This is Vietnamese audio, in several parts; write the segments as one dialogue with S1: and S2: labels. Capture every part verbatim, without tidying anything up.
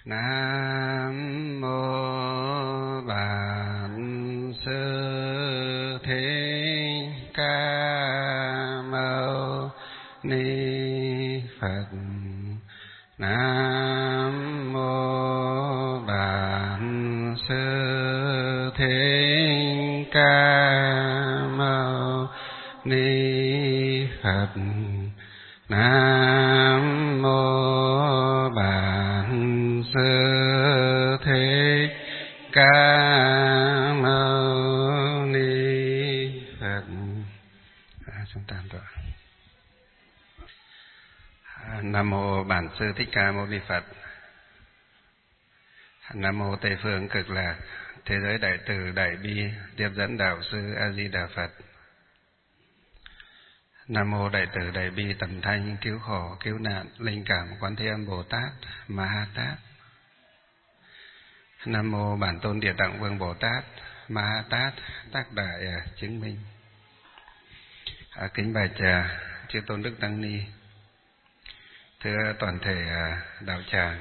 S1: Nam mô Bản Sư Thích Ca Mâu Ni Phật. Nam mô Bản Sư Thích Ca Mâu Ni Phật. Nam mô Bản Sư Thích Ca Mâu Ni Phật. À, chúng ta rồi. À, Nam mô Bản Sư Thích Ca Mâu Ni Phật. Nam mô Tây phương Cực Lạc Thế giới Đại Từ Đại Bi Tiếp dẫn Đạo Sư A Di Đà Phật. Nam mô Đại Từ Đại Bi Tầm Thanh Cứu Khổ Cứu Nạn Linh Cảm Quán Thế Âm Bồ Tát Ma Ha Tát. Nam mô Bản Tôn Địa Tạng Vương Bồ Tát Ma Ha Tát Tác Đại Chứng Minh. À, kính bạch chư tôn đức tăng ni, thưa toàn thể đạo tràng.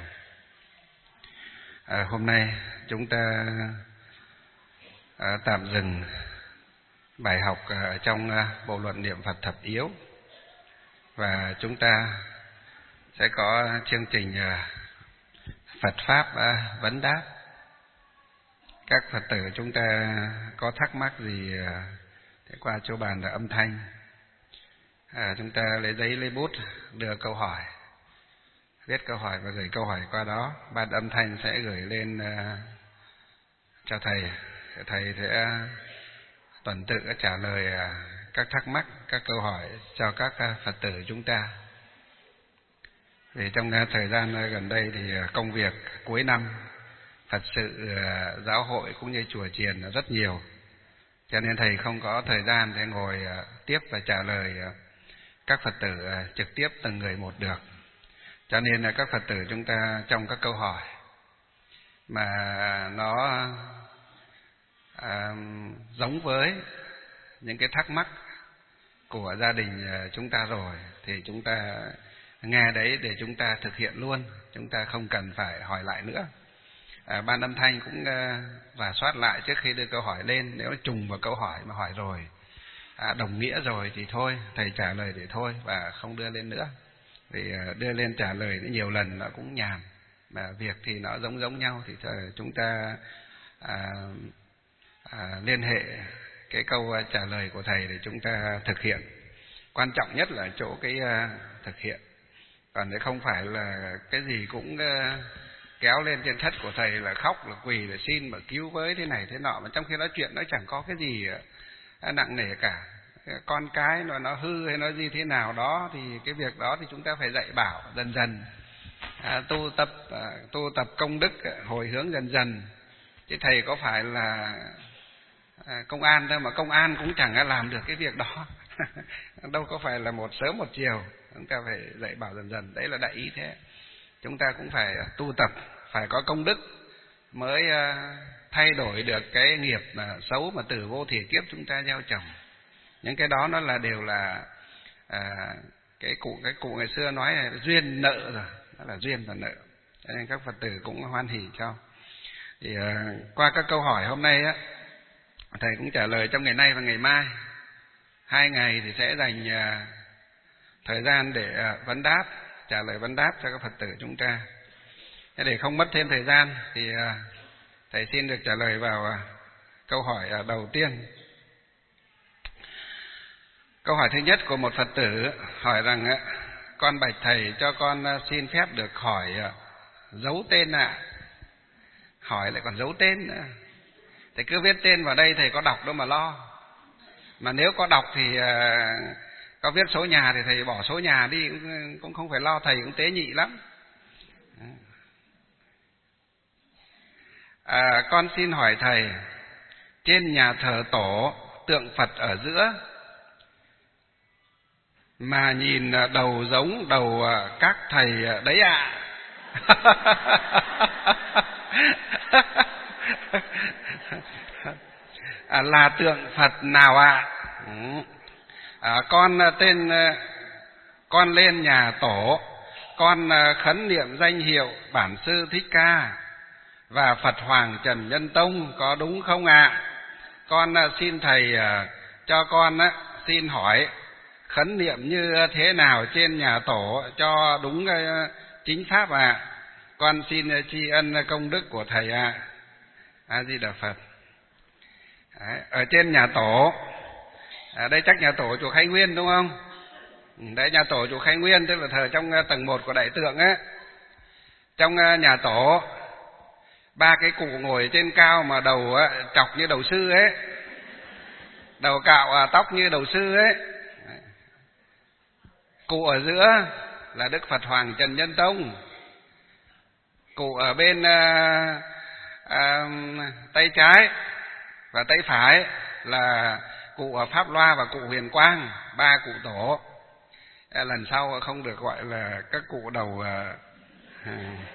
S1: À, hôm nay chúng ta à, tạm dừng bài học ở trong bộ luận niệm Phật thập yếu, và chúng ta sẽ có chương trình Phật Pháp vấn đáp. Các Phật tử chúng ta có thắc mắc gì thì qua chỗ bàn là âm thanh, à, chúng ta lấy giấy lấy bút đưa câu hỏi, viết câu hỏi và gửi câu hỏi qua đó. Ban âm thanh sẽ gửi lên uh, cho thầy, thầy sẽ tuần tự trả lời uh, các thắc mắc, các câu hỏi cho các uh, Phật tử chúng ta. Vì trong uh, thời gian uh, gần đây thì uh, công việc cuối năm, Phật sự uh, giáo hội cũng như chùa chiền rất nhiều, cho nên thầy không có thời gian để ngồi uh, tiếp và trả lời uh, các Phật tử uh, trực tiếp từng người một được. Cho nên là các Phật tử chúng ta trong các câu hỏi mà nó à, giống với những cái thắc mắc của gia đình chúng ta rồi thì chúng ta nghe đấy để chúng ta thực hiện luôn, chúng ta không cần phải hỏi lại nữa. À, ban âm thanh cũng rà soát lại trước khi đưa câu hỏi lên. Nếu trùng vào câu hỏi mà hỏi rồi, à, đồng nghĩa rồi thì thôi, thầy trả lời để thôi và không đưa lên nữa. Vì đưa lên trả lời nhiều lần nó cũng nhàm, mà việc thì nó giống giống nhau thì chúng ta à, à, liên hệ cái câu trả lời của thầy để chúng ta thực hiện. Quan trọng nhất là chỗ cái uh, thực hiện, còn nếu không phải là cái gì cũng uh, kéo lên trên thất của thầy là khóc là quỳ là xin mà cứu với thế này thế nọ, mà trong khi nói chuyện nó chẳng có cái gì uh, nặng nề cả. Con cái nó nó hư hay nó gì thế nào đó thì cái việc đó thì chúng ta phải dạy bảo dần dần, à, tu tập à, tu tập công đức, hồi hướng dần dần. Chứ thầy có phải là à, công an đâu mà công an cũng chẳng làm được cái việc đó. Đâu có phải là một sớm một chiều, chúng ta phải dạy bảo dần dần. Đấy là đại ý thế. Chúng ta cũng phải tu tập, phải có công đức mới à, thay đổi được cái nghiệp mà xấu mà từ vô thỉ kiếp chúng ta gieo trồng. Những cái đó nó là đều là à, cái cụ cái cụ ngày xưa nói là duyên nợ rồi, đó là duyên và nợ. Cho nên các Phật tử cũng hoan hỉ cho. Thì à, qua các câu hỏi hôm nay á, thầy cũng trả lời trong ngày nay và ngày mai. Hai ngày thì sẽ dành à, thời gian để à, vấn đáp, trả lời vấn đáp cho các Phật tử chúng ta. Thế để không mất thêm thời gian thì à, thầy xin được trả lời vào à, câu hỏi à, đầu tiên. Câu hỏi thứ nhất của một Phật tử hỏi rằng: con bạch thầy cho con xin phép được hỏi giấu tên ạ. À. Hỏi lại còn giấu tên nữa. Thầy cứ viết tên vào đây, thầy có đọc đâu mà lo. Mà nếu có đọc thì có viết số nhà thì thầy bỏ số nhà đi, cũng không phải lo, thầy cũng tế nhị lắm. À, con xin hỏi thầy, trên nhà thờ tổ tượng Phật ở giữa mà nhìn đầu giống đầu các thầy đấy ạ. À? À, là tượng Phật nào ạ? À? À, con tên con lên nhà tổ con khấn niệm danh hiệu Bản Sư Thích Ca và Phật Hoàng Trần Nhân Tông, có đúng không ạ? Con xin thầy cho con xin hỏi khấn niệm như thế nào trên nhà tổ cho đúng chính pháp ạ? À? Con xin tri ân công đức của thầy ạ. À. A Di Đà Phật. Đấy, ở trên nhà tổ, ở đây chắc nhà tổ chùa Khai Nguyên đúng không? Đấy, nhà tổ chùa Khai Nguyên tức là thờ trong tầng một của đại tượng ấy. Trong nhà tổ, ba cái cụ ngồi trên cao mà đầu chọc như đầu sư ấy, đầu cạo tóc như đầu sư ấy. Cụ ở giữa là Đức Phật Hoàng Trần Nhân Tông. Cụ ở bên à, à, tay trái và tay phải là cụ ở Pháp Loa và cụ Huyền Quang, ba cụ tổ. À, lần sau không được gọi là các cụ đầu à, à,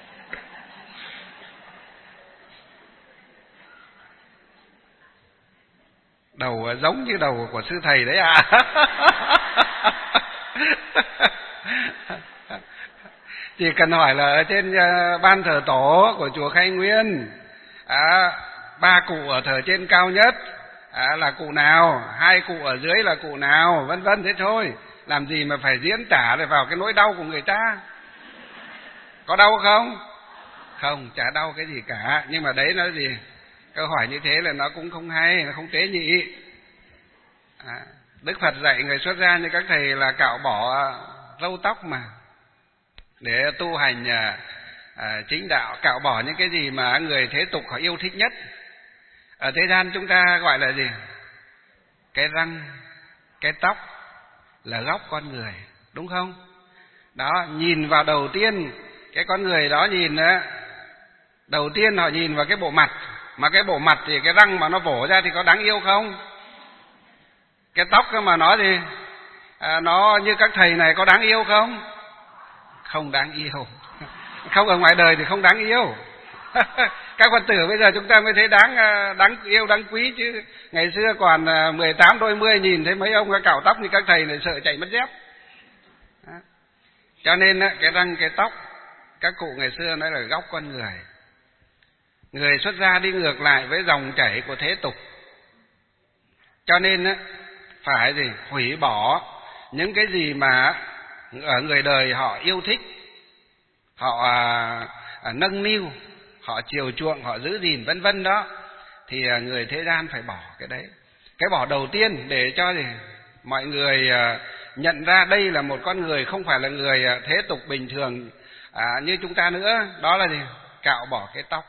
S1: đầu giống như đầu của sư thầy đấy ạ. À. Chỉ cần hỏi là ở trên ban thờ tổ của chùa Khai Nguyên, à, ba cụ ở thờ trên cao nhất à, là cụ nào, hai cụ ở dưới là cụ nào, vân vân thế thôi. Làm gì mà phải diễn tả lại vào cái nỗi đau của người ta? Có đau không? Không, chả đau cái gì cả. Nhưng mà đấy nó gì? Câu hỏi như thế là nó cũng không hay, nó không tế nhị. À, Đức Phật dạy người xuất gia như các thầy là cạo bỏ râu tóc mà, để tu hành à, à, chính đạo, cạo bỏ những cái gì mà người thế tục họ yêu thích nhất. Ở thế gian chúng ta gọi là gì? Cái răng, cái tóc là góc con người, đúng không? Đó, nhìn vào đầu tiên, cái con người đó nhìn đó, đầu tiên họ nhìn vào cái bộ mặt, mà cái bộ mặt thì cái răng mà nó vỗ ra thì có đáng yêu không? Cái tóc mà nó gì? À, nó như các thầy này có đáng yêu không? Không đáng yêu. Không, ở ngoài đời thì không đáng yêu. Các Phật tử bây giờ chúng ta mới thấy đáng đáng yêu, đáng quý, chứ ngày xưa còn mười tám đôi mươi nhìn thấy mấy ông cạo tóc như các thầy này sợ chạy mất dép. Đó. Cho nên cái răng cái tóc, các cụ ngày xưa nói là góc con người. Người xuất gia đi ngược lại với dòng chảy của thế tục. Cho nên phải gì? Hủy bỏ những cái gì mà ở người đời họ yêu thích, họ à, à, nâng niu, họ chiều chuộng, họ giữ gìn vân vân đó, thì à, người thế gian phải bỏ cái đấy. Cái bỏ đầu tiên để cho gì? Mọi người à, nhận ra đây là một con người không phải là người à, thế tục bình thường à, như chúng ta nữa. Đó là gì? Cạo bỏ cái tóc,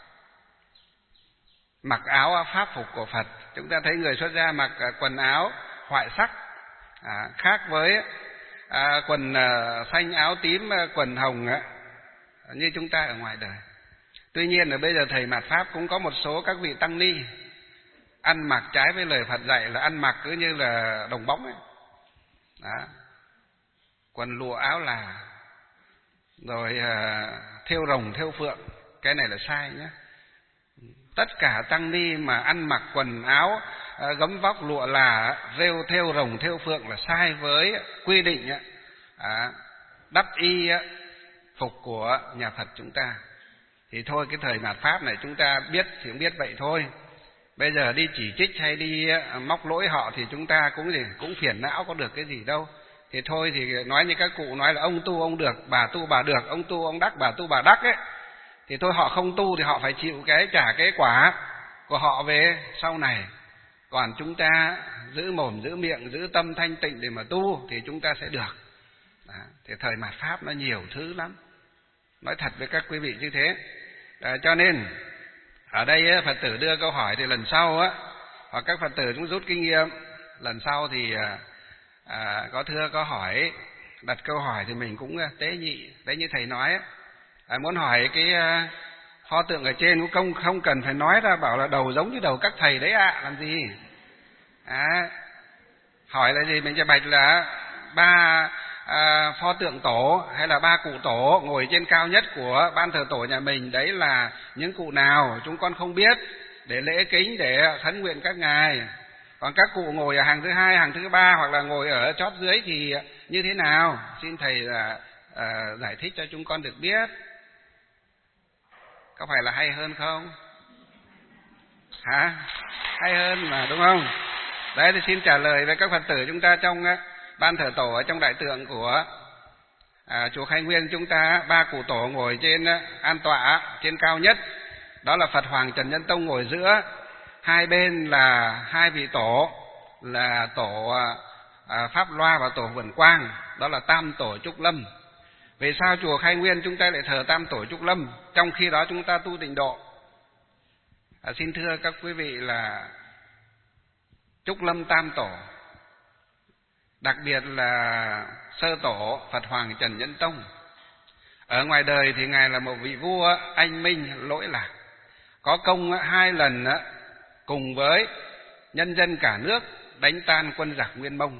S1: mặc áo pháp phục của Phật. Chúng ta thấy người xuất gia mặc à, quần áo hoại sắc, à, khác với à, quần à, xanh áo tím, à, quần hồng á, như chúng ta ở ngoài đời. Tuy nhiên là bây giờ thầy mạt Pháp cũng có một số các vị tăng ni ăn mặc trái với lời Phật dạy, là ăn mặc cứ như là đồng bóng ấy. Đó. Quần lụa áo là, rồi à, thêu rồng thêu phượng, cái này là sai nhé. Tất cả tăng ni mà ăn mặc quần áo à, gấm vóc lụa là, rêu thêu rồng thêu phượng là sai với quy định à, đắp y phục của nhà Phật chúng ta. Thì thôi, cái thời mạt Pháp này chúng ta biết thì cũng biết vậy thôi. Bây giờ đi chỉ trích hay đi móc lỗi họ thì chúng ta cũng gì cũng phiền não, có được cái gì đâu. Thì thôi thì nói như các cụ nói là ông tu ông được, bà tu bà được, ông tu ông đắc, bà tu bà đắc ấy. Thì thôi, họ không tu thì họ phải chịu cái trả cái quả của họ về sau này. Còn chúng ta giữ mồm giữ miệng, giữ tâm thanh tịnh để mà tu thì chúng ta sẽ được. Đó. Thì thời mạt Pháp nó nhiều thứ lắm, nói thật với các quý vị như thế. À, cho nên ở đây Phật tử đưa câu hỏi thì lần sau á, hoặc các Phật tử cũng rút kinh nghiệm, lần sau thì à, à, có thưa có hỏi, đặt câu hỏi thì mình cũng tế nhị. Đấy, như thầy nói á, à, muốn hỏi cái à, pho tượng ở trên cũng không không cần phải nói ra bảo là đầu giống như đầu các thầy đấy ạ, à, làm gì? À, hỏi là gì? Mìnhจะbạch là ba à, pho tượng tổ hay là ba cụ tổ ngồi trên cao nhất của ban thờ tổ nhà mình, đấy là những cụ nào chúng con không biết, để lễ kính, để khấn nguyện các ngài. Còn các cụ ngồi ở hàng thứ hai, hàng thứ ba hoặc là ngồi ở chót dưới thì như thế nào? Xin thầy là à, giải thích cho chúng con được biết. Có phải là hay hơn không? Hả? Hay hơn mà, đúng không? Đấy thì xin trả lời với các Phật tử chúng ta trong ban thờ tổ, ở trong đại tượng của à, chùa Khai Nguyên chúng ta, ba cụ tổ ngồi trên an tọa trên cao nhất, đó là Phật Hoàng Trần Nhân Tông ngồi giữa, hai bên là hai vị tổ là tổ à, Pháp Loa và tổ Vườn Quang, đó là tam tổ Trúc Lâm. Vì sao chùa Khai Nguyên chúng ta lại thờ tam tổ Trúc Lâm, trong khi đó chúng ta tu tịnh độ? À, xin thưa các quý vị là Trúc Lâm tam tổ, đặc biệt là sơ tổ Phật Hoàng Trần Nhân Tông. Ở ngoài đời thì ngài là một vị vua anh minh lỗi lạc, có công hai lần cùng với nhân dân cả nước đánh tan quân giặc Nguyên Mông.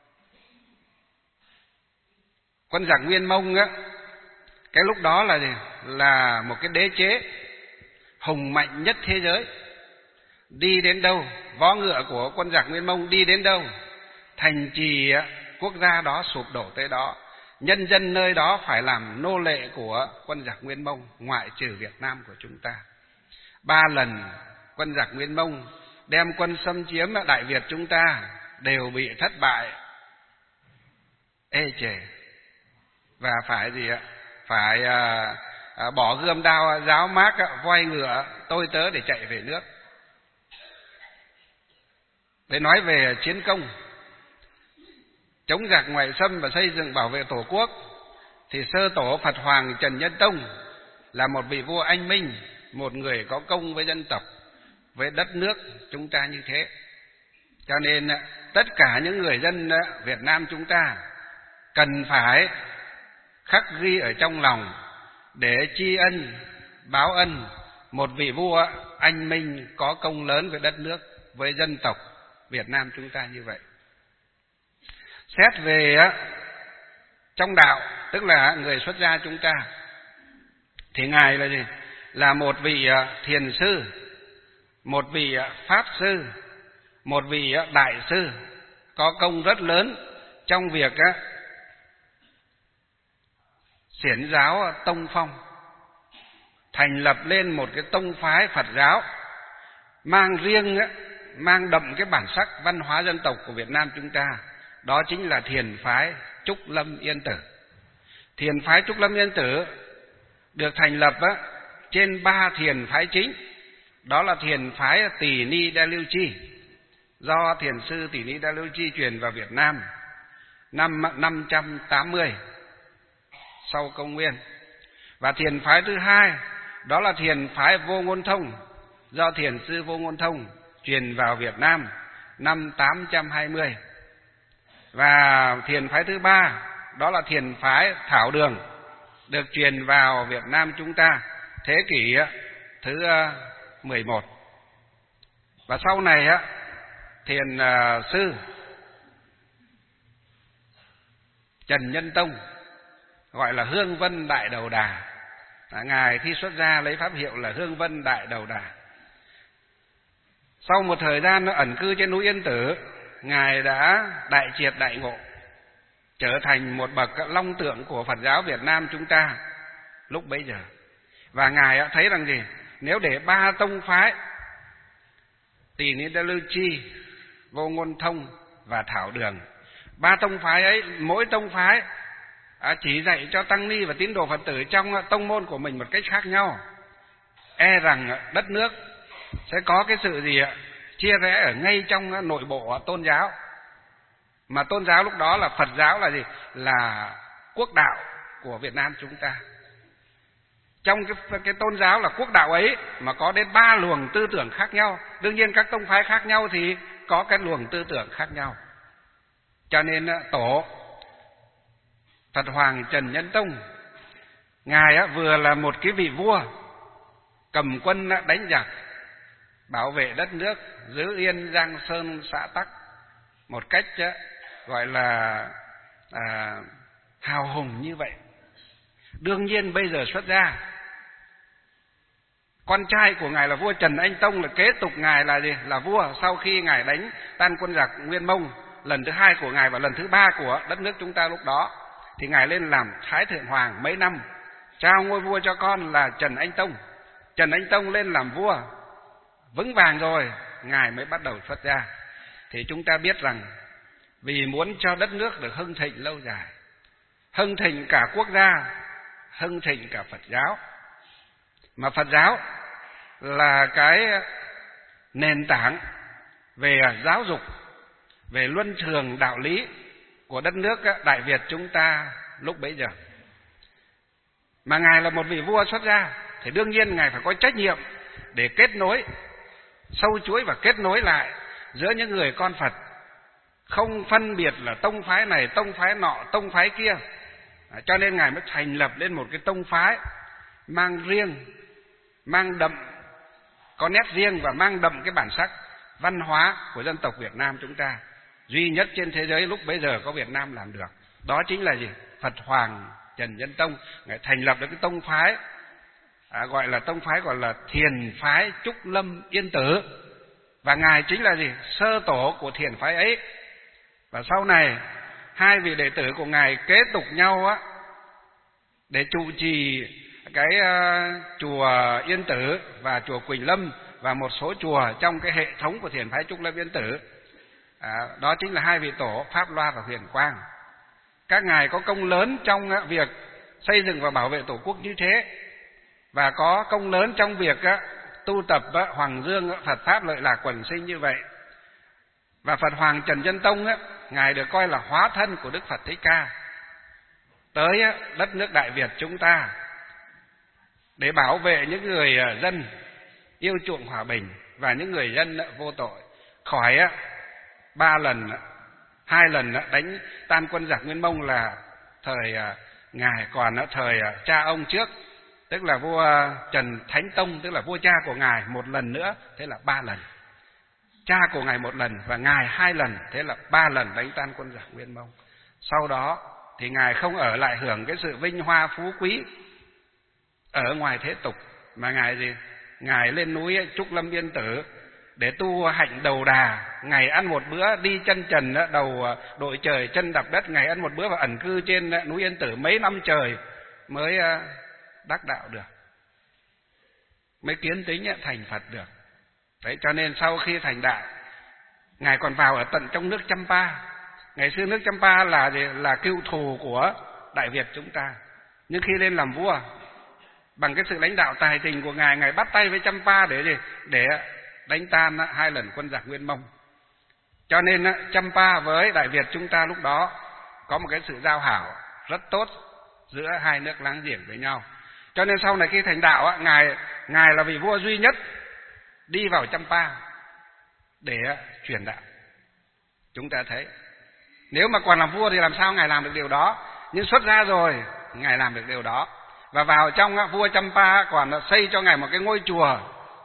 S1: Quân giặc Nguyên Mông á, cái lúc đó là gì? Là một cái đế chế hùng mạnh nhất thế giới. Đi đến đâu, vó ngựa của quân giặc Nguyên Mông đi đến đâu, thành trì quốc gia đó sụp đổ tới đó. Nhân dân nơi đó phải làm nô lệ của quân giặc Nguyên Mông, ngoại trừ Việt Nam của chúng ta. Ba lần quân giặc Nguyên Mông đem quân xâm chiếm Đại Việt chúng ta đều bị thất bại ê chề, và phải gì ạ? Phải à, à, bỏ gươm đao giáo mác, voi ngựa tôi tớ để chạy về nước. Để nói về chiến công chống giặc ngoại xâm và xây dựng bảo vệ tổ quốc, thì sơ tổ Phật Hoàng Trần Nhân Tông là một vị vua anh minh, một người có công với dân tộc, với đất nước chúng ta như thế. Cho nên tất cả những người dân Việt Nam chúng ta cần phải khắc ghi ở trong lòng để tri ân báo ân một vị vua anh minh có công lớn với đất nước, với dân tộc Việt Nam chúng ta như vậy. Xét về trong đạo, tức là người xuất gia chúng ta, thì ngài là gì? Là một vị thiền sư, một vị pháp sư, một vị đại sư, có công rất lớn trong việc xiển giáo tông phong, thành lập lên một cái tông phái Phật giáo mang riêng, mang đậm cái bản sắc văn hóa dân tộc của Việt Nam chúng ta. Đó chính là thiền phái Trúc Lâm Yên Tử. Thiền phái Trúc Lâm Yên Tử được thành lập á, trên ba thiền phái chính. Đó là thiền phái Tỳ Ni Đa Lưu Chi, do thiền sư Tỳ Ni Đa Lưu Chi truyền vào Việt Nam năm năm trăm tám mươi sau công nguyên. Và thiền phái thứ hai, đó là thiền phái Vô Ngôn Thông, do thiền sư Vô Ngôn Thông truyền vào Việt Nam năm tám trăm hai mươi. Và thiền phái thứ ba, đó là thiền phái Thảo Đường, được truyền vào Việt Nam chúng ta thế kỷ thứ mười một. Và sau này á, thiền sư Trần Nhân Tông, gọi là Hương Vân Đại Đầu Đà, ngài khi xuất gia lấy pháp hiệu là Hương Vân Đại Đầu Đà. Sau một thời gian nó ẩn cư trên núi Yên Tử, ngài đã đại triệt đại ngộ, trở thành một bậc long tượng của Phật giáo Việt Nam chúng ta lúc bấy giờ. Và ngài thấy rằng gì? Nếu để ba tông phái Tỳ Ni Đa Lưu Chi, Vô Ngôn Thông và Thảo Đường, ba tông phái ấy, mỗi tông phái chỉ dạy cho tăng ni và tín đồ Phật tử trong tông môn của mình một cách khác nhau, e rằng đất nước sẽ có cái sự gì ạ? Chia rẽ ở ngay trong nội bộ tôn giáo. Mà tôn giáo lúc đó là Phật giáo là gì? Là quốc đạo của Việt Nam chúng ta. Trong cái, cái tôn giáo là quốc đạo ấy mà có đến ba luồng tư tưởng khác nhau. Đương nhiên các tông phái khác nhau thì có cái luồng tư tưởng khác nhau. Cho nên tổ Phật Hoàng Trần Nhân Tông, ngài vừa là một cái vị vua cầm quân đánh giặc, bảo vệ đất nước, giữ yên Giang Sơn xã Tắc một cách gọi là à, hào hùng như vậy. Đương nhiên bây giờ xuất gia, con trai của ngài là vua Trần Anh Tông là kế tục ngài là gì? Là vua sau khi ngài đánh tan quân giặc Nguyên Mông lần thứ hai của ngài và lần thứ ba của đất nước chúng ta lúc đó. thì ngài lên làm Thái Thượng Hoàng mấy năm, trao ngôi vua cho con là Trần Anh Tông. Trần Anh Tông lên làm vua vững vàng rồi, ngài mới bắt đầu xuất gia. Thì chúng ta biết rằng vì muốn cho đất nước được hưng thịnh lâu dài, hưng thịnh cả quốc gia, hưng thịnh cả Phật giáo, mà Phật giáo là cái nền tảng về giáo dục, về luân thường đạo lý của đất nước Đại Việt chúng ta lúc bấy giờ. Mà ngài là một vị vua xuất gia thì đương nhiên ngài phải có trách nhiệm để kết nối, sâu chuỗi và kết nối lại giữa những người con Phật, không phân biệt là tông phái này, tông phái nọ, tông phái kia. À, cho nên ngài mới thành lập lên một cái tông phái mang riêng, mang đậm, có nét riêng và mang đậm cái bản sắc văn hóa của dân tộc Việt Nam chúng ta, duy nhất trên thế giới lúc bấy giờ có Việt Nam làm được. Đó chính là gì? Phật Hoàng Trần Nhân Tông. Ngài thành lập được cái tông phái, à, gọi là tông phái gọi là Thiền phái Trúc Lâm Yên Tử, và ngài chính là gì? Sơ tổ của thiền phái ấy. Và sau này hai vị đệ tử của ngài kế tục nhau á để trụ trì cái uh, chùa Yên Tử và chùa Quỳnh Lâm và một số chùa trong cái hệ thống của thiền phái Trúc Lâm Yên Tử. À, đó chính là hai vị tổ Pháp Loa và Huyền Quang. Các ngài có công lớn trong uh, việc xây dựng và bảo vệ tổ quốc như thế, và có công lớn trong việc uh, tu tập uh, Hoàng Dương uh, Phật pháp lợi lạc quần sinh như vậy. Và Phật Hoàng Trần Nhân Tông uh, ngài được coi là hóa thân của Đức Phật Thích Ca tới uh, đất nước Đại Việt chúng ta để bảo vệ những người uh, dân yêu chuộng hòa bình và những người dân uh, vô tội khỏi uh, ba lần uh, hai lần uh, đánh tan quân giặc Nguyên Mông là thời uh, ngài còn uh, thời uh, cha ông trước, tức là vua Trần Thánh Tông, tức là vua cha của ngài một lần nữa, thế là ba lần. Cha của ngài một lần và ngài hai lần, thế là ba lần đánh tan quân giặc Nguyên Mông. Sau đó thì ngài không ở lại hưởng cái sự vinh hoa phú quý ở ngoài thế tục, mà ngài gì? Ngài lên núi Trúc Lâm Yên Tử để tu hạnh đầu đà, ngày ăn một bữa, đi chân trần đầu đội trời chân đạp đất, ngày ăn một bữa và ẩn cư trên núi Yên Tử mấy năm trời mới đắc đạo được, mới kiến tính thành Phật được. Đấy, cho nên sau khi thành đạo, ngài còn vào ở tận trong nước Champa. Ngày xưa nước Champa là gì? Là cựu thù của Đại Việt chúng ta. Nhưng khi lên làm vua, bằng cái sự lãnh đạo tài tình của ngài, ngài bắt tay với Champa để gì? Để đánh tan hai lần quân giặc Nguyên Mông. Cho nên Champa với Đại Việt chúng ta lúc đó có một cái sự giao hảo rất tốt giữa hai nước láng giềng với nhau. Cho nên sau này khi thành đạo, ngài ngài là vị vua duy nhất đi vào Champa để truyền đạo. Chúng ta thấy, nếu mà còn làm vua thì làm sao ngài làm được điều đó? Nhưng xuất gia rồi, ngài làm được điều đó. Và vào trong vua Champa còn xây cho ngài một cái ngôi chùa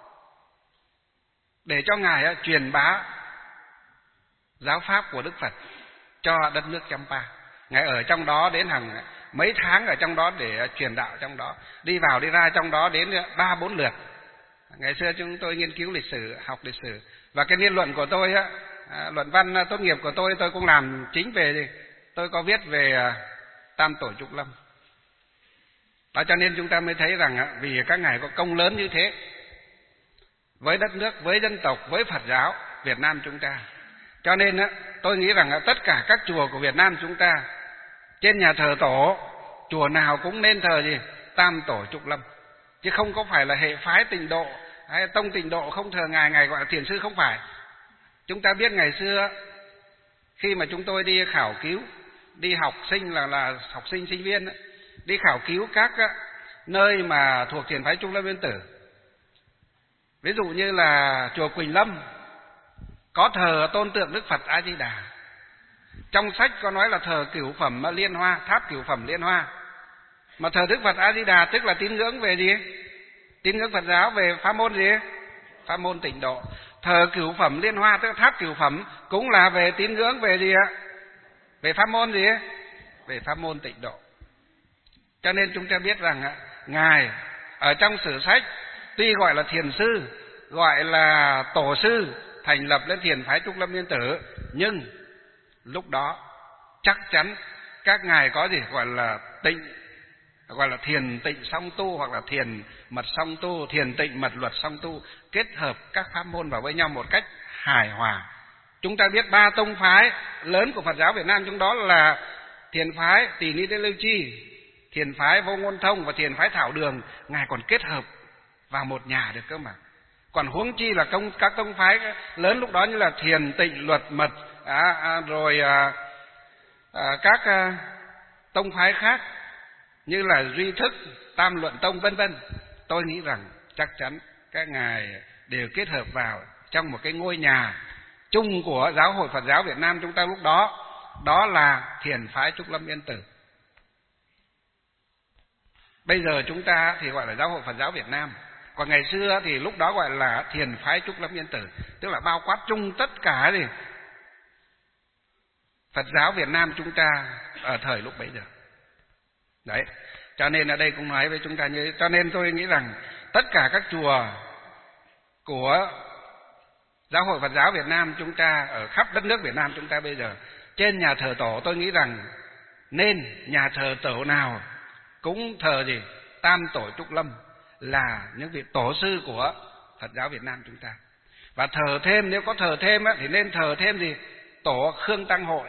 S1: để cho ngài truyền bá giáo pháp của Đức Phật cho đất nước Champa. Ngài ở trong đó đến hàng mấy tháng ở trong đó để truyền đạo trong đó, đi vào đi ra trong đó đến ba bốn lượt. Ngày xưa chúng tôi nghiên cứu lịch sử, học lịch sử, và cái niên luận của tôi á, luận văn tốt nghiệp của tôi tôi cũng làm chính về gì? Tôi có viết về Tam Tổ Trúc Lâm. Đó, cho nên chúng ta mới thấy rằng vì các ngài có công lớn như thế với đất nước, với dân tộc, với Phật giáo Việt Nam chúng ta, cho nên tôi nghĩ rằng tất cả các chùa của Việt Nam chúng ta, trên nhà thờ tổ, chùa nào cũng nên thờ gì? Tam Tổ Trúc Lâm, chứ không có phải là hệ phái Tịnh Độ hay tông Tịnh Độ không thờ ngài, ngài gọi là thiền sư, không phải. Chúng ta biết ngày xưa khi mà chúng tôi đi khảo cứu, đi học sinh là là học sinh sinh viên đi khảo cứu các nơi mà thuộc thiền phái Trúc Lâm Yên Tử, ví dụ như là chùa Quỳnh Lâm có thờ tôn tượng Đức Phật A Di Đà. Trong sách có nói là thờ cửu phẩm Liên Hoa, tháp cửu phẩm Liên Hoa. Mà thờ Đức Phật A Di Đà tức là tín ngưỡng về gì? Tín ngưỡng Phật giáo về pháp môn gì? Pháp môn Tịnh Độ. Thờ cửu phẩm Liên Hoa tức là tháp cửu phẩm cũng là về tín ngưỡng về gì ạ? Về pháp môn gì? Về pháp môn Tịnh Độ. Cho nên chúng ta biết rằng ngài ở trong sử sách tuy gọi là thiền sư, gọi là tổ sư, thành lập lên thiền phái Trúc Lâm Yên Tử, nhưng lúc đó chắc chắn các ngài có gì gọi là tịnh, gọi là thiền tịnh song tu, hoặc là thiền mật song tu, thiền tịnh mật luật song tu, kết hợp các pháp môn vào với nhau một cách hài hòa. Chúng ta biết ba tông phái lớn của Phật giáo Việt Nam, trong đó là thiền phái Tỳ Ni Đế Lưu Chi, thiền phái Vô Ngôn Thông và thiền phái Thảo Đường, ngài còn kết hợp vào một nhà được cơ mà. Còn huống chi là công, các tông phái lớn lúc đó như là thiền tịnh luật mật, à, à, rồi à, à, các à, tông phái khác như là Duy Thức, Tam Luận Tông vân vân. Tôi nghĩ rằng chắc chắn các ngài đều kết hợp vào trong một cái ngôi nhà chung của Giáo hội Phật giáo Việt Nam chúng ta lúc đó, đó là thiền phái Trúc Lâm Yên Tử. Bây giờ chúng ta thì gọi là Giáo hội Phật giáo Việt Nam, còn ngày xưa thì lúc đó gọi là thiền phái Trúc Lâm Yên Tử, tức là bao quát chung tất cả gì Phật giáo Việt Nam chúng ta ở thời lúc bấy giờ. Đấy, cho nên ở đây cũng nói với chúng ta như, cho nên tôi nghĩ rằng tất cả các chùa của Giáo hội Phật giáo Việt Nam chúng ta ở khắp đất nước Việt Nam chúng ta bây giờ, trên nhà thờ tổ tôi nghĩ rằng nên nhà thờ tổ nào cũng thờ gì Tam Tổ Trúc Lâm, là những vị tổ sư của Phật giáo Việt Nam chúng ta. Và thờ thêm, nếu có thờ thêm á, thì nên thờ thêm gì Tổ Khương Tăng Hội.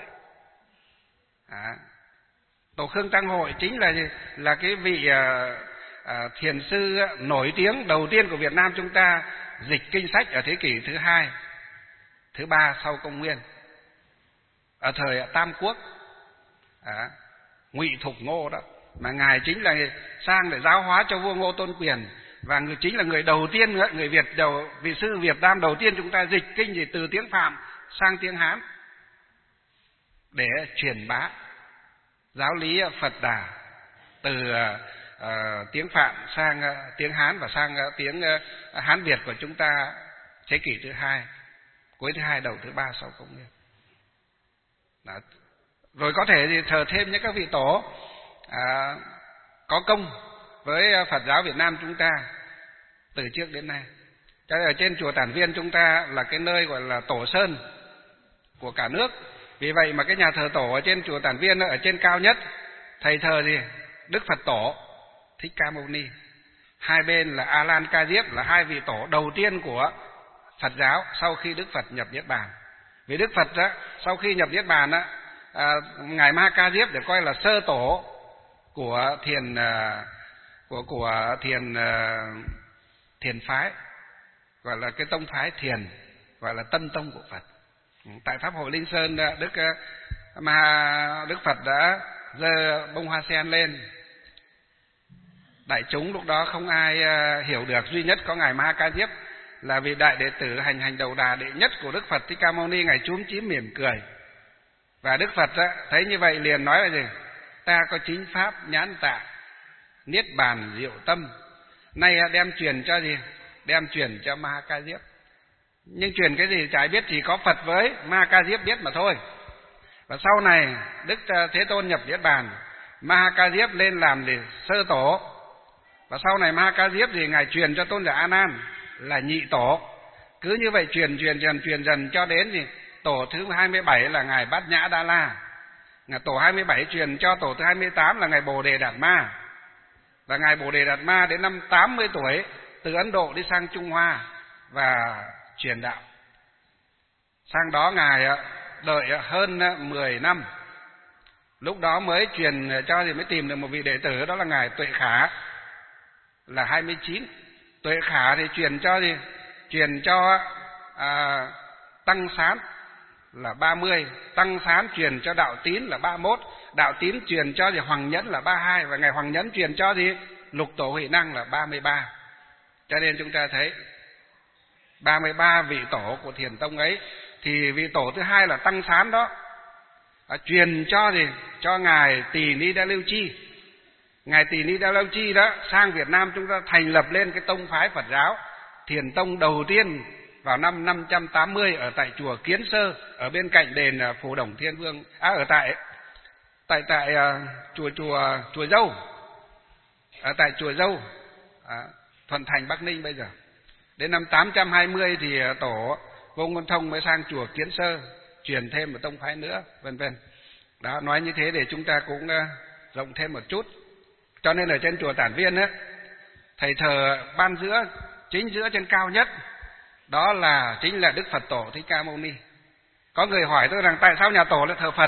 S1: À, Tổ Khương Tăng Hội chính là gì? Là cái vị à, à, thiền sư nổi tiếng đầu tiên của Việt Nam chúng ta dịch kinh sách ở thế kỷ thứ hai, thứ ba sau công nguyên, ở thời Tam Quốc, à, Ngụy Thục Ngô đó, mà ngài chính là sang để giáo hóa cho vua Ngô Tôn Quyền, và người chính là người đầu tiên, người Việt đầu, vị sư Việt Nam đầu tiên chúng ta dịch kinh gì từ tiếng Phạm sang tiếng Hán để truyền bá giáo lý Phật Đà từ uh, tiếng Phạm sang uh, tiếng Hán và sang uh, tiếng uh, Hán Việt của chúng ta thế kỷ thứ hai, cuối thứ hai đầu thứ ba sau công nguyên. Đó. Rồi có thể thì thờ thêm những các vị tổ à, có công với Phật giáo Việt Nam chúng ta từ trước đến nay. Cái ở trên chùa Tản Viên chúng ta là cái nơi gọi là tổ sơn của cả nước. Vì vậy mà cái nhà thờ tổ ở trên chùa Tản Viên ở trên cao nhất, thầy thờ gì Đức Phật Tổ Thích Ca Mâu Ni, hai bên là A Lan Ca Diếp, là hai vị tổ đầu tiên của Phật giáo sau khi Đức Phật nhập Niết Bàn. Vì Đức Phật đó, sau khi nhập Niết Bàn đó, à, ngài Ma Ca Diếp được coi là sơ tổ của thiền à, của của thiền à, thiền phái, gọi là cái tông phái thiền, gọi là Tân Tông của Phật. Tại Pháp hội Linh Sơn, Đức mà Đức Phật đã giơ bông hoa sen lên. Đại chúng lúc đó không ai hiểu được, duy nhất có ngài Ma Ca Diếp là vị đại đệ tử hành hành đầu đà đệ nhất của Đức Phật Thích Ca Mâu Ni, ngài chúm chím mỉm cười. Và Đức Phật á, thấy như vậy liền nói là gì? Ta có chính pháp nhãn tạ, niết bàn diệu tâm, nay đem truyền cho gì? Đem truyền cho Ma Ca Diếp. Nhưng truyền cái gì chả ai biết, chỉ có Phật với Ma Ca Diếp biết mà thôi. Và sau này Đức Thế Tôn nhập Niết Bàn, Ma Ca Diếp lên làm để sơ tổ. Và sau này Ma Ca Diếp thì ngài truyền cho Tôn giả A Nan là nhị tổ. Cứ như vậy truyền truyền dần truyền dần cho đến gì tổ thứ hai mươi bảy là ngài Bát Nhã Đa La. Ngài tổ hai mươi bảy truyền cho tổ thứ hai mươi tám là ngài Bồ Đề Đạt Ma. Và ngài Bồ Đề Đạt Ma đến năm tám mươi tuổi từ Ấn Độ đi sang Trung Hoa và truyền đạo. Sang đó ngài đợi hơn mười năm, lúc đó mới truyền cho thì mới tìm được một vị đệ tử, đó là ngài Tuệ Khả là hai mươi chín. Tuệ Khả thì truyền cho gì? Truyền cho à, Tăng Sán là ba mươi, Tăng Sán truyền cho Đạo Tín là ba mươi mốt, Đạo Tín truyền cho gì? Hoàng Nhẫn là ba mươi hai, và ngài Hoàng Nhẫn truyền cho gì? Lục Tổ Huệ Năng là ba mươi ba. Cho nên chúng ta thấy ba mươi ba vị tổ của Thiền Tông ấy, thì vị tổ thứ hai là Tăng Sán đó à, truyền cho gì? Cho ngài Tỳ Ni Đa Lưu Chi. Ngài Tỳ Ni Đa Lưu Chi đó sang Việt Nam chúng ta thành lập lên cái tông phái Phật giáo Thiền Tông đầu tiên vào năm năm trăm tám mươi ở tại chùa Kiến Sơ, ở bên cạnh đền Phù Đổng Thiên Vương, à, ở tại tại tại uh, chùa chùa chùa Dâu, ở tại chùa Dâu, à, Thuận Thành Bắc Ninh bây giờ. Đến năm tám trăm hai mươi thì tổ Vô Ngôn Thông mới sang chùa Kiến Sơ truyền thêm một tông phái nữa, vân vân. Đó, nói như thế để chúng ta cũng rộng thêm một chút. Cho nên ở trên chùa Tản Viên á, thầy thờ ban giữa, chính giữa trên cao nhất, đó là chính là Đức Phật Tổ Thích Ca Mâu Ni. Có người hỏi tôi rằng tại sao nhà Tổ lại thờ Phật?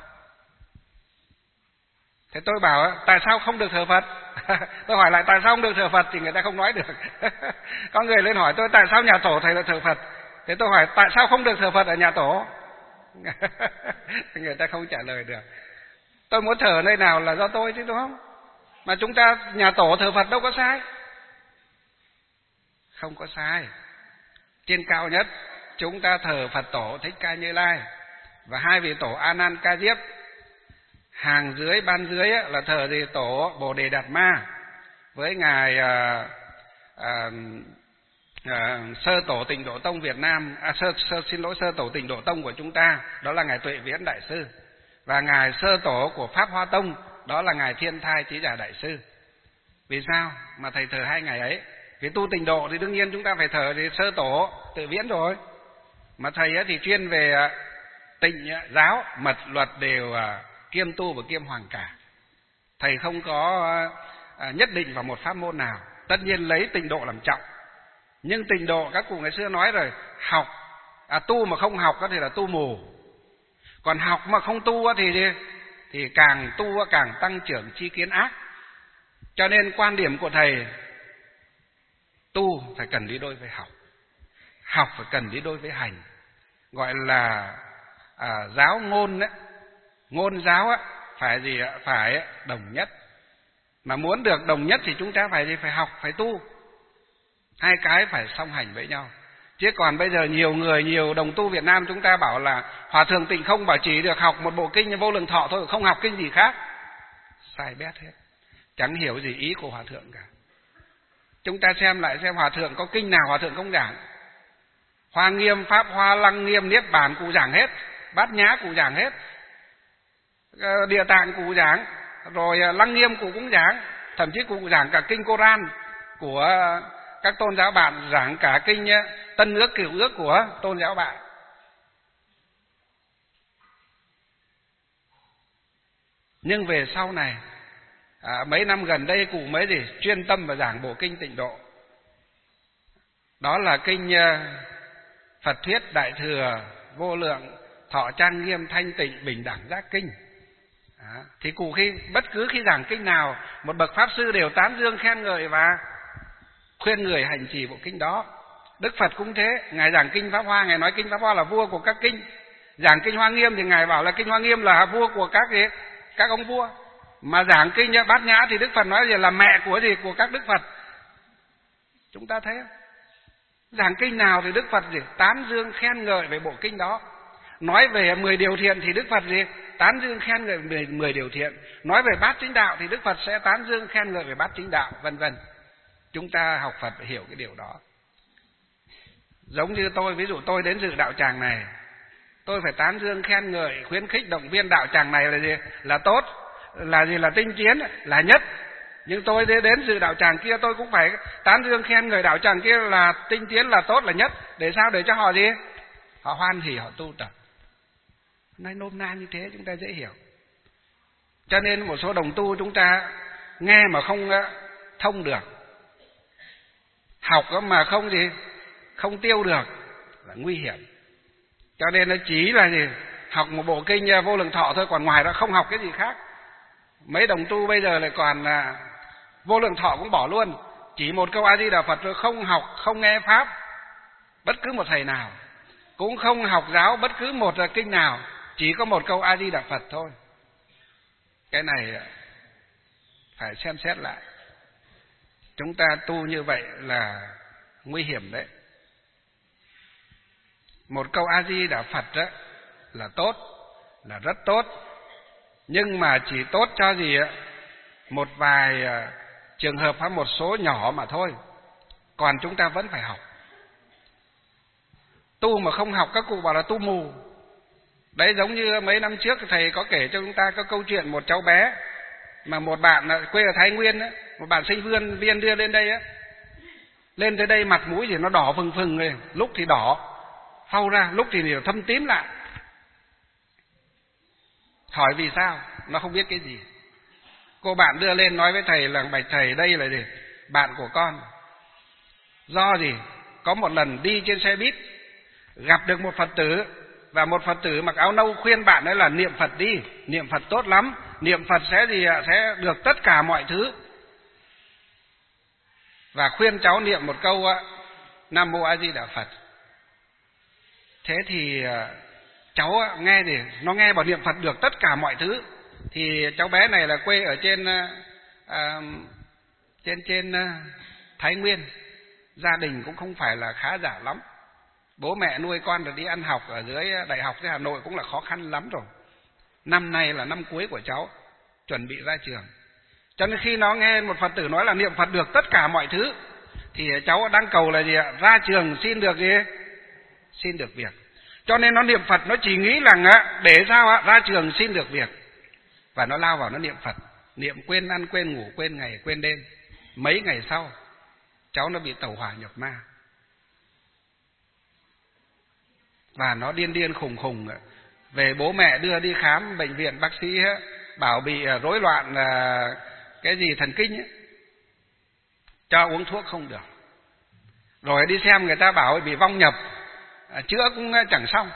S1: Thế tôi bảo tại sao không được thờ Phật? Tôi hỏi lại tại sao không được thờ Phật thì người ta không nói được. Có người lên hỏi tôi tại sao nhà Tổ thầy lại thờ Phật? Thế tôi hỏi tại sao không được thờ Phật ở nhà Tổ? Người ta không trả lời được. Tôi muốn thờ nơi nào là do tôi chứ đúng không? Mà chúng ta nhà Tổ thờ Phật đâu có sai. Không có sai. Trên cao nhất chúng ta thờ Phật Tổ Thích Ca Như Lai và hai vị tổ A Nan Ca Diếp. Hàng dưới ban dưới là thờ gì? Tổ Bồ Đề Đạt Ma với ngài à, à, à, sơ tổ Tịnh Độ Tông Việt Nam, à, sơ, sơ xin lỗi sơ tổ Tịnh Độ Tông của chúng ta, đó là ngài Tuệ Viễn Đại Sư, và ngài sơ tổ của Pháp Hoa Tông, đó là ngài Thiên Thai Chí Giả Đại Sư. Vì sao mà thầy thờ hai ngài ấy? Vì tu Tịnh Độ thì đương nhiên chúng ta phải thờ thì sơ tổ Tuệ Viễn rồi, mà thầy ấy thì chuyên về Tịnh giáo mật luật đều kiêm tu và kiêm hoàng cả. Thầy không có nhất định vào một pháp môn nào, tất nhiên lấy Tịnh Độ làm trọng. Nhưng Tịnh Độ các cụ ngày xưa nói rồi, học à, tu mà không học thì là tu mù, còn học mà không tu thì thì càng tu càng tăng trưởng chi kiến ác. Cho nên quan điểm của thầy, tu phải cần đi đôi với học, học phải cần đi đôi với hành, gọi là à, giáo ngôn đấy. Ngôn giáo á, phải gì ạ? Phải đồng nhất. Mà muốn được đồng nhất thì chúng ta phải gì? Phải học, phải tu. Hai cái phải song hành với nhau. Chứ còn bây giờ nhiều người, nhiều đồng tu Việt Nam chúng ta bảo là Hòa Thượng Tịnh Không bảo chỉ được học một bộ kinh Vô Lượng Thọ thôi, không học kinh gì khác. Sai bét hết. Chẳng hiểu gì ý của Hòa Thượng cả. Chúng ta xem lại xem Hòa Thượng có kinh nào Hòa Thượng không giảng. Hoa Nghiêm, Pháp Hoa, Lăng Nghiêm, Niết Bàn cụ giảng hết, Bát Nhã cụ giảng hết, Địa Tạng cụ giảng, rồi Lăng Nghiêm cụ cũng giảng, thậm chí cụ giảng cả kinh Koran của các tôn giáo bạn, giảng cả kinh Tân Ước Cựu Ước của tôn giáo bạn. Nhưng về sau này à, mấy năm gần đây cụ mới gì chuyên tâm và giảng bộ kinh Tịnh Độ, đó là kinh Phật Thuyết Đại Thừa Vô Lượng Thọ Trang Nghiêm Thanh Tịnh Bình Đẳng Giác Kinh. À, thì cụ khi bất cứ khi giảng kinh nào, một bậc pháp sư đều tán dương khen ngợi và khuyên người hành trì bộ kinh đó. Đức Phật cũng thế, ngài giảng kinh Pháp Hoa, ngài nói kinh Pháp Hoa là vua của các kinh. Giảng kinh Hoa Nghiêm thì ngài bảo là kinh Hoa Nghiêm là vua của các gì? Các ông vua. Mà giảng kinh Bát Nhã thì Đức Phật nói gì? Là mẹ của gì? Của các Đức Phật. Chúng ta thấy không? Giảng kinh nào thì Đức Phật gì? Tán dương khen ngợi về bộ kinh đó. Nói về mười điều thiện thì Đức Phật gì? Tán dương khen ngợi về mười điều thiện. Nói về bát chính đạo thì Đức Phật sẽ tán dương khen ngợi về bát chính đạo, vân vân. Chúng ta học Phật phải hiểu cái điều đó. Giống như tôi, ví dụ tôi đến dự đạo tràng này, tôi phải tán dương khen ngợi, khuyến khích động viên đạo tràng này là gì? Là tốt, là gì? Là tinh tiến, là nhất. Nhưng tôi đến dự đạo tràng kia tôi cũng phải tán dương khen ngợi đạo tràng kia là tinh tiến, là tốt, là nhất. Để sao? Để cho họ gì? Họ hoan hỉ, họ tu tập. Nói nôm na như thế chúng ta dễ hiểu. Cho nên một số đồng tu chúng ta nghe mà không thông được, học mà không gì, không tiêu được là nguy hiểm. Cho nên nó chỉ là gì? Học một bộ kinh Vô Lượng Thọ thôi, còn ngoài đó không học cái gì khác. Mấy đồng tu bây giờ lại còn à, Vô Lượng Thọ cũng bỏ luôn, chỉ một câu A Di Đà Phật rồi, không học, không nghe pháp bất cứ một thầy nào, cũng không học giáo bất cứ một kinh nào, chỉ có một câu A Di Đà Phật thôi. Cái này phải xem xét lại. Chúng ta tu như vậy là nguy hiểm đấy. Một câu A Di Đà Phật đó là tốt, là rất tốt, nhưng mà chỉ tốt cho gì ạ? Một vài trường hợp hay một số nhỏ mà thôi. Còn chúng ta vẫn phải học. Tu mà không học các cụ bảo là tu mù. Đấy, giống như mấy năm trước thầy có kể cho chúng ta có câu chuyện một cháu bé mà một bạn quê ở Thái Nguyên á, một bạn sinh viên viên đưa lên đây á, lên tới đây mặt mũi thì nó đỏ phừng phừng rồi, lúc thì đỏ phau ra, lúc thì thâm tím lại. Hỏi vì sao? Nó không biết cái gì. Cô bạn đưa lên nói với thầy là bạch thầy đây là gì? Bạn của con. Do gì? Có một lần đi trên xe buýt gặp được một Phật tử, và một Phật tử mặc áo nâu khuyên bạn ấy là niệm Phật đi, niệm Phật tốt lắm, niệm Phật sẽ gì ạ? Sẽ được tất cả mọi thứ. Và khuyên cháu niệm một câu Nam Mô A Di Đà Phật. Thế thì cháu nghe thì nó nghe bảo niệm Phật được tất cả mọi thứ. Thì cháu bé này là quê ở trên à, trên trên Thái Nguyên, gia đình cũng không phải là khá giả lắm. Bố mẹ nuôi con được đi ăn học ở dưới đại học dưới Hà Nội cũng là khó khăn lắm rồi. Năm nay là năm cuối của cháu, chuẩn bị ra trường. Cho nên khi nó nghe một Phật tử nói là niệm Phật được tất cả mọi thứ, thì cháu đang cầu là gì ạ? Ra trường xin được gì? Xin được việc. Cho nên nó niệm Phật, nó chỉ nghĩ rằng để sao ạ? Ra trường xin được việc. Và nó lao vào nó niệm Phật, niệm quên ăn quên ngủ, quên ngày quên đêm. Mấy ngày sau cháu nó bị tẩu hỏa nhập ma, và nó điên điên khùng khùng. Về bố mẹ đưa đi khám bệnh viện, bác sĩ bảo bị rối loạn cái gì thần kinh ấy, cho uống thuốc không được. Rồi đi xem người ta bảo bị vong nhập, chữa cũng chẳng xong.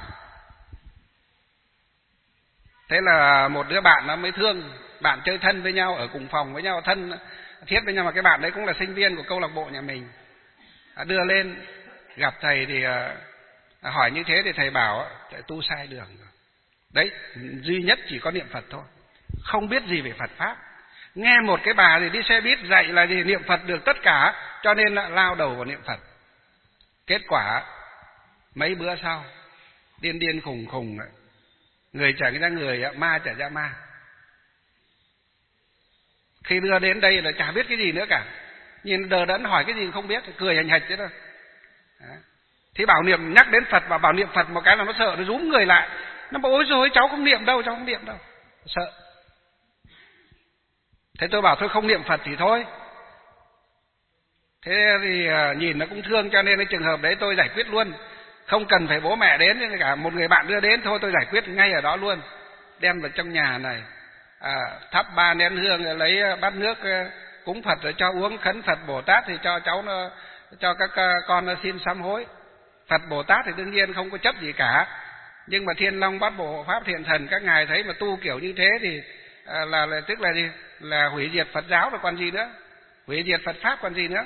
S1: Thế là một đứa bạn nó mới thương, bạn chơi thân với nhau, ở cùng phòng với nhau, thân thiết với nhau, mà cái bạn đấy cũng là sinh viên của câu lạc bộ nhà mình. Đưa lên gặp thầy thì hỏi như thế thì thầy bảo tu sai đường. Đấy, duy nhất chỉ có niệm Phật thôi, không biết gì về Phật Pháp. Nghe một cái bà thì đi xe buýt dạy là gì? Niệm Phật được tất cả, cho nên là lao đầu vào niệm Phật. Kết quả mấy bữa sau điên điên khùng khùng, người trả ra người, ma trả ra ma. Khi đưa đến đây là chả biết cái gì nữa cả, nhìn đờ đẫn hỏi cái gì không biết, cười hành hạch thế thôi. Thì bảo niệm, nhắc đến Phật và bảo niệm Phật một cái là nó sợ, nó rúm người lại. Nó bảo ôi rồi cháu không niệm đâu, cháu không niệm đâu, sợ. Thế tôi bảo thôi không niệm Phật thì thôi. Thế thì nhìn nó cũng thương, cho nên cái trường hợp đấy tôi giải quyết luôn, không cần phải bố mẹ đến, cả một người bạn đưa đến thôi tôi giải quyết ngay ở đó luôn. Đem vào trong nhà này, à, thắp ba nén hương, lấy bát nước cúng Phật rồi cho uống, khấn Phật Bồ Tát thì cho cháu nó, cho các con nó xin sám hối. Phật Bồ Tát thì đương nhiên không có chấp gì cả, nhưng mà Thiên Long Bát Bộ Hộ Pháp Thiện Thần các ngài thấy mà tu kiểu như thế thì à, là, là tức là gì? Là hủy diệt Phật giáo rồi còn gì nữa, hủy diệt Phật Pháp còn gì nữa.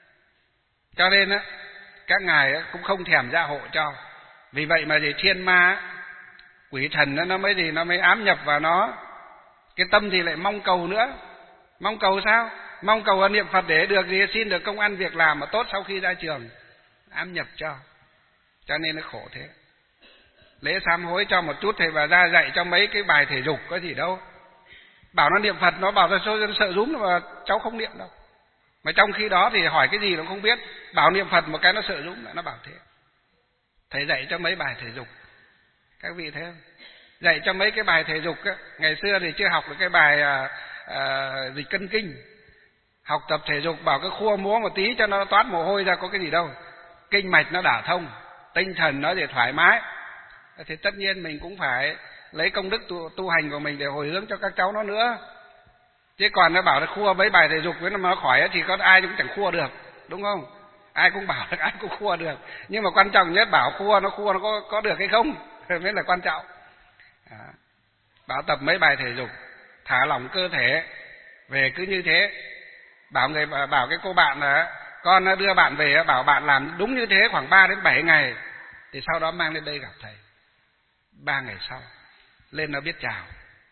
S1: Cho nên á, các ngài cũng không thèm gia hộ cho. Vì vậy mà gì thiên ma, quỷ thần nó mới gì nó mới ám nhập vào nó. Cái tâm thì lại mong cầu nữa. Mong cầu sao? Mong cầu niệm Phật để được gì? Xin được công ăn việc làm mà tốt sau khi ra trường, ám nhập cho. Cho nên nó khổ thế. Lễ sám hối cho một chút thầy bà ra dạy cho mấy cái bài thể dục có gì đâu. Bảo nó niệm Phật, nó bảo là số dân sợ rúm mà cháu không niệm đâu. Mà trong khi đó thì hỏi cái gì nó không biết, bảo niệm Phật một cái nó sợ rúm, nó bảo thế. Thầy dạy cho mấy bài thể dục, các vị thấy không? Dạy cho mấy cái bài thể dục á, ngày xưa thì chưa học được cái bài à, à, dịch cân kinh. Học tập thể dục bảo cái khua múa một tí cho nó toát mồ hôi ra, có cái gì đâu. Kinh mạch nó đả thông, tinh thần nó để thoải mái. Thì tất nhiên mình cũng phải lấy công đức tu, tu hành của mình để hồi hướng cho các cháu nó nữa. Chứ còn nó bảo là khua mấy bài thể dục với nó mà nó khỏi thì có ai cũng chẳng khua được, đúng không? Ai cũng bảo được, ai cũng khua được. Nhưng mà quan trọng nhất bảo khua nó khua nó có, có được hay không mới là quan trọng. À, bảo tập mấy bài thể dục, thả lỏng cơ thể, về cứ như thế. Bảo người bảo cái cô bạn là con đưa bạn về, bảo bạn làm đúng như thế khoảng ba đến bảy ngày, thì sau đó mang lên đây gặp thầy. Ba ngày sau lên nó biết chào,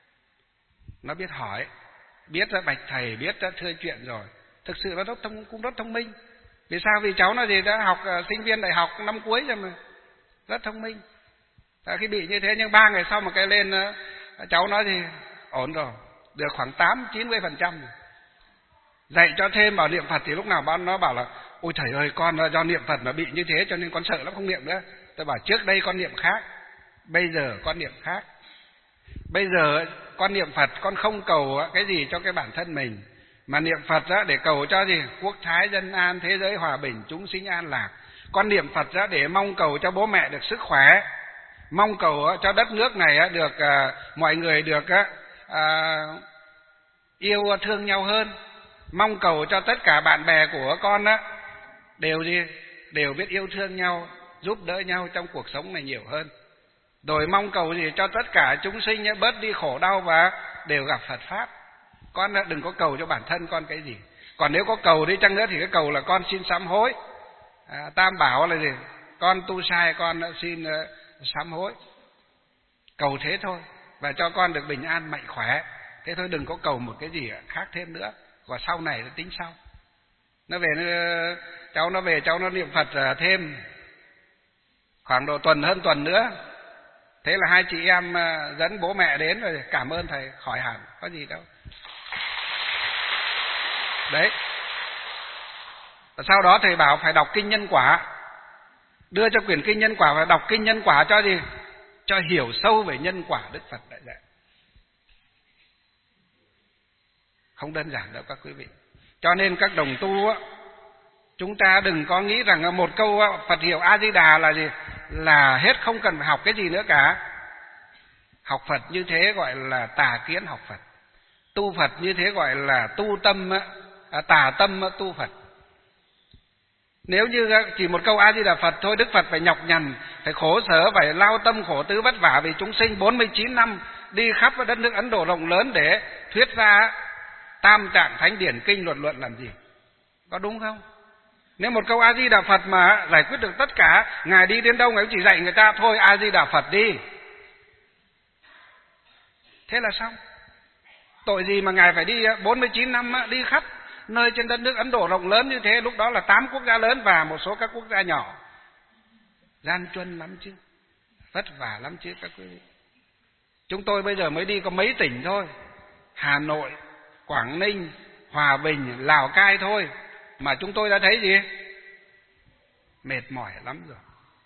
S1: nó biết hỏi, biết đã bạch thầy, biết đã thưa chuyện rồi. Thực sự nó rất thông, cũng rất thông minh. Vì sao? Vì cháu nó gì đã học uh, sinh viên đại học năm cuối rồi mà, rất thông minh. Và khi bị như thế, nhưng ba ngày sau một cái lên uh, cháu nói thì ổn rồi, được khoảng tám chín mươi phần trăm. Dạy cho thêm bảo niệm Phật thì lúc nào bạn nó bảo là ôi thầy ơi, con do niệm Phật mà bị như thế cho nên con sợ lắm không niệm nữa. Tôi bảo trước đây con niệm khác, bây giờ con niệm khác. Bây giờ con niệm Phật con không cầu cái gì cho cái bản thân mình, mà niệm Phật để cầu cho gì? Quốc thái dân an, thế giới hòa bình, chúng sinh an lạc. Con niệm Phật để mong cầu cho bố mẹ được sức khỏe, mong cầu cho đất nước này được mọi người được yêu thương nhau hơn, mong cầu cho tất cả bạn bè của con đều gì đều biết yêu thương nhau, giúp đỡ nhau trong cuộc sống này nhiều hơn. Rồi mong cầu gì cho tất cả chúng sinh bớt đi khổ đau và đều gặp Phật pháp. Con đừng có cầu cho bản thân con cái gì. Còn nếu có cầu đi chăng nữa thì cái cầu là con xin sám hối. À, Tam bảo là gì? Con tu sai con xin uh, sám hối. Cầu thế thôi, và cho con được bình an mạnh khỏe. Thế thôi, đừng có cầu một cái gì khác thêm nữa. Và sau này nó tính sau. Nó về nó, cháu nó về cháu nó niệm Phật thêm khoảng độ tuần hơn tuần nữa. Thế là hai chị em dẫn bố mẹ đến rồi, cảm ơn thầy, khỏi hẳn, có gì đâu. Đấy. Và sau đó thầy bảo phải đọc kinh nhân quả. Đưa cho quyển kinh nhân quả và đọc kinh nhân quả cho gì? Cho hiểu sâu về nhân quả Đức Phật đã dạy. Không đơn giản đâu các quý vị. Cho nên các đồng tu á, chúng ta đừng có nghĩ rằng một câu Phật hiệu A Di Đà là gì? Là hết, không cần phải học cái gì nữa cả. Học Phật như thế gọi là tà kiến học Phật. Tu Phật như thế gọi là tu tâm, à, tà tâm tu Phật. Nếu như chỉ một câu A Di Đà Phật thôi, Đức Phật phải nhọc nhằn, phải khổ sở, phải lao tâm khổ tứ vất vả vì chúng sinh bốn mươi chín năm đi khắp đất nước Ấn Độ rộng lớn để thuyết ra Tam Trạng Thánh Điển Kinh Luật Luận làm gì? Có đúng không? Nếu một câu A Di Đà Phật mà giải quyết được tất cả, Ngài đi đến đâu Ngài chỉ dạy người ta thôi A Di Đà Phật đi. Thế là xong. Tội gì mà Ngài phải đi bốn mươi chín năm đi khắp nơi trên đất nước Ấn Độ rộng lớn như thế, lúc đó là tám quốc gia lớn và một số các quốc gia nhỏ. Gian truân lắm chứ, vất vả lắm chứ các quý vị. Chúng tôi bây giờ mới đi có mấy tỉnh thôi, Hà Nội, Quảng Ninh, Hòa Bình, Lào Cai thôi, mà chúng tôi đã thấy gì? Mệt mỏi lắm rồi.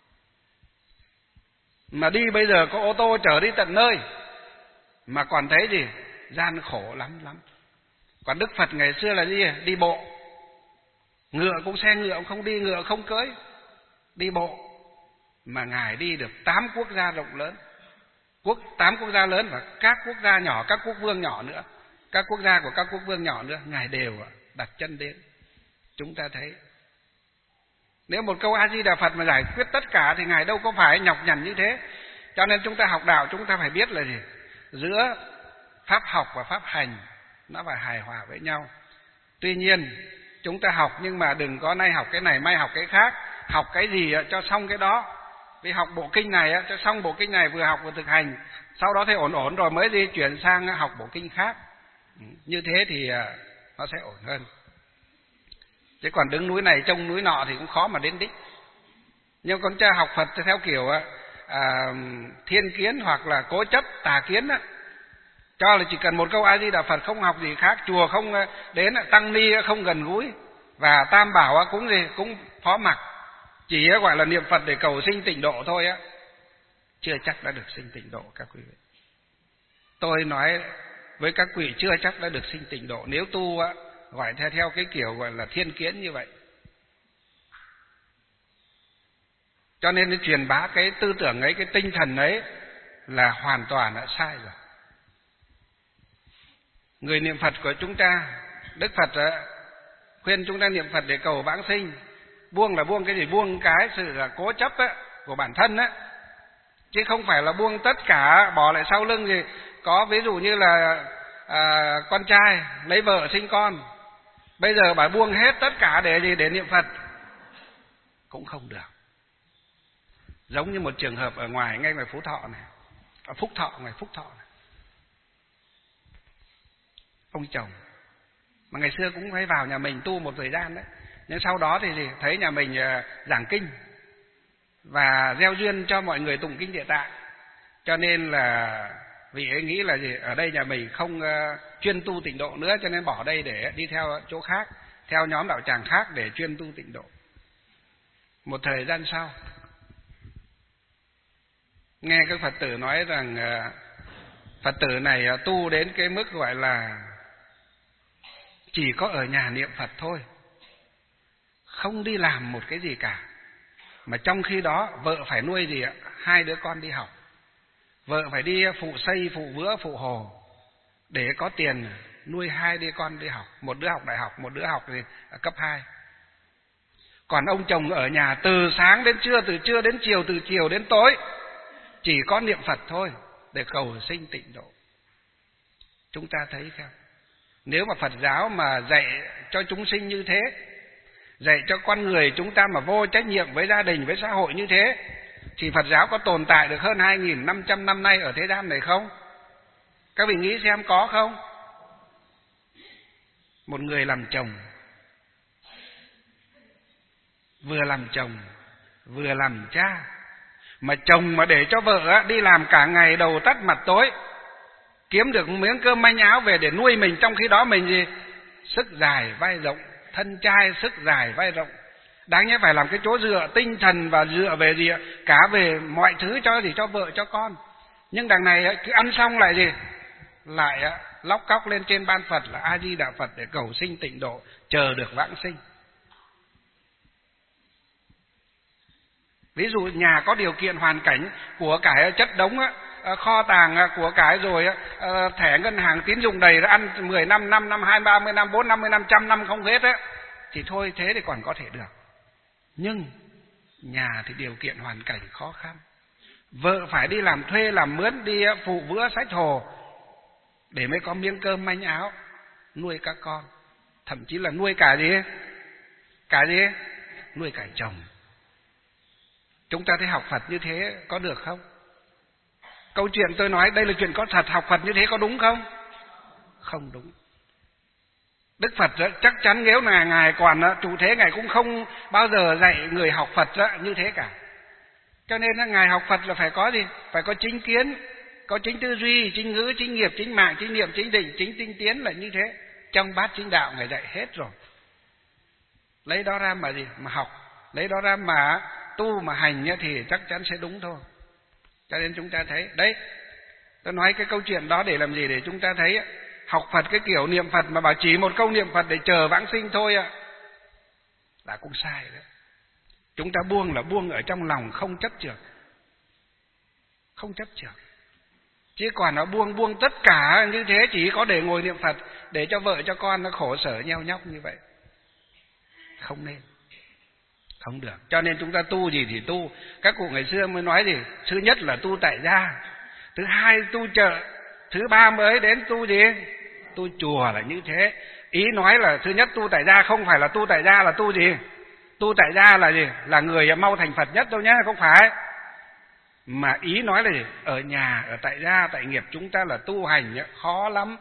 S1: Mà đi bây giờ có ô tô chở đi tận nơi, mà còn thấy gì? Gian khổ lắm lắm. Còn Đức Phật ngày xưa là gì? Đi bộ. Ngựa cũng xe ngựa cũng không đi, ngựa không cưỡi, đi bộ. Mà Ngài đi được tám quốc gia rộng lớn, quốc tám quốc gia lớn và các quốc gia nhỏ, các quốc vương nhỏ nữa, các quốc gia của các quốc vương nhỏ nữa, Ngài đều đặt chân đến. Chúng ta thấy, nếu một câu A Di Đà Phật mà giải quyết tất cả thì Ngài đâu có phải nhọc nhằn như thế. Cho nên chúng ta học đạo chúng ta phải biết là gì? Giữa pháp học và pháp hành nó phải hài hòa với nhau. Tuy nhiên chúng ta học nhưng mà đừng có nay học cái này mai học cái khác. Học cái gì cho xong cái đó. Vì học bộ kinh này cho xong bộ kinh này, vừa học vừa thực hành, sau đó thấy ổn ổn rồi mới đi chuyển sang học bộ kinh khác. Như thế thì nó sẽ ổn hơn. Chứ còn đứng núi này trông núi nọ thì cũng khó mà đến đích. Nhưng con cha học Phật theo kiểu à, thiên kiến hoặc là cố chấp tà kiến á, cho là chỉ cần một câu A Di Đà Phật, không học gì khác, chùa không đến, tăng ni không gần gũi, và Tam Bảo cũng gì cũng phó mặc, chỉ gọi là niệm Phật để cầu sinh tịnh độ thôi á, chưa chắc đã được sinh tịnh độ các quý vị. Tôi nói với các quý vị chưa chắc đã được sinh tịnh độ nếu tu á, gọi theo theo cái kiểu gọi là thiên kiến như vậy. Cho nên truyền bá cái tư tưởng ấy, cái tinh thần ấy là hoàn toàn đã sai rồi. Người niệm Phật của chúng ta, Đức Phật á, khuyên chúng ta niệm Phật để cầu vãng sinh. Buông là buông cái gì? Buông cái sự là cố chấp á, của bản thân á, chứ không phải là buông tất cả bỏ lại sau lưng gì. Có ví dụ như là à, con trai lấy vợ sinh con, bây giờ bảo buông hết tất cả để gì? Để niệm Phật cũng không được. Giống như một trường hợp ở ngoài ngay ngoài Phú Thọ này, ở Phúc Thọ, ngoài Phúc Thọ này. Ông chồng mà ngày xưa cũng phải vào nhà mình tu một thời gian đấy, nhưng sau đó thì gì? Thấy nhà mình giảng kinh và gieo duyên cho mọi người tụng kinh Địa Tạng, cho nên là vị ấy nghĩ là gì? Ở đây nhà mình không uh, chuyên tu tịnh độ nữa, cho nên bỏ đây để đi theo chỗ khác, theo nhóm đạo tràng khác để chuyên tu tịnh độ. Một thời gian sau, nghe các Phật tử nói rằng uh, Phật tử này uh, tu đến cái mức gọi là chỉ có ở nhà niệm Phật thôi, không đi làm một cái gì cả, Mà trong khi đó vợ phải nuôi gì ạ? Hai đứa con đi học. Vợ phải đi phụ xây, phụ vữa, phụ hồ để có tiền nuôi hai đứa con đi học. Một đứa học đại học, một đứa học thì cấp hai. Còn ông chồng ở nhà từ sáng đến trưa, từ trưa đến chiều, từ chiều đến tối chỉ có niệm Phật thôi để cầu sinh tịnh độ. Chúng ta thấy không? Nếu mà Phật giáo mà dạy cho chúng sinh như thế, dạy cho con người chúng ta mà vô trách nhiệm với gia đình, với xã hội như thế, thì Phật giáo có tồn tại được hơn hai nghìn năm trăm năm nay ở thế gian này không? Các vị nghĩ xem có không? Một người làm chồng, vừa làm chồng vừa làm cha, mà chồng mà để cho vợ đi làm cả ngày đầu tắt mặt tối, kiếm được miếng cơm manh áo về để nuôi mình, trong khi đó mình gì? Sức dài vai rộng, thân trai sức dài vai rộng, đáng nhẽ phải làm cái chỗ dựa tinh thần và dựa về gì ạ? Cả về mọi thứ cho gì? Cho vợ cho con. Nhưng đằng này cứ ăn xong lại gì? Lại lóc cóc lên trên ban Phật là A Di Đà Phật để cầu sinh tịnh độ, chờ được vãng sinh. Ví dụ nhà có điều kiện hoàn cảnh của cải chất đống á, kho tàng của cải rồi, thẻ ngân hàng tín dụng đầy, ăn mười năm, năm năm, hai ba mươi năm, bốn năm mươi năm, trăm năm không hết á, thì thôi thế thì còn có thể được. Nhưng nhà thì điều kiện hoàn cảnh khó khăn, vợ phải đi làm thuê làm mướn, đi phụ vữa sách hồ để mới có miếng cơm manh áo nuôi các con, thậm chí là nuôi cả gì? Cả gì? Nuôi cả chồng. Chúng ta thấy học Phật như thế có được không? Câu chuyện tôi nói đây là chuyện có thật, học Phật như thế có đúng không? Không đúng. Đức Phật đó, chắc chắn nếu là Ngài còn trụ thế, Ngài cũng không bao giờ dạy người học Phật đó, như thế cả. Cho nên là Ngài học Phật là phải có gì? Phải có chính kiến, có chính tư duy, chính ngữ, chính nghiệp, chính mạng, chính niệm, chính định, chính tinh tiến là như thế. Trong bát chính đạo Ngài dạy hết rồi. Lấy đó ra mà gì? Mà học. Lấy đó ra mà tu mà hành thì chắc chắn sẽ đúng thôi. Cho nên chúng ta thấy đấy, tôi nói cái câu chuyện đó để làm gì? Để chúng ta thấy học Phật cái kiểu niệm Phật mà bảo chỉ một câu niệm Phật để chờ vãng sinh thôi ạ, là cũng sai đấy. Chúng ta buông là buông ở trong lòng, không chấp chưởng, không chấp chưởng. Chứ còn nó buông buông tất cả như thế chỉ có để ngồi niệm Phật, để cho vợ cho con nó khổ sở nheo nhóc như vậy, không nên, không được. Cho nên chúng ta tu gì thì tu. Các cụ ngày xưa mới nói gì? Thứ nhất là tu tại gia, thứ hai tu chợ, thứ ba mới đến tu gì? Tu chùa là như thế. Ý nói là thứ nhất tu tại gia không phải là tu tại gia là tu gì? Tu tại gia là gì? Là người mau thành Phật nhất đâu nhá, không phải. Mà ý nói là gì? Ở nhà, ở tại gia, tại nghiệp chúng ta là tu hành khó lắm.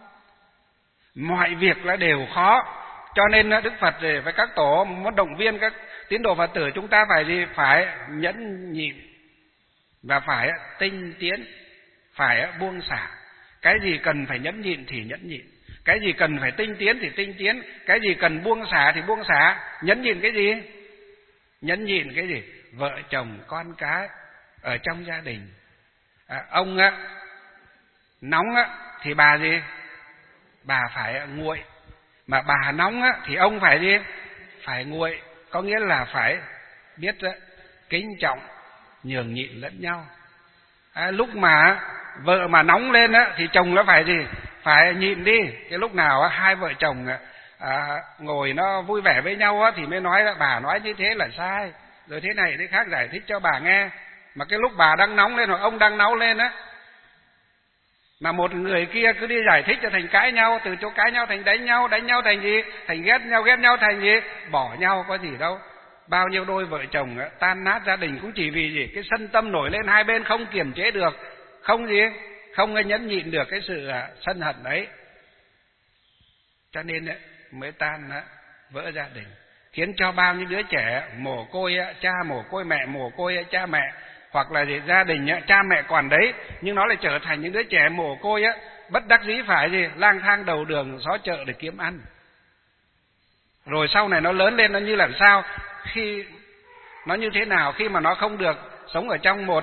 S1: Mọi việc là đều khó. Cho nên Đức Phật với các tổ muốn động viên các tín đồ Phật tử chúng ta phải gì? Phải nhẫn nhịn và phải tinh tiến, phải buông xả. Cái gì cần phải nhẫn nhịn thì nhẫn nhịn, cái gì cần phải tinh tiến thì tinh tiến, cái gì cần buông xả thì buông xả. Nhẫn nhịn cái gì? Nhẫn nhịn cái gì? Vợ chồng con cái ở trong gia đình. À, ông á, nóng á, thì bà gì? Bà phải nguội. Mà bà nóng á, thì ông phải gì? Phải nguội. Có nghĩa là phải biết á, kính trọng, nhường nhịn lẫn nhau. À, lúc mà vợ mà nóng lên á, thì chồng nó phải gì? Phải nhịn đi. Cái lúc nào á, hai vợ chồng à, ngồi nó vui vẻ với nhau á, thì mới nói là bà nói như thế là sai, rồi thế này thế khác giải thích cho bà nghe. Mà cái lúc bà đang nóng lên hoặc ông đang nóng lên á, mà một người kia cứ đi giải thích cho thành cãi nhau, từ chỗ cãi nhau thành đánh nhau, đánh nhau thành gì? Thành ghét nhau, ghét nhau thành gì? Bỏ nhau, có gì đâu. Bao nhiêu đôi vợ chồng á, tan nát gia đình cũng chỉ vì gì? Cái sân tâm nổi lên, hai bên không kiềm chế được, không gì? Không nhẫn nhịn được cái sự sân hận đấy. Cho nên ấy, mới tan á, vỡ gia đình, khiến cho bao nhiêu đứa trẻ mồ côi á, cha mồ côi mẹ, mồ côi á, cha mẹ, hoặc là gì, gia đình á, cha mẹ còn đấy nhưng nó lại trở thành những đứa trẻ mồ côi á, bất đắc dĩ phải gì? Lang thang đầu đường xó chợ để kiếm ăn. Rồi sau này nó lớn lên nó như làm sao? Khi nó như thế nào khi mà nó không được sống ở trong một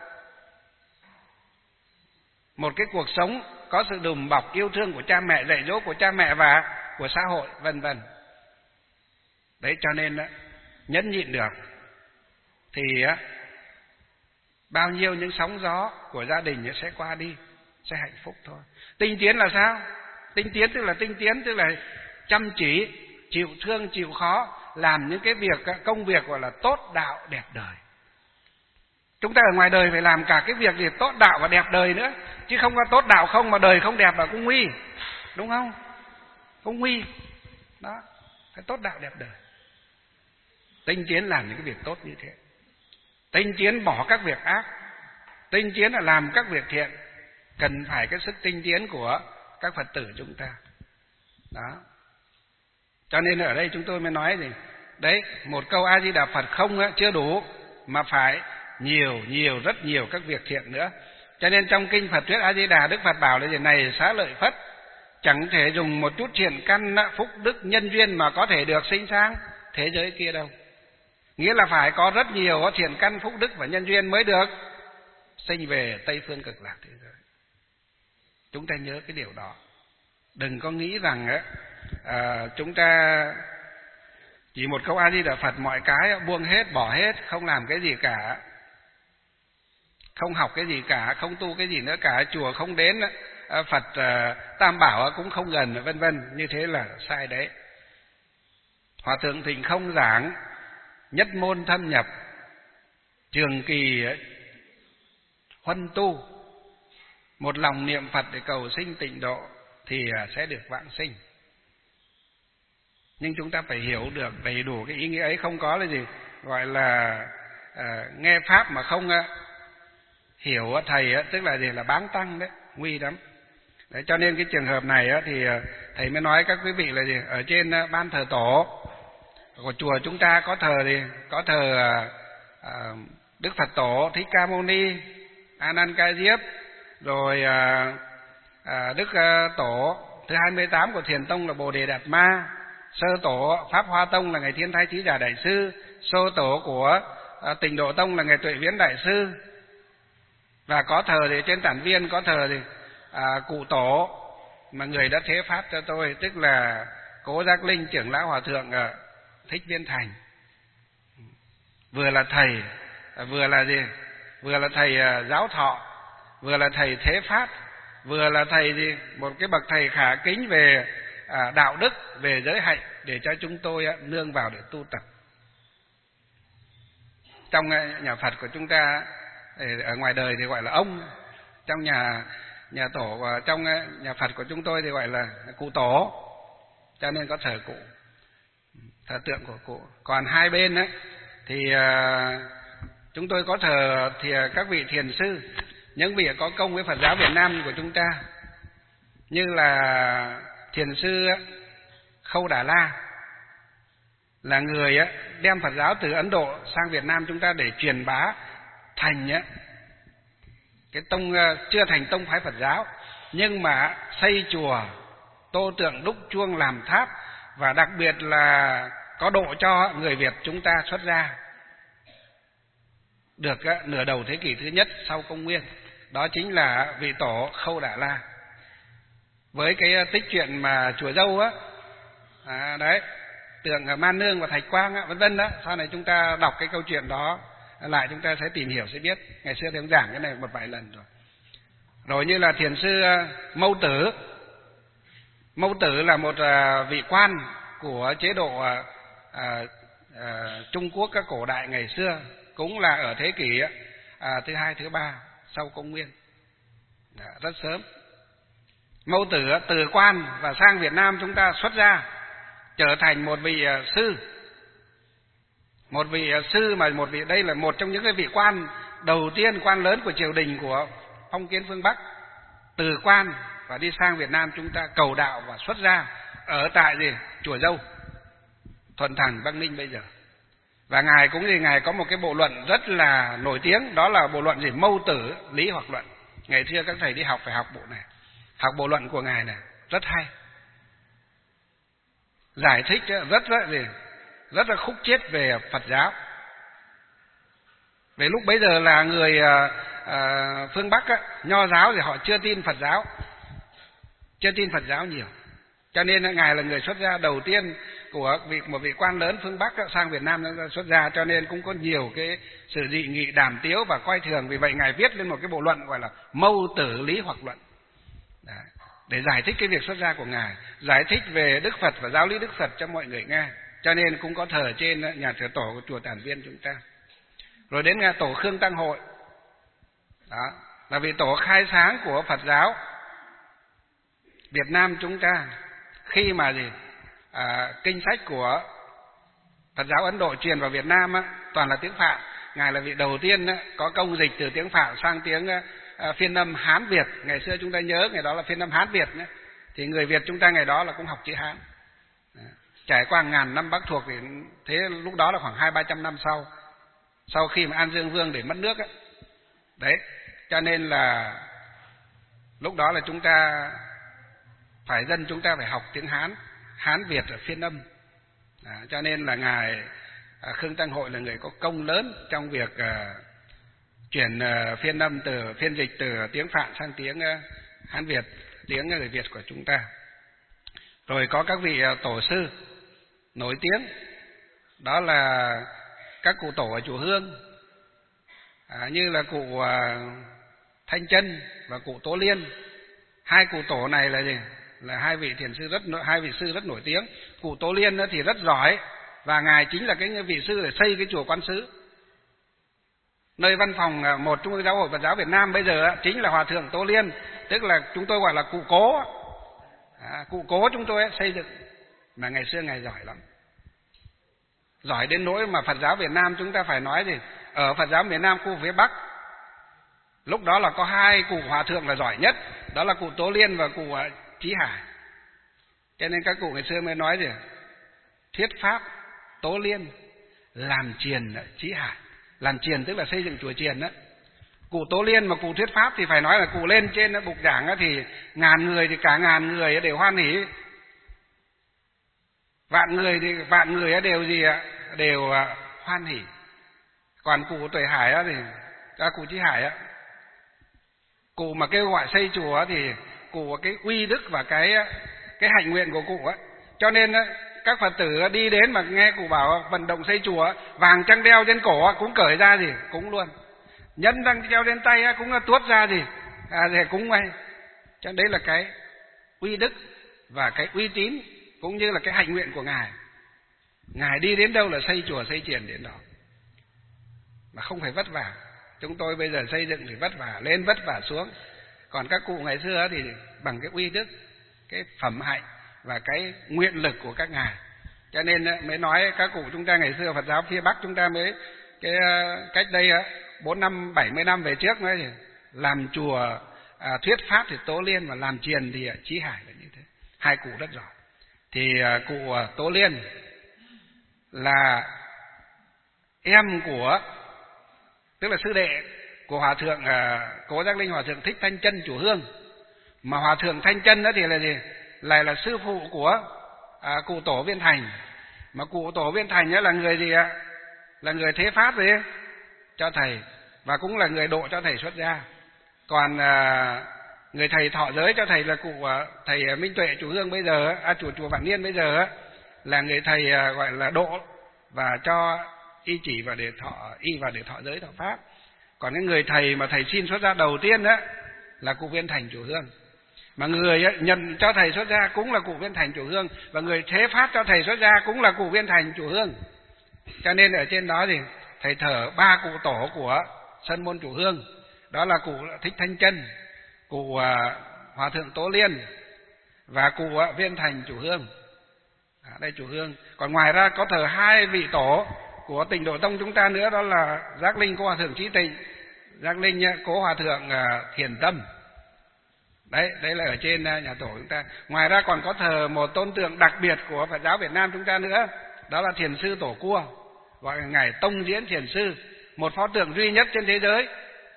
S1: một cái cuộc sống có sự đùm bọc yêu thương của cha mẹ, dạy dỗ của cha mẹ và của xã hội, vân vân. Đấy, cho nên nhẫn nhịn được thì á, bao nhiêu những sóng gió của gia đình sẽ qua đi, sẽ hạnh phúc thôi. Tinh tiến là sao? Tinh tiến tức là tinh tiến tức là chăm chỉ, chịu thương, chịu khó, làm những cái việc công việc gọi là tốt đạo đẹp đời. Chúng ta ở ngoài đời phải làm cả cái việc gì tốt đạo và đẹp đời nữa, chứ không có tốt đạo không mà đời không đẹp là cũng nguy, đúng không? Cũng nguy. Đó, phải tốt đạo đẹp đời. Tinh tiến làm những cái việc tốt như thế. Tinh tiến bỏ các việc ác. Tinh tiến là làm các việc thiện. Cần phải cái sức tinh tiến của các Phật tử chúng ta. Đó. Cho nên ở đây chúng tôi mới nói gì? Đấy, một câu A Di Đà Phật không á, chưa đủ, mà phải nhiều, nhiều, rất nhiều các việc thiện nữa. Cho nên trong kinh Phật thuyết A Di Đà, Đức Phật bảo là gì? Này xá lợi Phất, chẳng thể dùng một chút thiện căn, phúc đức, nhân duyên mà có thể được sinh sang thế giới kia đâu. Nghĩa là phải có rất nhiều thiện căn, phúc đức và nhân duyên mới được sinh về Tây Phương Cực Lạc thế giới. Chúng ta nhớ cái điều đó. Đừng có nghĩ rằng á, à, chúng ta chỉ một câu A Di Đà Phật mọi cái buông hết, bỏ hết, không làm cái gì cả, không học cái gì cả, không tu cái gì nữa cả, chùa không đến, Phật Tam Bảo cũng không gần, vân vân. Như thế là sai đấy. Hòa thượng Thịnh không giảng nhất môn thâm nhập, trường kỳ huân tu, một lòng niệm Phật để cầu sinh tịnh độ thì sẽ được vãng sinh. Nhưng chúng ta phải hiểu được đầy đủ cái ý nghĩa ấy, không có là gì gọi là à, nghe pháp mà không à, hiểu thầy á, tức là gì là bán tăng đấy, nguy lắm. Đấy, cho nên cái trường hợp này á, thì thầy mới nói các quý vị là gì, ở trên ban thờ tổ của chùa chúng ta có thờ gì, có thờ à, à, Đức Phật Tổ Thích Ca Mâu Ni, A Nan Ca Diếp, rồi à, à, Đức à, Tổ thứ hai mươi tám của Thiền Tông là Bồ Đề Đạt Ma, sơ tổ Pháp Hoa Tông là ngài Thiên Thái Chí Giả Đại Sư, sô tổ của à, Tịnh Độ Tông là ngài Tuệ Viễn Đại Sư. Và có thờ thì trên Tản Viên có thờ thì à, cụ tổ mà người đã thế pháp cho tôi, tức là Cố Giác Linh trưởng lão hòa thượng à, Thích Viên Thành. Vừa là thầy, vừa là gì? Vừa là thầy à, giáo thọ, vừa là thầy thế pháp, vừa là thầy gì? Một cái bậc thầy khả kính về à, đạo đức, về giới hạnh để cho chúng tôi à, nương vào để tu tập. Trong à, nhà Phật của chúng ta ở ngoài đời thì gọi là ông, trong nhà nhà tổ và trong nhà Phật của chúng tôi thì gọi là cụ tổ, cho nên có thờ cụ, thờ tượng của cụ. Còn hai bên ấy, thì uh, chúng tôi có thờ thì các vị thiền sư, những vị có công với Phật giáo Việt Nam của chúng ta, như là thiền sư Khâu Đà La, là người đem Phật giáo từ Ấn Độ sang Việt Nam chúng ta để truyền bá thành cái tông, chưa thành tông phái Phật giáo, nhưng mà xây chùa, tô tượng, đúc chuông, làm tháp, và đặc biệt là có độ cho người Việt chúng ta xuất gia được nửa đầu thế kỷ thứ nhất sau công nguyên. Đó chính là vị tổ Khâu Đà La. Với cái tích chuyện mà chùa Dâu á, à, đấy, tượng Man Nương và Thạch Quang á, vân vân đó. Sau này chúng ta đọc cái câu chuyện đó lại, chúng ta sẽ tìm hiểu, sẽ biết. Ngày xưa thì ông giảng cái này một vài lần rồi. Rồi như là thiền sư Mâu Tử. Mâu Tử là một vị quan của chế độ à, à, Trung Quốc các cổ đại ngày xưa, cũng là ở thế kỷ à, thứ hai, thứ ba sau công nguyên, đã, rất sớm. Mâu Tử từ quan và sang Việt Nam chúng ta xuất gia, trở thành một vị sư. Một vị sư mà một vị đây là một trong những cái vị quan đầu tiên, quan lớn của triều đình của phong kiến phương Bắc, từ quan và đi sang Việt Nam chúng ta cầu đạo và xuất gia ở tại gì chùa Dâu, Thuận Thành, Bắc Ninh bây giờ. Và ngài cũng gì ngài có một cái bộ luận rất là nổi tiếng, đó là bộ luận gì Mâu Tử Lý Hoặc Luận. Ngày xưa các thầy đi học phải học bộ này, học bộ luận của ngài này, rất hay, giải thích rất rất gì rất là khúc chiết về Phật giáo. Về lúc bấy giờ là người à, à, phương Bắc á, nho giáo thì họ chưa tin Phật giáo, chưa tin Phật giáo nhiều, Cho nên ngài là người xuất gia đầu tiên của vị một vị quan lớn phương Bắc sang Việt Nam xuất gia, cho nên cũng có nhiều cái sự dị nghị đàm tiếu và coi thường. Vì vậy ngài viết lên một cái bộ luận gọi là Mâu Tử Lý Hoặc Luận. Đấy, để giải thích cái việc xuất gia của ngài, giải thích về Đức Phật và giáo lý Đức Phật cho mọi người nghe. Cho nên cũng có thờ trên nhà thờ tổ của chùa Tản Viên chúng ta. Rồi đến nhà tổ Khương Tăng Hội, đó là vị tổ khai sáng của Phật giáo Việt Nam chúng ta. Khi mà gì à, kinh sách của Phật giáo Ấn Độ truyền vào Việt Nam á, toàn là tiếng Phạn. Ngài là vị đầu tiên á, có công dịch từ tiếng Phạn sang tiếng à, phiên âm Hán Việt. Ngày xưa chúng ta nhớ ngày đó là phiên âm Hán Việt nhé. Thì người Việt chúng ta ngày đó là cũng học chữ Hán. Trải qua ngàn năm Bắc thuộc thì thế lúc đó là khoảng hai ba trăm năm sau, sau khi mà An Dương Vương để mất nước ấy. Đấy, cho nên là lúc đó là chúng ta phải dân chúng ta phải học tiếng Hán, Hán Việt ở phiên âm. À, cho nên là ngài à, Khương Tăng Hội là người có công lớn trong việc à, chuyển à, phiên âm từ phiên dịch từ tiếng Phạn sang tiếng à, Hán Việt, tiếng người Việt của chúng ta. Rồi có các vị à, tổ sư nổi tiếng, đó là các cụ tổ ở chùa Hương, à, như là cụ à, Thanh Chân và cụ Tố Liên. Hai cụ tổ này là gì? Là hai vị thiền sư rất hai vị sư rất nổi tiếng. Cụ Tố Liên thì rất giỏi, và ngài chính là cái vị sư để xây cái chùa Quán Sứ, nơi văn phòng một Trung ương Giáo hội Phật giáo Việt Nam bây giờ chính là Hòa thượng Tố Liên, tức là chúng tôi gọi là cụ cố. À, cụ cố chúng tôi xây dựng, mà ngày xưa ngài giỏi lắm, giỏi đến nỗi mà Phật giáo Việt Nam chúng ta phải nói gì, ở Phật giáo Việt Nam khu phía Bắc lúc đó là có hai cụ hòa thượng là giỏi nhất, đó là cụ Tố Liên và cụ Chí Hải. Cho nên các cụ ngày xưa mới nói gì, thuyết pháp Tố Liên, làm triền Chí Hải. Làm triền tức là xây dựng chùa triền đó. Cụ Tố Liên mà cụ thuyết pháp thì phải nói là cụ lên trên bục giảng thì ngàn người thì cả ngàn người đều hoan hỉ, vạn người thì vạn người đều gì ạ, đều hoan hỉ. Còn cụ Tuệ Hải thì các cụ Chí Hải á, cụ mà kêu gọi xây chùa thì cụ cái uy đức và cái cái hạnh nguyện của cụ á, cho nên các Phật tử đi đến mà nghe cụ bảo vận động xây chùa, vàng trăng đeo trên cổ cũng cởi ra gì cúng luôn, nhẫn răng treo trên tay cũng tuốt ra gì à, thì cúng ngay. Cho nên đấy là cái uy đức và cái uy tín cũng như là cái hạnh nguyện của ngài. Ngài đi đến đâu là xây chùa xây triền đến đó, mà không phải vất vả. Chúng tôi bây giờ xây dựng thì vất vả lên vất vả xuống, còn các cụ ngày xưa thì bằng cái uy đức, cái phẩm hạnh và cái nguyện lực của các ngài. Cho nên mới nói các cụ chúng ta ngày xưa Phật giáo phía Bắc chúng ta mới cái cách đây bốn năm bảy mươi năm về trước nói thì làm chùa à, thuyết pháp thì Tố Liên, và làm triền thì Chí Hải là như thế. Hai cụ rất giỏi. Thì à, cụ à, Tố Liên là em của, tức là sư đệ của Hòa thượng à, Cố Giác Linh Hòa thượng Thích Thanh Chân chùa Hương. Mà Hòa thượng Thanh Chân đó thì là gì? Lại là sư phụ của à, cụ tổ Viên Thành. Mà cụ tổ Viên Thành là người gì ạ? Là người thế pháp gì cho thầy, và cũng là người độ cho thầy xuất gia. Còn à, người thầy thọ giới cho thầy là cụ à, thầy Minh Tuệ chùa Hương bây giờ, à, chùa chùa Vạn Niên bây giờ là người thầy à, gọi là độ và cho y chỉ và để thọ y và để thọ giới thọ pháp. Còn cái người thầy mà thầy xin xuất gia đầu tiên đó là cụ Viên Thành chùa Hương. Mà người nhận cho thầy xuất gia cũng là cụ Viên Thành chùa Hương, và người thế pháp cho thầy xuất gia cũng là cụ Viên Thành chùa Hương. Cho nên ở trên đó thì thầy thờ ba cụ tổ của Sơn Môn chùa Hương, đó là cụ Thích Thanh Chân, cụ Hòa thượng Tố Liên và cụ Viên Thành chùa Hương. À, đây chùa Hương. Còn ngoài ra có thờ hai vị tổ của Tịnh Độ Tông chúng ta nữa, đó là Giác Linh Cố Hòa thượng Trí Tịnh, Giác Linh Cố Hòa thượng Thiền Tâm. Đấy, đấy là ở trên nhà tổ chúng ta. Ngoài ra còn có thờ một tôn tượng đặc biệt của Phật giáo Việt Nam chúng ta nữa, đó là Thiền sư Tổ Cua, gọi là ngài Tông Diễn Thiền sư, một pho tượng duy nhất trên thế giới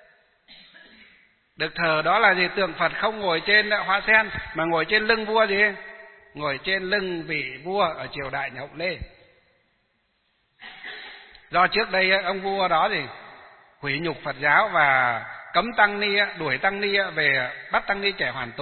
S1: được thờ. Đó là gì? Tượng Phật không ngồi trên hoa sen mà ngồi trên lưng vua gì? Ngồi trên lưng vị vua ở triều đại nhà Hậu Lê. Do trước đây ông vua đó thì hủy nhục Phật giáo và cấm tăng ni, đuổi tăng ni về, bắt tăng ni trẻ hoàn tục,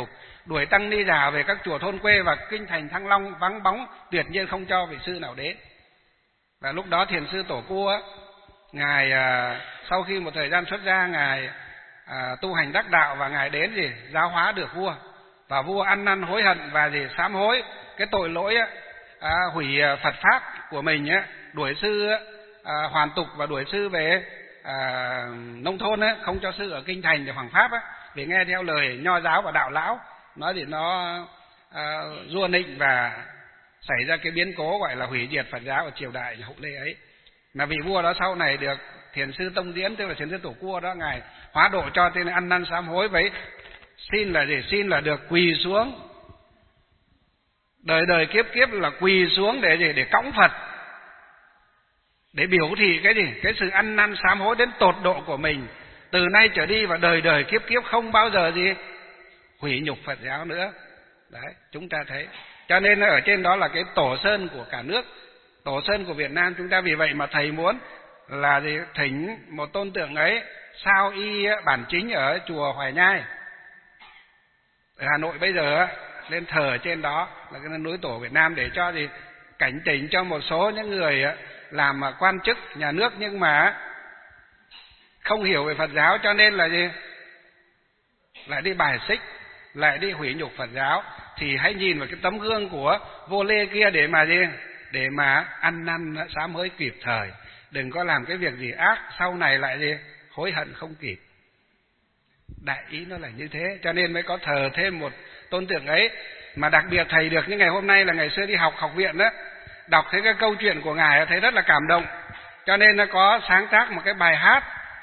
S1: đuổi tăng ni già về các chùa thôn quê và kinh thành Thăng Long vắng bóng, tuyệt nhiên không cho vị sư nào đến. Và lúc đó thiền sư Tổ Cua, ngài à, sau khi một thời gian xuất gia, ngài à, tu hành đắc đạo và ngài đến gì giáo hóa được vua, và vua ăn năn hối hận và gì sám hối cái tội lỗi á, à, hủy Phật pháp của mình á, đuổi sư à, hoàn tục và đuổi sư về à, nông thôn á, không cho sư ở kinh thành để hoằng pháp á, vì nghe theo lời nho giáo và đạo lão nói thì nó à, rua nịnh và xảy ra cái biến cố gọi là hủy diệt Phật giáo ở triều đại Hậu Lê ấy. Mà vị vua đó sau này được thiền sư Tông Diễn, tức là thiền sư Tổ Cua đó, ngài hóa độ cho, tên là ăn năn sám hối với xin là gì? Xin là được quỳ xuống, đời đời kiếp kiếp là quỳ xuống để gì? Để cõng Phật, để biểu thị cái gì? Cái sự ăn năn sám hối đến tột độ của mình, từ nay trở đi và đời đời kiếp kiếp không bao giờ gì hủy nhục Phật giáo nữa. Đấy, chúng ta thấy. Cho nên ở trên đó là cái tổ sơn của cả nước, tổ sơn của Việt Nam chúng ta. Vì vậy mà thầy muốn là gì? Thỉnh một tôn tượng ấy sao y bản chính ở chùa Hoài Nhai ở Hà Nội bây giờ lên thờ ở trên đó là cái núi tổ Việt Nam, để cho gì cảnh tỉnh cho một số những người làm quan chức nhà nước nhưng mà không hiểu về Phật giáo, cho nên là gì lại đi bài xích, lại đi hủy nhục Phật giáo. Thì hãy nhìn vào cái tấm gương của Vua Lê kia để mà gì để mà ăn năn sám hối kịp thời, đừng có làm cái việc gì ác sau này lại gì hối hận không kịp. Đại ý nó là như thế, cho nên mới có thờ thêm một tôn tượng ấy. Mà đặc biệt thầy được những ngày hôm nay là ngày xưa đi học học viện đó, đọc thấy cái câu chuyện của ngài thấy rất là cảm động, cho nên nó có sáng tác một cái bài hát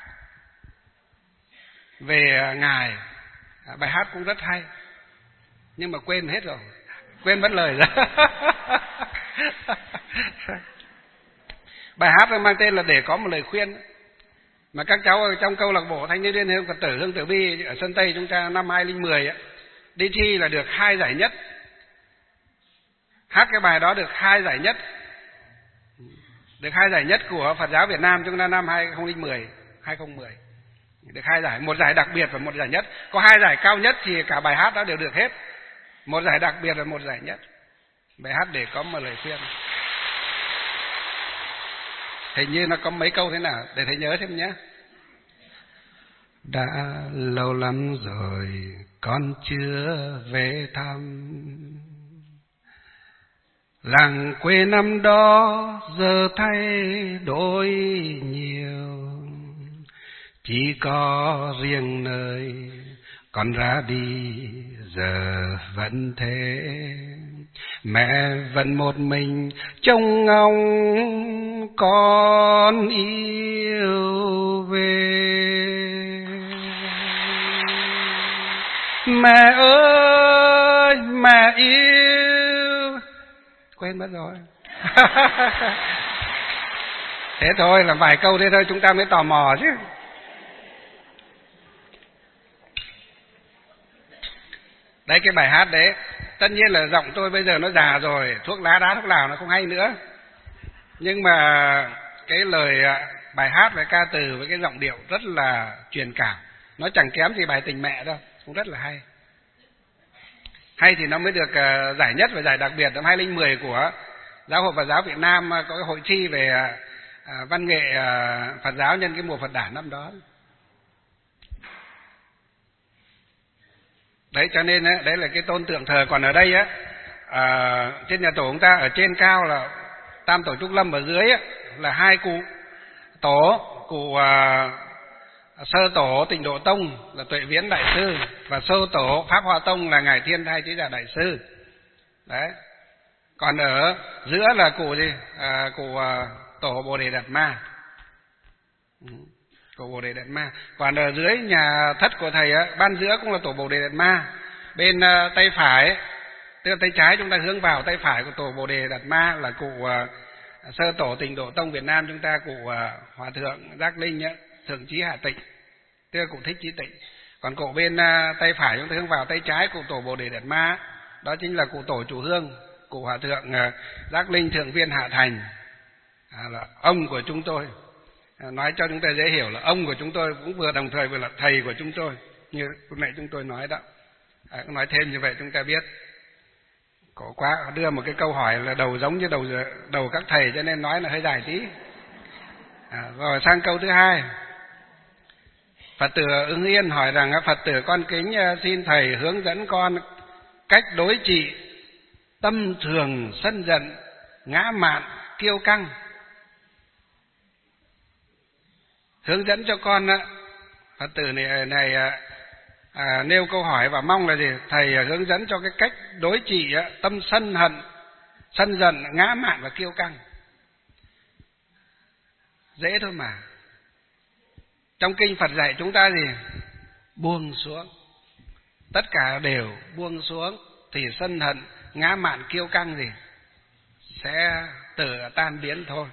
S1: về ngài. Bài hát cũng rất hay nhưng mà quên hết rồi, quên mất lời rồi. Bài hát mang tên là Để Có Một Lời Khuyên, mà các cháu ở trong câu lạc bộ Thanh niên Liên hiệp Phật tử Hương Tử Bi ở Sơn Tây chúng ta năm hai không một không đi thi là được hai giải nhất, hát cái bài đó được hai giải nhất, được hai giải nhất của Phật giáo Việt Nam chúng ta năm hai không một không được hai giải, một giải đặc biệt và một giải nhất. Có hai giải cao nhất thì cả bài hát đó đều được hết, một giải đặc biệt và một giải nhất. Bài hát Để Có Một Lời Khuyên hình như nó có mấy câu thế nào để thầy nhớ thêm nhé. Đã lâu lắm rồi con chưa về thăm làng quê năm đó, giờ thay đổi nhiều, chỉ có riêng nơi con ra đi giờ vẫn thế. Mẹ vẫn một mình trông ngóng con yêu về. Mẹ ơi mẹ yêu, quên mất rồi. Thế thôi, là vài câu thế thôi chúng ta mới tò mò chứ. Đấy, cái bài hát đấy, tất nhiên là giọng tôi bây giờ nó già rồi, thuốc lá đá thuốc lào nó không hay nữa, nhưng mà cái lời bài hát với ca từ với cái giọng điệu rất là truyền cảm, nó chẳng kém gì bài Tình Mẹ đâu, cũng rất là hay. Hay thì nó mới được giải nhất và giải đặc biệt năm hai không một không của Giáo hội Phật giáo Việt Nam, có cái hội thi về văn nghệ Phật giáo nhân cái mùa Phật đản năm đó. Đấy, cho nên đấy là cái tôn tượng thờ. Còn ở đây á, à, trên nhà tổ chúng ta ở trên cao là Tam Tổ Trúc Lâm, ở dưới á, là hai cụ tổ, cụ à, sơ tổ Tịnh Độ Tông là Tuệ Viễn Đại Sư, và sơ tổ Pháp Hoa Tông là ngài Thiên Thai Trí Giả Đại Sư. Đấy. Còn ở giữa là cụ gì? À, cụ à, tổ Bồ Đề Đạt Ma. Tổ Bồ Đề Đạt Ma. Còn ở dưới nhà thất của thầy á, ban giữa cũng là tổ Bồ Đề Đạt Ma. Bên uh, tay phải, tức là tay trái chúng ta hướng vào tay phải của tổ Bồ Đề Đạt Ma là cụ uh, sơ tổ Tịnh Độ Tông Việt Nam chúng ta, cụ uh, Hòa thượng Giác Linh nhá, Thượng Chí Hạ Tịnh, tức là cụ Thích Chí Tịnh. Còn cụ bên uh, tay phải chúng ta hướng vào tay trái của tổ Bồ Đề Đạt Ma, đó chính là cụ tổ chủ hương, cụ Hòa thượng uh, Giác Linh Thượng Viên Hạ Thành, à, là ông của chúng tôi. Nói cho chúng ta dễ hiểu là ông của chúng tôi cũng vừa đồng thời vừa là thầy của chúng tôi, như lúc nãy chúng tôi nói đó. À, nói thêm như vậy chúng ta biết. Cổ quá đưa một cái câu hỏi là đầu giống như đầu đầu các thầy cho nên nói là hơi dài tí. À, rồi sang câu thứ hai. Phật tử Ưng Yên hỏi rằng Phật tử con kính xin thầy hướng dẫn con cách đối trị tâm thường sân giận, ngã mạn, kiêu căng. Hướng dẫn cho con á, Phật tử này, này à, nêu câu hỏi và mong là gì? Thầy hướng dẫn cho cái cách đối trị á, tâm sân hận, sân giận, ngã mạn và kiêu căng. Dễ thôi mà. Trong kinh Phật dạy chúng ta gì? Buông xuống. Tất cả đều buông xuống thì sân hận, ngã mạn, kiêu căng gì? Sẽ tự tan biến thôi.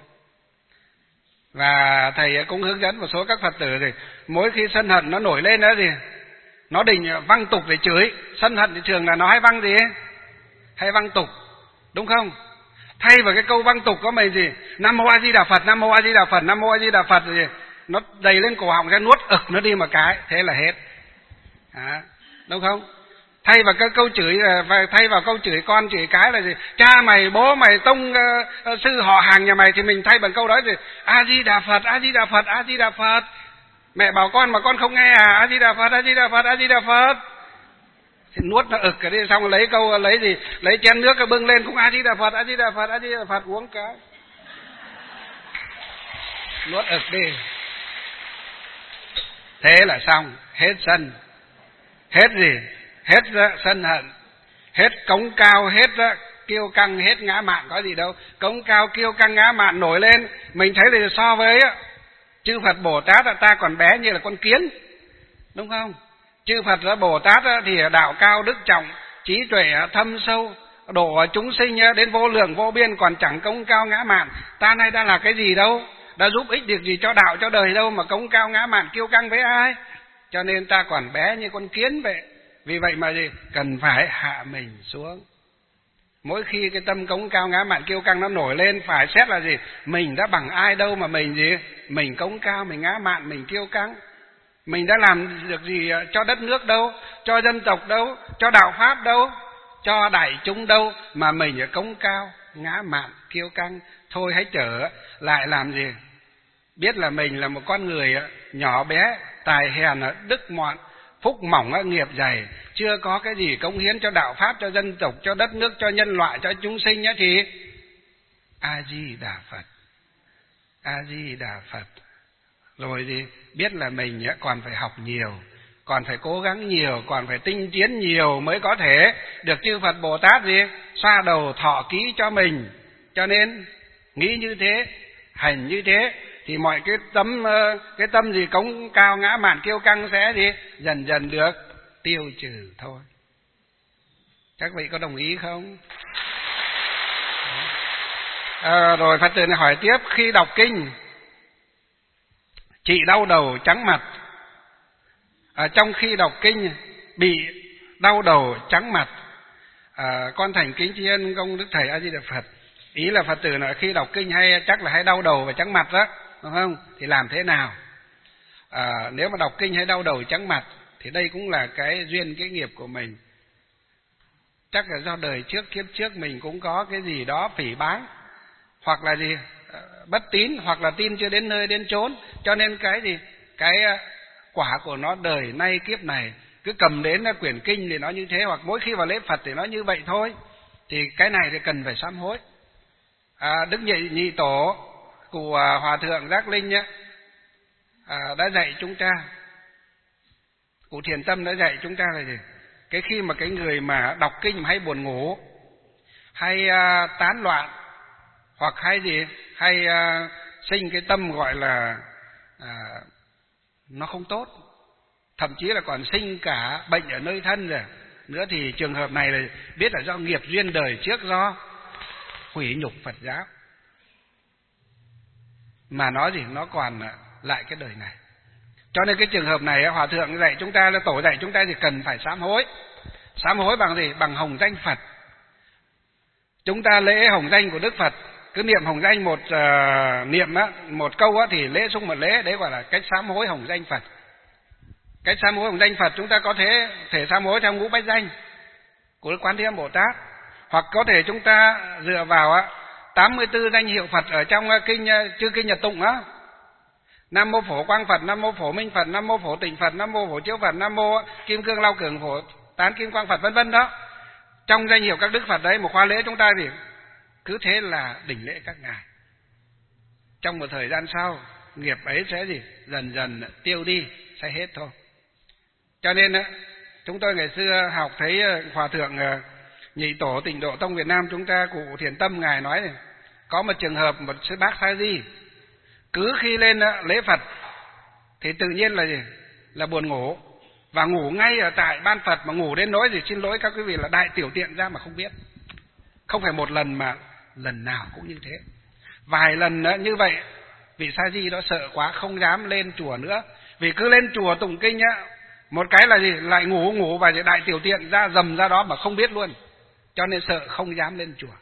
S1: Và thầy cũng hướng dẫn một số các Phật tử thì mỗi khi sân hận nó nổi lên đó gì? Nó định văng tục để chửi. Sân hận thì thường là nó hay văng gì? Hay văng tục. Đúng không? Thay vào cái câu văng tục có mày gì? Nam mô A Di Đà Phật, Nam mô A Di Đà Phật, Nam mô A Di Đà Phật gì? Nó đầy lên cổ họng ra nuốt ực nó đi một cái, thế là hết. À, đúng không? Thay vào cái câu chửi, thay vào câu chửi con chửi cái là gì? Cha mày, bố mày, tông uh, sư họ hàng nhà mày thì mình thay bằng câu đó gì? A Di Đà Phật, A Di Đà Phật, A Di Đà Phật. Mẹ bảo con mà con không nghe à? A Di Đà Phật, A Di Đà Phật, A Di Đà Phật. Thì nuốt nó ực cái đi, xong lấy câu lấy gì? Lấy chén nước cái bưng lên cũng A Di Đà Phật, A Di Đà Phật, A Di Đà Phật uống cái. Nuốt ực đi. Thế là xong, hết sân. Hết gì? Hết sân hận, hết cống cao, hết kiêu căng, hết ngã mạn, có gì đâu. Cống cao, kiêu căng, ngã mạn nổi lên, mình thấy thì so với chư Phật Bồ Tát ta còn bé như là con kiến, đúng không? Chư Phật Bồ Tát thì đạo cao đức trọng, trí tuệ thâm sâu, độ chúng sinh đến vô lượng vô biên, còn chẳng cống cao ngã mạn. Ta nay đã là cái gì đâu, đã giúp ích được gì cho đạo cho đời đâu mà cống cao ngã mạn kiêu căng với ai. Cho nên ta còn bé như con kiến vậy. Vì vậy mà gì? Cần phải hạ mình xuống. Mỗi khi cái tâm cống cao ngã mạn kiêu căng nó nổi lên, phải xét là gì? Mình đã bằng ai đâu mà mình gì? Mình cống cao, mình ngã mạn, mình kiêu căng. Mình đã làm được gì cho đất nước đâu, cho dân tộc đâu, cho đạo pháp đâu, cho đại chúng đâu mà mình ở cống cao, ngã mạn, kiêu căng. Thôi hãy trở lại làm gì? Biết là mình là một con người nhỏ bé, tài hèn, đức mọn, phúc mỏng, nghiệp dày, chưa có cái gì cống hiến cho đạo pháp, cho dân tộc, cho đất nước, cho nhân loại, cho chúng sinh nhá, thì A Di Đà Phật, A Di Đà Phật. Rồi thì biết là mình còn phải học nhiều, còn phải cố gắng nhiều, còn phải tinh tiến nhiều mới có thể được chư Phật Bồ Tát gì xoa đầu thọ ký cho mình. Cho nên nghĩ như thế, hành như thế thì mọi cái tâm cái tâm gì cống cao ngã mạn kiêu căng sẽ gì dần dần được tiêu trừ thôi. Các vị có đồng ý không? À, rồi Phật tử này hỏi tiếp, khi đọc kinh chị đau đầu trắng mặt, à, trong khi đọc kinh bị đau đầu trắng mặt, à, con thành kính tri ân công đức thầy A Di Đà Phật. Ý là Phật tử là khi đọc kinh hay chắc là hay đau đầu và trắng mặt đó, đúng không? Thì làm thế nào? À, nếu mà đọc kinh hay đau đầu trắng mặt thì đây cũng là cái duyên cái nghiệp của mình. Chắc là do đời trước kiếp trước mình cũng có cái gì đó phỉ báng, hoặc là gì bất tín, hoặc là tin chưa đến nơi đến chốn, cho nên cái gì cái quả của nó đời nay kiếp này cứ cầm đến quyển kinh thì nó như thế, hoặc mỗi khi vào lễ Phật thì nó như vậy thôi. Thì cái này thì cần phải sám hối. À, Đức Nhị Nhị Tổ của Hòa Thượng Giác Linh nhé, à, đã dạy chúng ta, cụ Thiền Tâm đã dạy chúng ta là gì? Cái khi mà cái người mà đọc kinh mà hay buồn ngủ, hay uh, tán loạn, hoặc hay gì, hay uh, sinh cái tâm gọi là uh, nó không tốt, thậm chí là còn sinh cả bệnh ở nơi thân rồi nữa, thì trường hợp này là biết là do nghiệp duyên đời trước, do hủy nhục Phật giáo mà nó gì nó còn lại cái đời này. Cho nên cái trường hợp này Hòa Thượng dạy chúng ta, là Tổ dạy chúng ta thì cần phải sám hối. Sám hối bằng gì? Bằng hồng danh Phật. Chúng ta lễ hồng danh của Đức Phật, cứ niệm hồng danh một uh, niệm á, một câu á, thì lễ xung một lễ, đấy gọi là cách sám hối hồng danh Phật. Cách sám hối bằng danh Phật chúng ta có thể thể sám hối theo ngũ bách danh của Quán Thế Âm Bồ Tát, hoặc có thể chúng ta dựa vào tám mươi tư danh hiệu Phật ở trong kinh chư kinh Nhật Tụng á. Nam mô Phổ Quang Phật, Nam mô Phổ Minh Phật, Nam mô Phổ Tịnh Phật, Nam mô Phổ Chiếu Phật, Nam mô Kim Cương Lao Cường Phổ Tán Kim Quang Phật, vân vân đó. Trong danh hiệu các đức Phật đấy, một khóa lễ chúng ta thì cứ thế là đỉnh lễ các ngài. Trong một thời gian sau, nghiệp ấy sẽ gì dần dần tiêu đi, sẽ hết thôi. Cho nên chúng tôi ngày xưa học thấy Hòa thượng Nhị Tổ Tịnh Độ Tông Việt Nam chúng ta, cụ Thiền Tâm ngài nói này, có một trường hợp một sư bác Sa Di cứ khi lên lễ Phật thì tự nhiên là gì là buồn ngủ, và ngủ ngay ở tại ban Phật, mà ngủ đến nỗi gì xin lỗi các quý vị là đại tiểu tiện ra mà không biết. Không phải một lần mà lần nào cũng như thế. Vài lần như vậy, vị Sa Di đó sợ quá không dám lên chùa nữa, vì cứ lên chùa tụng kinh á, một cái là gì lại ngủ ngủ và đại tiểu tiện ra dầm ra đó mà không biết luôn, cho nên sợ không dám lên chùa.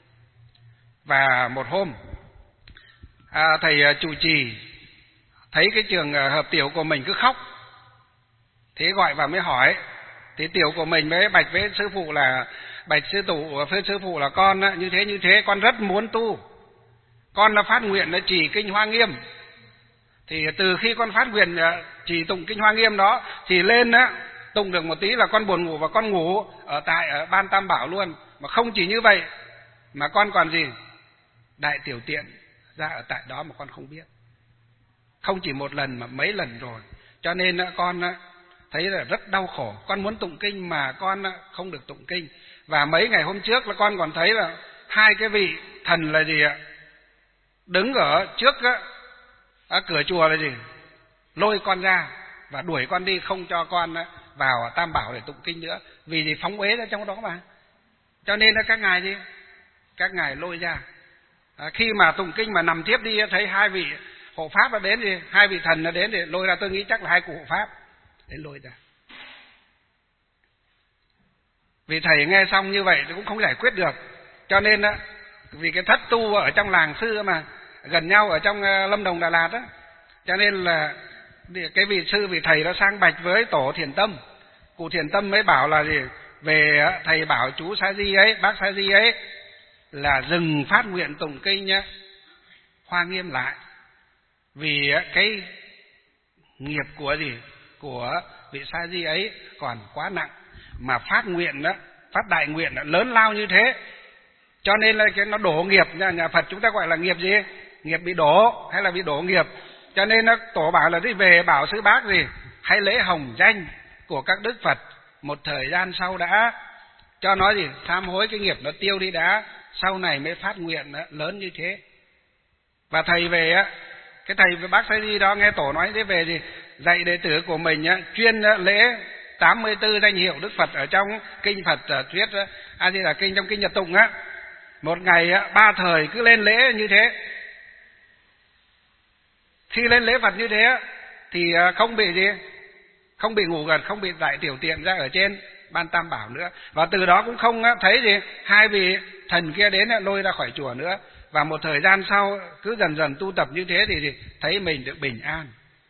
S1: Và một hôm à, thầy trụ trì thấy cái trường hợp tiểu của mình cứ khóc, thế gọi vào mới hỏi, thì tiểu của mình mới bạch với sư phụ là bạch sư tụ với sư phụ là con như thế như thế, con rất muốn tu, con là phát nguyện là trì kinh Hoa Nghiêm. Thì từ khi con phát nguyện trì tụng kinh Hoa Nghiêm đó thì lên á tụng được một tí là con buồn ngủ, và con ngủ ở tại ở ban Tam Bảo luôn. Mà không chỉ như vậy mà con còn gì đại tiểu tiện ra ở tại đó mà con không biết, không chỉ một lần mà mấy lần rồi. Cho nên con thấy là rất đau khổ, con muốn tụng kinh mà con không được tụng kinh. Và mấy ngày hôm trước là con còn thấy là hai cái vị thần là gì ạ, đứng ở trước á, ở cửa chùa là gì lôi con ra và đuổi con đi, không cho con vào Tam Bảo để tụng kinh nữa, vì gì phóng uế ra trong đó mà. Cho nên là các ngài gì các ngài lôi ra. À, khi mà tụng kinh mà nằm tiếp đi thấy hai vị hộ pháp đã đến thì hai vị thần đã đến để lôi ra, tôi nghĩ chắc là hai cụ hộ pháp đến lôi ra. Vì thầy nghe xong như vậy thì cũng không giải quyết được, cho nên á, vì cái thất tu ở trong làng xưa mà gần nhau ở trong Lâm Đồng Đà Lạt á, cho nên là cái vị sư vị thầy đã sang bạch với tổ Thiền Tâm. Cụ Thiền Tâm mới bảo là gì về thầy bảo chú Sa Di ấy, bác Sa Di ấy là dừng phát nguyện tụng kinh nhá, Hoa Nghiêm lại, vì cái nghiệp của gì của vị Sa Di ấy còn quá nặng, mà phát nguyện đó, phát đại nguyện đó, lớn lao như thế, cho nên là cái nó đổ nghiệp. Nhà, nhà Phật chúng ta gọi là nghiệp gì, nghiệp bị đổ hay là bị đổ nghiệp. Cho nên nó tổ bảo là đi về bảo sư bác gì hãy lễ hồng danh của các đức Phật một thời gian sau đã, cho nó gì sám hối cái nghiệp nó tiêu đi đã, sau này mới phát nguyện đó, lớn như thế. Và thầy về á, cái thầy với bác Sa Di đó nghe tổ nói thế về gì dạy đệ tử của mình á, chuyên lễ tám mươi tư danh hiệu đức Phật ở trong kinh Phật thuyết A Di Đà Kinh, trong kinh Nhật Tụng á, một ngày á, ba thời cứ lên lễ như thế. Khi lên lễ Phật như thế á, thì không bị gì không bị ngủ gật, không bị đại tiểu tiện ra ở trên ban Tam Bảo nữa, và từ đó cũng không thấy gì hai vị thần kia đến lôi ra khỏi chùa nữa. Và một thời gian sau cứ dần dần tu tập như thế thì gì thấy mình được bình an.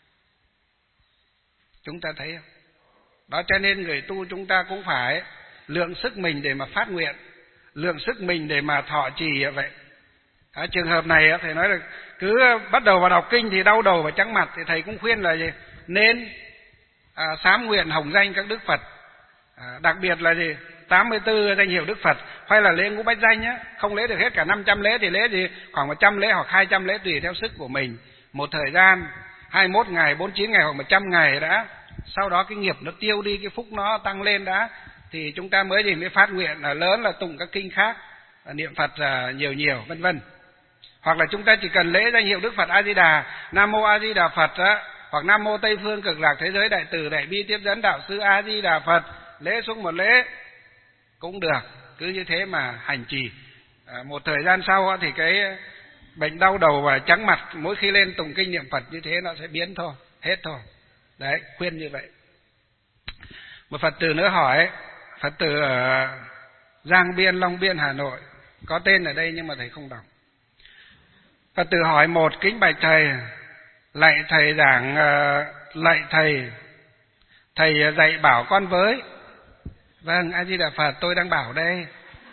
S1: Chúng ta thấy không? Đó, cho nên người tu chúng ta cũng phải lượng sức mình để mà phát nguyện, lượng sức mình để mà thọ trì vậy. Ở trường hợp này thầy nói là cứ bắt đầu vào đọc kinh thì đau đầu và trắng mặt, thì thầy cũng khuyên là gì nên à, sám nguyện hồng danh các đức Phật, à, đặc biệt là gì tám mươi tư danh hiệu đức Phật, hay là lễ ngũ bách danh nhé. Không lễ được hết cả năm trăm lễ thì lễ gì khoảng một trăm lễ hoặc hai trăm lễ tùy theo sức của mình. Một thời gian hai mươi mốt ngày, bốn mươi chín ngày hoặc một trăm ngày đã, sau đó cái nghiệp nó tiêu đi, cái phúc nó tăng lên đã, thì chúng ta mới gì mới phát nguyện là lớn là tụng các kinh khác, niệm Phật nhiều nhiều vân vân. Hoặc là chúng ta chỉ cần lễ danh hiệu Đức Phật A Di Đà, Nam mô A Di Đà Phật á, hoặc Nam mô Tây phương cực lạc thế giới đại từ đại bi tiếp dẫn đạo sư A Di Đà Phật, lễ xuống một lễ cũng được. Cứ như thế mà hành trì, à, một thời gian sau thì cái bệnh đau đầu và trắng mặt mỗi khi lên tụng kinh niệm Phật như thế nó sẽ biến thôi, hết thôi. Đấy, khuyên như vậy. Một Phật tử nữa hỏi, Phật tử ở Giang Biên, Long Biên, Hà Nội, có tên ở đây nhưng mà thầy không đọc. Phật tử hỏi: một, kính bạch thầy, lạy thầy giảng, uh, lạy thầy Thầy dạy bảo con với. Vâng, A Di Đà Phật, tôi đang bảo đây.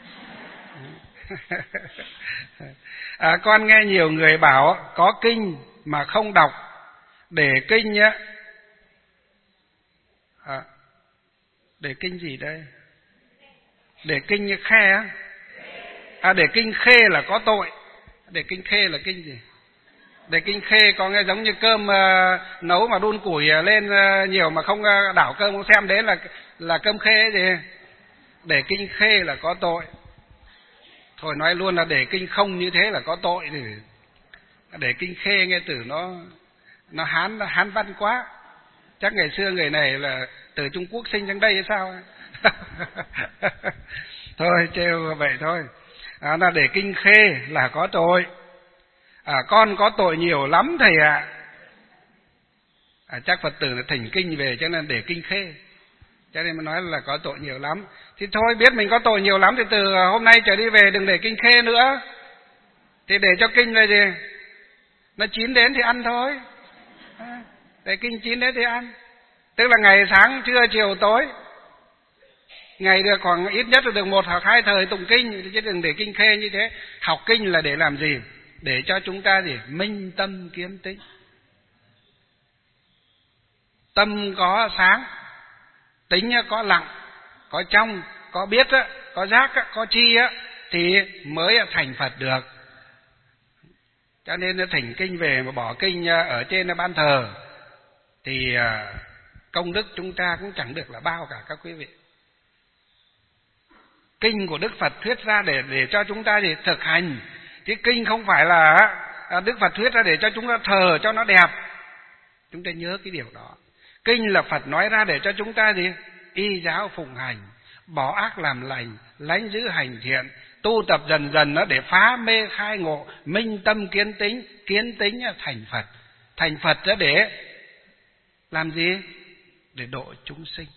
S1: À, con nghe nhiều người bảo có kinh mà không đọc, để kinh nhá. À, để kinh gì đây? Để kinh khe á? À, để kinh khê là có tội. Để kinh khê là kinh gì? Để kinh khê có nghe giống như cơm uh, nấu mà đun củi lên uh, nhiều mà không uh, đảo cơm không xem đấy là là cơm khê gì? Để kinh khê là có tội. Thôi nói luôn là để kinh không như thế là có tội thì để kinh khê nghe từ nó nó hán hán văn quá. Chắc ngày xưa người này là từ Trung Quốc sinh sang đây hay sao? Thôi trêu vậy thôi. À, là để kinh khê là có tội. À, con có tội nhiều lắm thầy ạ. À. À, chắc Phật tử là thỉnh kinh về cho nên để kinh khê, cho nên mới nói là có tội nhiều lắm. Thì thôi biết mình có tội nhiều lắm thì từ hôm nay trở đi về đừng để kinh khê nữa. Thì để cho kinh là gì? Nó chín đến thì ăn thôi. À, để kinh chín đến thì ăn. Tức là ngày sáng, trưa, chiều, tối. Ngày được khoảng ít nhất là được một hoặc hai thời tụng kinh, chứ đừng để kinh khê như thế. Học kinh là để làm gì? Để cho chúng ta gì? Minh tâm kiến tĩnh. Tâm có sáng, tính có lặng, có trong, có biết, có giác, có chi thì mới thành Phật được. Cho nên thỉnh kinh về mà bỏ kinh ở trên ban thờ thì công đức chúng ta cũng chẳng được là bao cả các quý vị. Kinh của Đức Phật thuyết ra để để cho chúng ta gì thực hành, chứ kinh không phải là Đức Phật thuyết ra để cho chúng ta thờ cho nó đẹp. Chúng ta nhớ cái điều đó. Kinh là Phật nói ra để cho chúng ta gì? Y giáo phụng hành, bỏ ác làm lành, lánh giữ hành thiện, tu tập dần dần nó để phá mê khai ngộ, minh tâm kiến tính, kiến tính thành Phật. Thành Phật đó để làm gì? Để độ chúng sinh.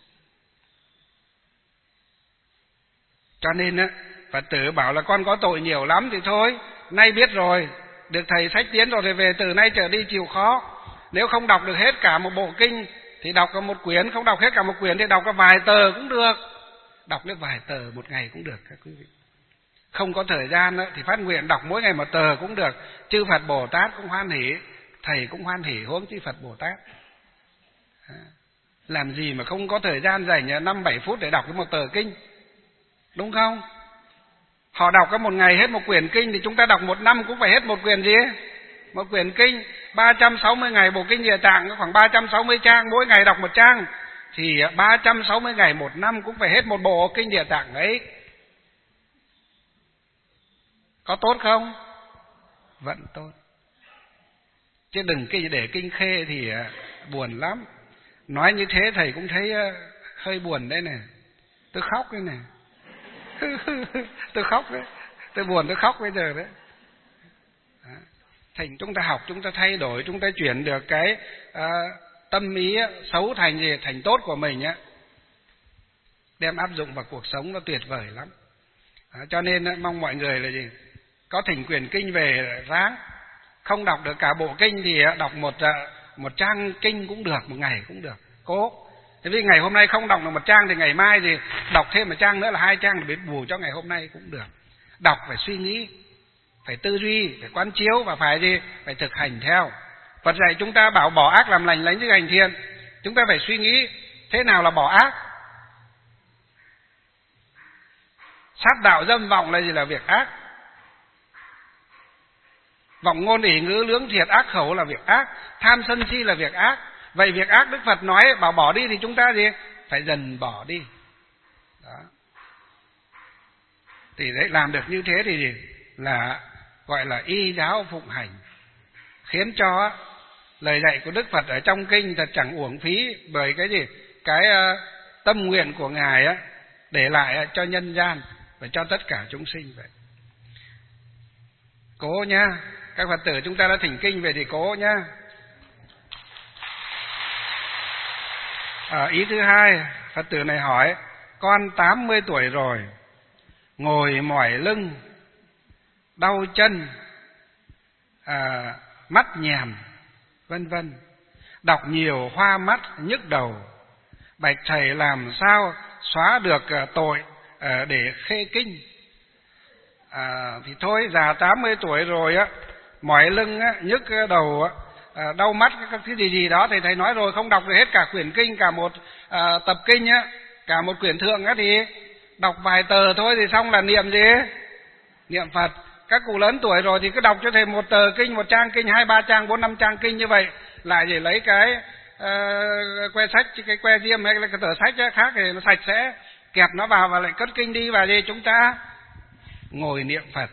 S1: Cho nên á, Phật tử bảo là con có tội nhiều lắm thì thôi, nay biết rồi, được thầy sách tiến rồi thì về từ nay trở đi chịu khó. Nếu không đọc được hết cả một bộ kinh thì đọc cả một quyển, không đọc hết cả một quyển thì đọc cả vài tờ cũng được. Đọc đến vài tờ một ngày cũng được các quý vị. Không có thời gian đó, thì phát nguyện đọc mỗi ngày một tờ cũng được. Chư Phật Bồ Tát cũng hoan hỉ, thầy cũng hoan hỉ, huống chư Phật Bồ Tát. Làm gì mà không có thời gian dành năm bảy phút để đọc cái một tờ kinh, đúng không? Họ đọc cái một ngày hết một quyển kinh thì chúng ta đọc một năm cũng phải hết một quyển gì? Một quyển kinh. Ba trăm sáu mươi ngày bộ kinh Địa Tạng có khoảng ba trăm sáu mươi trang, mỗi ngày đọc một trang thì ba trăm sáu mươi ngày một năm cũng phải hết một bộ kinh Địa Tạng ấy. Có tốt không? Vẫn tốt. Chứ đừng để kinh khê thì buồn lắm. Nói như thế thầy cũng thấy hơi buồn đấy này. Tôi khóc đấy này. Tôi khóc đấy. Tôi buồn tôi khóc bây giờ đấy. Thành chúng ta học, chúng ta thay đổi, chúng ta chuyển được cái à, tâm ý á, xấu thành gì, thành tốt của mình á, đem áp dụng vào cuộc sống nó tuyệt vời lắm. À, cho nên á, mong mọi người là gì, có thỉnh quyển kinh về ráng, không đọc được cả bộ kinh thì đọc một một trang kinh cũng được, một ngày cũng được, cố. Thế vì ngày hôm nay không đọc được một trang thì ngày mai thì đọc thêm một trang nữa là hai trang để bù cho ngày hôm nay cũng được. Đọc phải suy nghĩ, phải tư duy, phải quán chiếu và phải gì? Phải thực hành theo. Phật dạy chúng ta bảo bỏ ác làm lành, lánh giữ hành thiện. Chúng ta phải suy nghĩ thế nào là bỏ ác. Sát đạo dâm vọng là gì? Là việc ác. Vọng ngôn ỷ ngữ lưỡng thiệt ác khẩu là việc ác. Tham sân si là việc ác. Vậy việc ác Đức Phật nói bảo bỏ đi thì chúng ta gì? Phải dần bỏ đi. Đó. Thì đấy, làm được như thế thì gì? Là gọi là y giáo phụng hành, khiến cho lời dạy của Đức Phật ở trong kinh thật chẳng uổng phí, bởi cái gì? Cái uh, tâm nguyện của Ngài á, để lại cho nhân gian và cho tất cả chúng sinh vậy. Cố nhá, các Phật tử chúng ta đã thỉnh kinh về thì cố nhá. À, ý thứ hai, Phật tử này hỏi, con tám mươi tuổi rồi, ngồi mỏi lưng, đau chân, à, mắt nhèm, vân vân, đọc nhiều hoa mắt nhức đầu, bạch thầy làm sao xóa được tội để khê kinh. À, thì thôi già tám mươi tuổi rồi á, mỏi lưng á, nhức đầu á, à, đau mắt các thứ gì gì đó thì thầy nói rồi, không đọc được hết cả quyển kinh, cả một à, tập kinh á, cả một quyển thượng á, thì đọc vài tờ thôi thì xong là niệm gì? Niệm Phật. Các cụ lớn tuổi rồi thì cứ đọc cho thầy một tờ kinh, một trang kinh, hai ba trang, bốn năm trang kinh như vậy, lại chỉ lấy cái uh, que sách, cái que diêm hay là cái tờ sách khác thì nó sạch sẽ, kẹp nó vào và lại cất kinh đi, và gì chúng ta ngồi niệm Phật,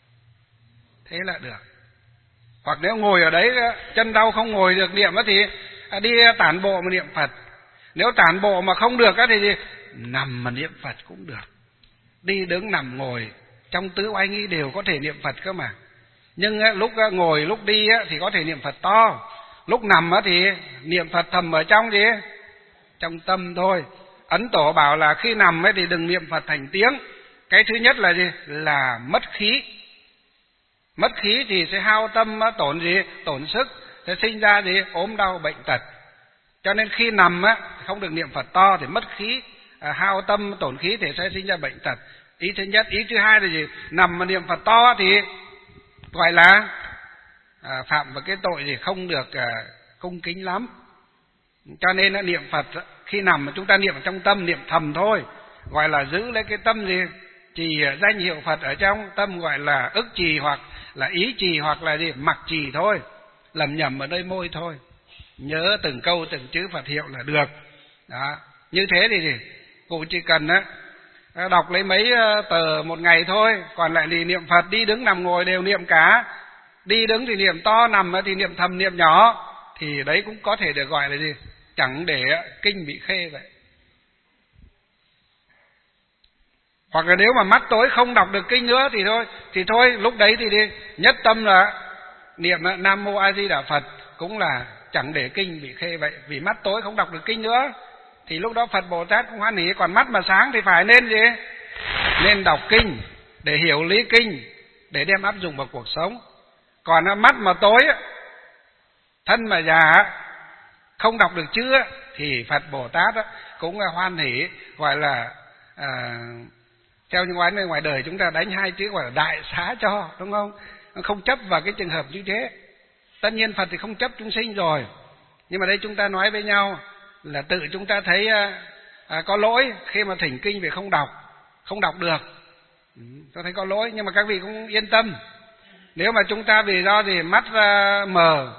S1: thế là được. Hoặc nếu ngồi ở đấy chân đau không ngồi được niệm thì đi tản bộ mà niệm Phật. Nếu tản bộ mà không được thì gì? Nằm mà niệm Phật cũng được. Đi đứng nằm ngồi trong tứ oai nghi đều có thể niệm Phật cơ mà. Nhưng lúc ngồi lúc đi thì có thể niệm Phật to, lúc nằm thì niệm Phật thầm ở trong gì? Trong tâm thôi. Ấn Tổ bảo là khi nằm thì đừng niệm Phật thành tiếng. Cái thứ nhất là gì? Là mất khí. Mất khí thì sẽ hao tâm, tổn gì? Tổn sức, sẽ sinh ra gì? Ốm đau bệnh tật. Cho nên khi nằm á không được niệm Phật to thì mất khí, à, hao tâm, tổn khí thì sẽ sinh ra bệnh tật. Ý thứ nhất. Ý thứ hai là gì? Nằm mà niệm Phật to thì gọi là à, phạm vào cái tội gì không được à, cung kính lắm. Cho nên là niệm Phật khi nằm mà chúng ta niệm trong tâm, niệm thầm thôi, gọi là giữ lấy cái tâm gì? Trì danh hiệu Phật ở trong tâm, gọi là ức trì hoặc là ý trì hoặc là gì? Mặc trì thôi, lầm nhầm ở nơi môi thôi, nhớ từng câu từng chữ Phật hiệu là được. Đó. Như thế thì gì? Cụ chỉ cần á đọc lấy mấy tờ một ngày thôi, còn lại thì niệm Phật, đi đứng nằm ngồi đều niệm cả. Đi đứng thì niệm to, nằm thì niệm thầm niệm nhỏ, thì đấy cũng có thể được gọi là gì? Chẳng để kinh bị khê vậy. Hoặc là nếu mà mắt tối không đọc được kinh nữa thì thôi, thì thôi lúc đấy thì đi nhất tâm là niệm Nam Mô A Di Đà Phật, cũng là chẳng để kinh bị khê vậy. Vì mắt tối không đọc được kinh nữa thì lúc đó Phật Bồ Tát cũng hoan hỉ. Còn mắt mà sáng thì phải nên gì? Nên đọc kinh để hiểu lý kinh, để đem áp dụng vào cuộc sống. Còn mắt mà tối, thân mà già, không đọc được chữ thì Phật Bồ Tát cũng hoan hỉ, gọi là à, theo những quán ngoài đời chúng ta đánh hai chữ gọi là đại xá cho, đúng không? Không chấp vào cái trường hợp như thế. Tất nhiên Phật thì không chấp chúng sinh rồi, nhưng mà đây chúng ta nói với nhau là tự chúng ta thấy à, có lỗi khi mà thỉnh kinh vì không đọc, không đọc được. Ừ, tôi thấy có lỗi, nhưng mà các vị cũng yên tâm. Nếu mà chúng ta vì do gì mắt à, mờ,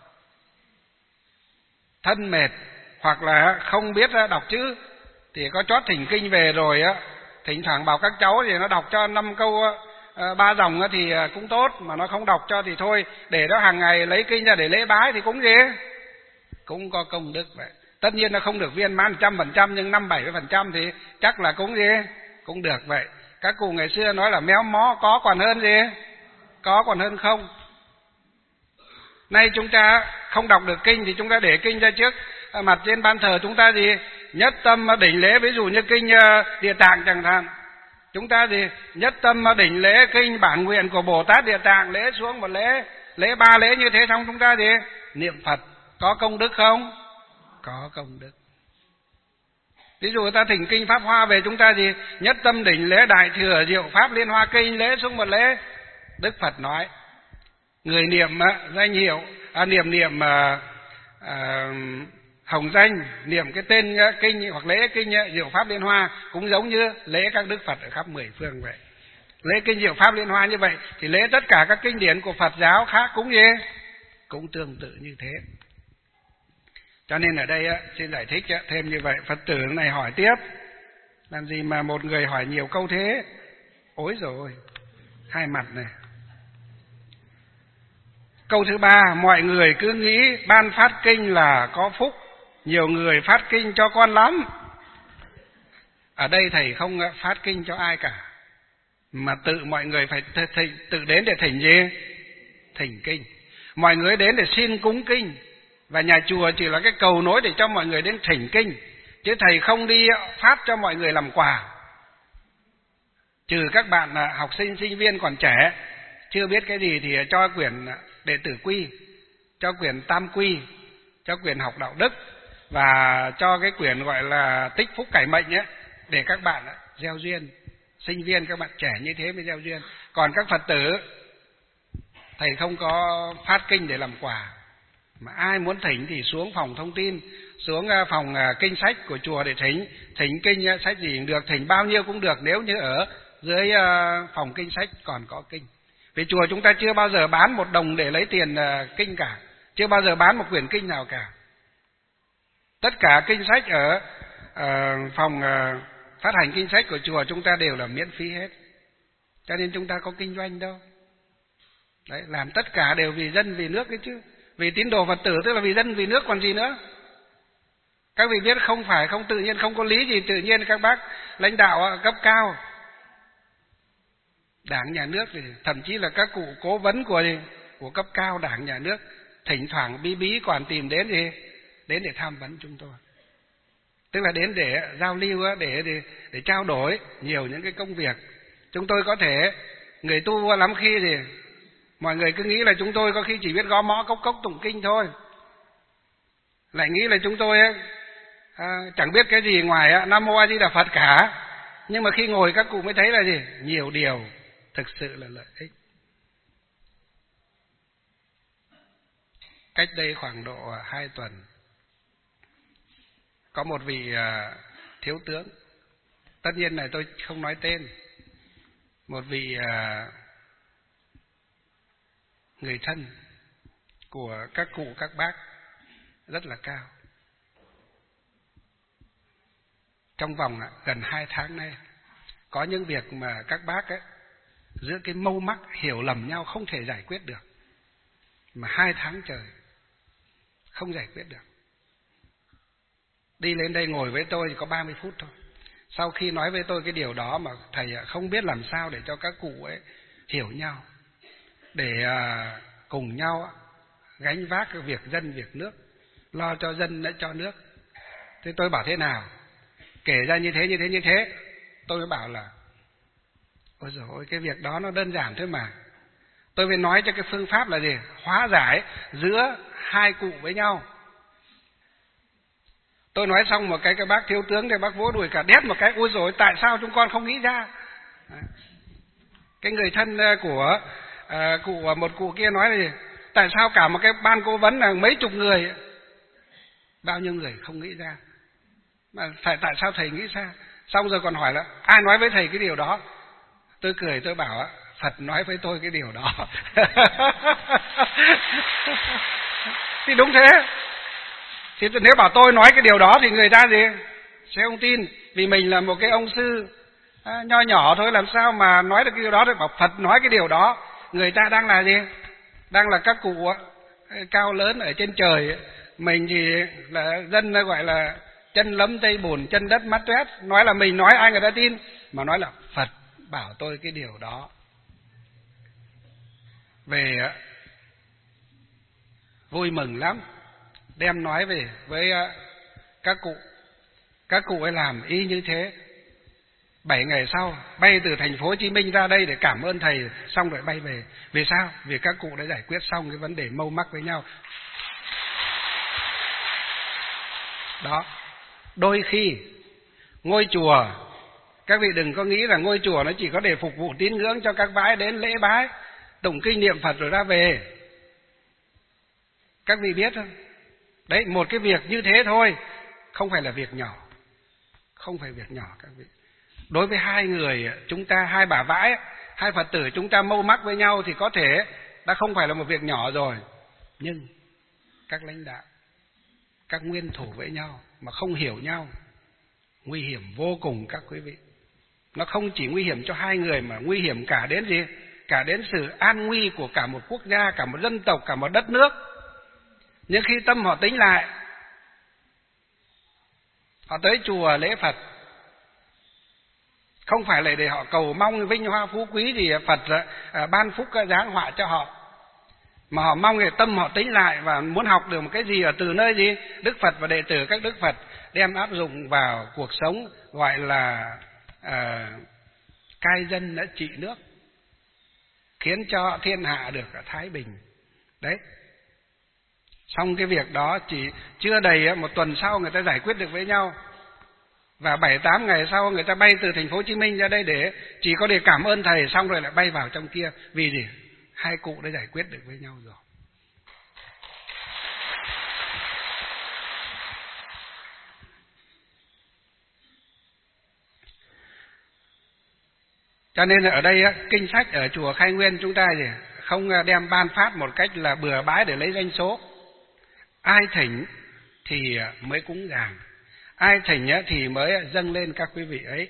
S1: thân mệt, hoặc là không biết đọc chữ, thì có chót thỉnh kinh về rồi á, thỉnh thoảng bảo các cháu thì nó đọc cho năm câu ba dòng thì cũng tốt, mà nó không đọc cho thì thôi, để đó hàng ngày lấy kinh ra để lễ bái thì cũng gì, cũng có công đức vậy. Tất nhiên nó không được viên mãn một trăm phần trăm, nhưng năm bảy mươi phần trăm thì chắc là cũng gì, cũng được vậy. Các cụ ngày xưa nói là méo mó có còn hơn gì, có còn hơn không. Nay chúng ta không đọc được kinh thì chúng ta để kinh ra trước mặt trên ban thờ, chúng ta gì nhất tâm đỉnh lễ. Ví dụ như kinh Địa Tạng chẳng hạn, chúng ta gì nhất tâm đỉnh lễ kinh bản nguyện của Bồ Tát Địa Tạng, lễ xuống một lễ, lễ ba lễ như thế, xong chúng ta gì niệm Phật, có công đức không? Có công đức. Ví dụ người ta thỉnh kinh Pháp Hoa về, chúng ta gì nhất tâm đỉnh lễ Đại Thừa Diệu Pháp Liên Hoa Kinh, lễ xuống một lễ. Đức Phật nói người niệm danh hiệu, à, niệm niệm à, à, hồng danh, niệm cái tên kinh hoặc lễ kinh Diệu Pháp Liên Hoa cũng giống như lễ các Đức Phật ở khắp mười phương vậy. Lễ kinh Diệu Pháp Liên Hoa như vậy thì lễ tất cả các kinh điển của Phật giáo khác cũng gì, cũng tương tự như thế. Cho nên ở đây xin giải thích thêm như vậy. Phật tử này hỏi tiếp, làm gì mà một người hỏi nhiều câu thế? Ối rồi, hai mặt này. Câu thứ ba, mọi người cứ nghĩ ban phát kinh là có phúc, nhiều người phát kinh cho con lắm. Ở đây thầy không phát kinh cho ai cả, mà tự mọi người phải th- th- tự đến để thỉnh gì? Thỉnh kinh. Mọi người đến để xin cúng kinh, và nhà chùa chỉ là cái cầu nối để cho mọi người đến thỉnh kinh, chứ thầy không đi phát cho mọi người làm quà. Trừ các bạn học sinh, sinh viên còn trẻ, chưa biết cái gì thì cho quyển Đệ Tử Quy, cho quyển Tam Quy, cho quyển Học Đạo Đức, và cho cái quyển gọi là Tích Phúc Cải Mệnh ấy, để các bạn gieo duyên. Sinh viên các bạn trẻ như thế mới gieo duyên. Còn các Phật tử, thầy không có phát kinh để làm quà, mà ai muốn thỉnh thì xuống phòng thông tin, xuống phòng kinh sách của chùa để thỉnh. Thỉnh kinh sách gì cũng được, thỉnh bao nhiêu cũng được, nếu như ở dưới phòng kinh sách còn có kinh. Vì chùa chúng ta chưa bao giờ bán một đồng để lấy tiền kinh cả, chưa bao giờ bán một quyển kinh nào cả. Tất cả kinh sách ở uh, phòng uh, phát hành kinh sách của chùa chúng ta đều là miễn phí hết. Cho nên chúng ta có kinh doanh đâu. Đấy, làm tất cả đều vì dân vì nước ấy chứ. Vì tín đồ Phật tử tức là vì dân vì nước còn gì nữa. Các vị biết không phải không tự nhiên, không có lý gì tự nhiên các bác lãnh đạo cấp cao, Đảng nhà nước thì thậm chí là các cụ cố vấn của của cấp cao Đảng nhà nước thỉnh thoảng bí bí còn tìm đến gì đến để tham vấn chúng tôi, tức là đến để giao lưu, để để để trao đổi nhiều những cái công việc. Chúng tôi có thể người tu lắm khi thì mọi người cứ nghĩ là chúng tôi có khi chỉ biết gõ mõ cốc cốc tụng kinh thôi, lại nghĩ là chúng tôi à, chẳng biết cái gì ngoài Nam Mô A Di Đà Phật cả. Nhưng mà khi ngồi các cụ mới thấy là gì, nhiều điều thực sự là lợi ích. Cách đây khoảng độ hai tuần, có một vị thiếu tướng, tất nhiên này tôi không nói tên, một vị người thân của các cụ các bác rất là cao. Trong vòng gần hai tháng nay, có những việc mà các bác ấy, giữa cái mâu mắc hiểu lầm nhau không thể giải quyết được, mà hai tháng trời không giải quyết được. Đi lên đây ngồi với tôi thì có ba mươi phút thôi. Sau khi nói với tôi cái điều đó mà thầy không biết làm sao để cho các cụ ấy hiểu nhau, để cùng nhau gánh vác cái việc dân việc nước, lo cho dân đã cho nước. Thế tôi bảo thế nào? Kể ra như thế như thế như thế, tôi mới bảo là ôi dồi ôi, cái việc đó nó đơn giản thôi mà. Tôi mới nói cho cái phương pháp là gì? Hóa giải giữa hai cụ với nhau. Tôi nói xong một cái cái bác thiếu tướng thì bác vỗ đùi cả đét một cái, ôi dồi, tại sao chúng con không nghĩ ra? Cái người thân của à, cụ một cụ kia nói là gì? Tại sao cả một cái ban cố vấn là mấy chục người, bao nhiêu người không nghĩ ra? Mà tại tại sao thầy nghĩ ra? Xong rồi còn hỏi là ai nói với thầy cái điều đó? Tôi cười tôi bảo Phật nói với tôi cái điều đó. Thì đúng thế. Thì nếu bảo tôi nói cái điều đó thì người ta gì sẽ không tin, vì mình là một cái ông sư à, nho nhỏ thôi, làm sao mà nói được cái điều đó. Thì bảo Phật nói cái điều đó, người ta đang là gì? Đang là các cụ cao lớn ở trên trời, mình thì là dân gọi là chân lấm tay bùn, chân đất mắt toét. Nói là mình nói ai người ta tin, mà nói là Phật bảo tôi cái điều đó. Về vui mừng lắm, đem nói về với các cụ. Các cụ ấy làm y như thế. Bảy ngày sau bay từ thành phố Hồ Chí Minh ra đây để cảm ơn thầy, xong rồi bay về. Vì sao? Vì các cụ đã giải quyết xong cái vấn đề mâu mắc với nhau. Đó. Đôi khi ngôi chùa, các vị đừng có nghĩ là ngôi chùa nó chỉ có để phục vụ tín ngưỡng cho các bái đến lễ bái, tụng kinh niệm Phật rồi ra về. Các vị biết không? Đấy, một cái việc như thế thôi, không phải là việc nhỏ. Không phải việc nhỏ các vị. Đối với hai người chúng ta, hai bà vãi, hai Phật tử chúng ta mâu mắc với nhau thì có thể đã không phải là một việc nhỏ rồi. Nhưng các lãnh đạo, các nguyên thủ với nhau mà không hiểu nhau, nguy hiểm vô cùng các quý vị. Nó không chỉ nguy hiểm cho hai người mà nguy hiểm cả đến gì? Cả đến sự an nguy của cả một quốc gia, cả một dân tộc, cả một đất nước. Nhưng khi tâm họ tính lại, họ tới chùa lễ Phật, không phải là để họ cầu mong vinh hoa phú quý gì Phật à, ban phúc giáng họa cho họ, mà họ mong để tâm họ tính lại và muốn học được một cái gì ở từ nơi gì Đức Phật và đệ tử các Đức Phật đem áp dụng vào cuộc sống, gọi là à, cai dân đã trị nước, khiến cho thiên hạ được thái bình. Đấy. Xong cái việc đó chỉ chưa đầy một tuần sau người ta giải quyết được với nhau. Và bảy tám ngày sau người ta bay từ thành phố Hồ Chí Minh ra đây để chỉ có để cảm ơn thầy, xong rồi lại bay vào trong kia. Vì gì? Hai cụ đã giải quyết được với nhau rồi. Cho nên ở đây kinh sách ở chùa Khai Nguyên chúng ta gì không đem ban phát một cách là bừa bãi để lấy doanh số. Ai thỉnh thì mới cúng dường, ai thỉnh thì mới dâng lên các quý vị ấy.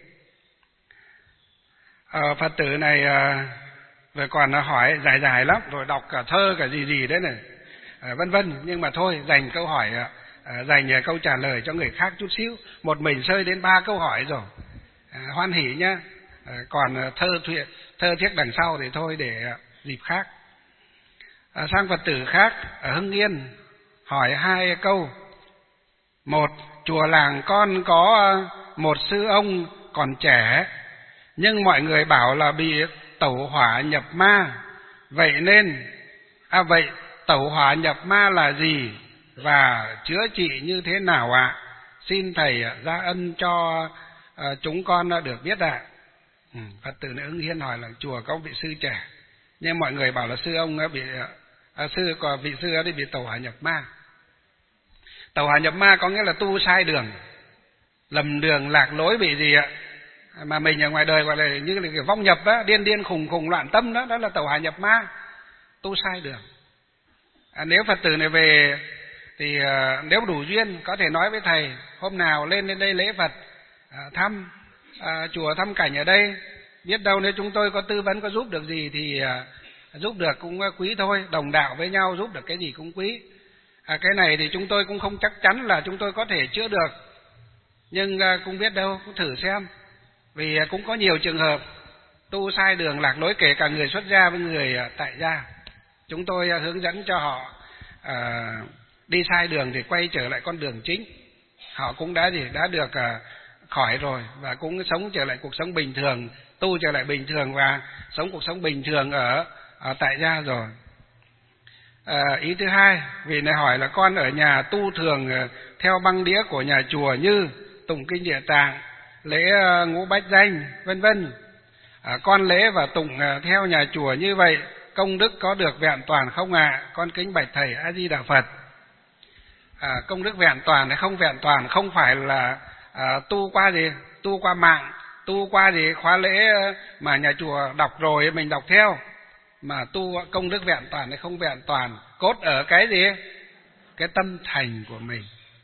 S1: Ờ, Phật tử này rồi còn hỏi dài dài lắm, rồi đọc cả thơ cả gì gì đấy này, à, vân vân. Nhưng mà thôi, dành câu hỏi, à, dành câu trả lời cho người khác chút xíu. Một mình sơi đến ba câu hỏi rồi, à, hoan hỉ nhá. À, còn thơ thơ thiết đằng sau thì thôi để dịp khác. À, sang Phật tử khác ở Hưng Yên hỏi hai câu. Một, chùa làng con có một sư ông còn trẻ, nhưng mọi người bảo là bị tẩu hỏa nhập ma. Vậy nên, à vậy tẩu hỏa nhập ma là gì và chữa trị như thế nào ạ? À? Xin thầy gia ân cho uh, chúng con được biết ạ. À. Ừ, Phật tử này Hưng Yên hỏi là chùa có vị sư trẻ, nhưng mọi người bảo là sư ông bị à, sư còn vị sư ấy bị tẩu hỏa nhập ma. Tẩu hỏa nhập ma có nghĩa là tu sai đường, lầm đường lạc lối, bị gì ạ? Mà mình ở ngoài đời gọi là như là kiểu vong nhập á, điên điên khùng khùng loạn tâm đó, đó là tẩu hỏa nhập ma, tu sai đường. À, nếu Phật tử này về thì à, nếu đủ duyên có thể nói với thầy hôm nào lên đến đây lễ Phật, à, thăm à, chùa, thăm cảnh ở đây, biết đâu nếu chúng tôi có tư vấn có giúp được gì thì à, giúp được cũng quý thôi, đồng đạo với nhau giúp được cái gì cũng quý. À, cái này thì chúng tôi cũng không chắc chắn là chúng tôi có thể chữa được, nhưng à, cũng biết đâu, cũng thử xem. Vì à, cũng có nhiều trường hợp tu sai đường lạc lối, kể cả người xuất gia với người à, tại gia. Chúng tôi à, hướng dẫn cho họ à, đi sai đường thì quay trở lại con đường chính. Họ cũng đã gì đã được à, khỏi rồi và cũng sống trở lại cuộc sống bình thường, tu trở lại bình thường và sống cuộc sống bình thường ở, ở tại gia rồi. À, ý thứ hai, vì này hỏi là con ở nhà tu thường theo băng đĩa của nhà chùa như tụng kinh Địa Tạng, lễ ngũ bách danh, vân vân. À, con lễ và tụng theo nhà chùa như vậy, công đức có được vẹn toàn không ạ? À? Con kính bạch thầy A Di Đà Phật. À, công đức vẹn toàn hay không vẹn toàn không phải là à, tu qua gì, tu qua mạng, tu qua gì khóa lễ mà nhà chùa đọc rồi mình đọc theo, mà tu công đức vẹn toàn hay không vẹn toàn cốt ở cái gì? Cái tâm thành của mình.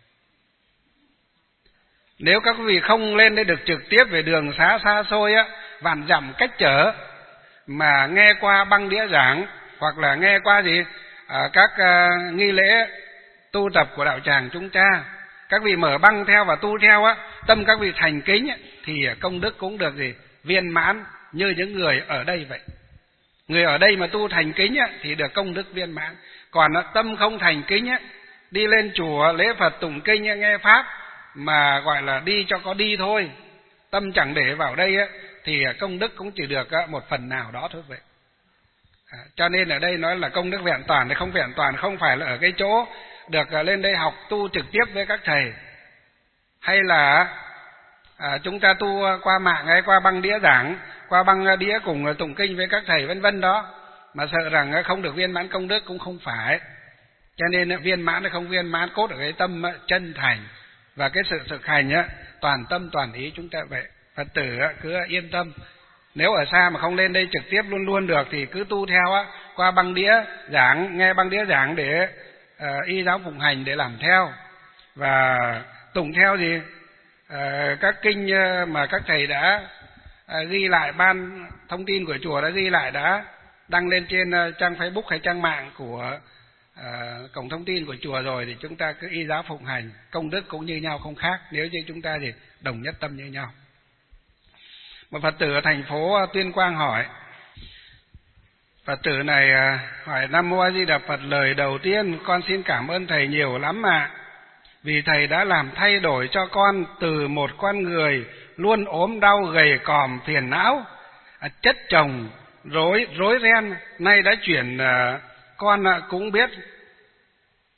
S1: Nếu các quý vị không lên đây được trực tiếp về đường xá xa xôi á, vạn dặm cách trở, mà nghe qua băng đĩa giảng hoặc là nghe qua gì à, các à, nghi lễ tu tập của đạo tràng chúng ta, các vị mở băng theo và tu theo á, tâm các vị thành kính á, thì công đức cũng được gì viên mãn như những người ở đây vậy. Người ở đây mà tu thành kính á, thì được công đức viên mãn. Còn á, tâm không thành kính á, đi lên chùa lễ Phật tụng kinh nghe pháp mà gọi là đi cho có đi thôi, tâm chẳng để vào đây á, thì công đức cũng chỉ được á, một phần nào đó thôi vậy. À, cho nên ở đây nói là công đức vẹn toàn hay không vẹn toàn không phải là ở cái chỗ được à, lên đây học tu trực tiếp với các thầy, hay là à, chúng ta tu qua mạng hay qua băng đĩa giảng, qua băng đĩa cùng tụng kinh với các thầy vân vân đó, mà sợ rằng không được viên mãn công đức cũng không phải. Cho nên viên mãn hay không viên mãn cốt ở cái tâm chân thành và cái sự thực hành á, toàn tâm toàn ý chúng ta vậy. Phật tử á, cứ yên tâm, nếu ở xa mà không lên đây trực tiếp luôn luôn được thì cứ tu theo á, qua băng đĩa giảng, nghe băng đĩa giảng để uh, y giáo phụng hành để làm theo và tụng theo gì uh, các kinh mà các thầy đã uh, ghi lại, ban thông tin của chùa đã ghi lại, đã đăng lên trên uh, trang Facebook hay trang mạng của uh, cổng thông tin của chùa rồi, thì chúng ta cứ y giáo phụng hành, công đức cũng như nhau không khác, nếu như chúng ta thì đồng nhất tâm như nhau. Một Phật tử ở thành phố Tuyên Quang hỏi, Phật tử này hỏi: Nam Mô A Di Đà Phật, lời đầu tiên con xin cảm ơn thầy nhiều lắm ạ, à, vì thầy đã làm thay đổi cho con từ một con người luôn ốm đau gầy còm phiền não, chất chồng rối rối ren, nay đã chuyển con cũng biết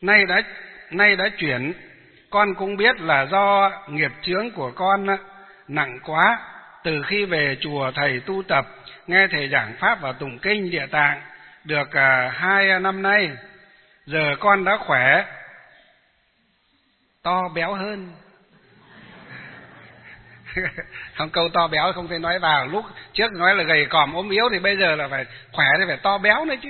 S1: nay đã nay đã chuyển, con cũng biết là do nghiệp chướng của con nặng quá. Từ khi về chùa thầy tu tập, nghe thầy giảng pháp và tụng kinh Địa Tạng được à, hai năm nay, giờ con đã khỏe, to béo hơn. Không, câu to béo không thể nói vào, lúc trước nói là gầy còm ốm yếu thì bây giờ là phải khỏe thì phải to béo nữa chứ.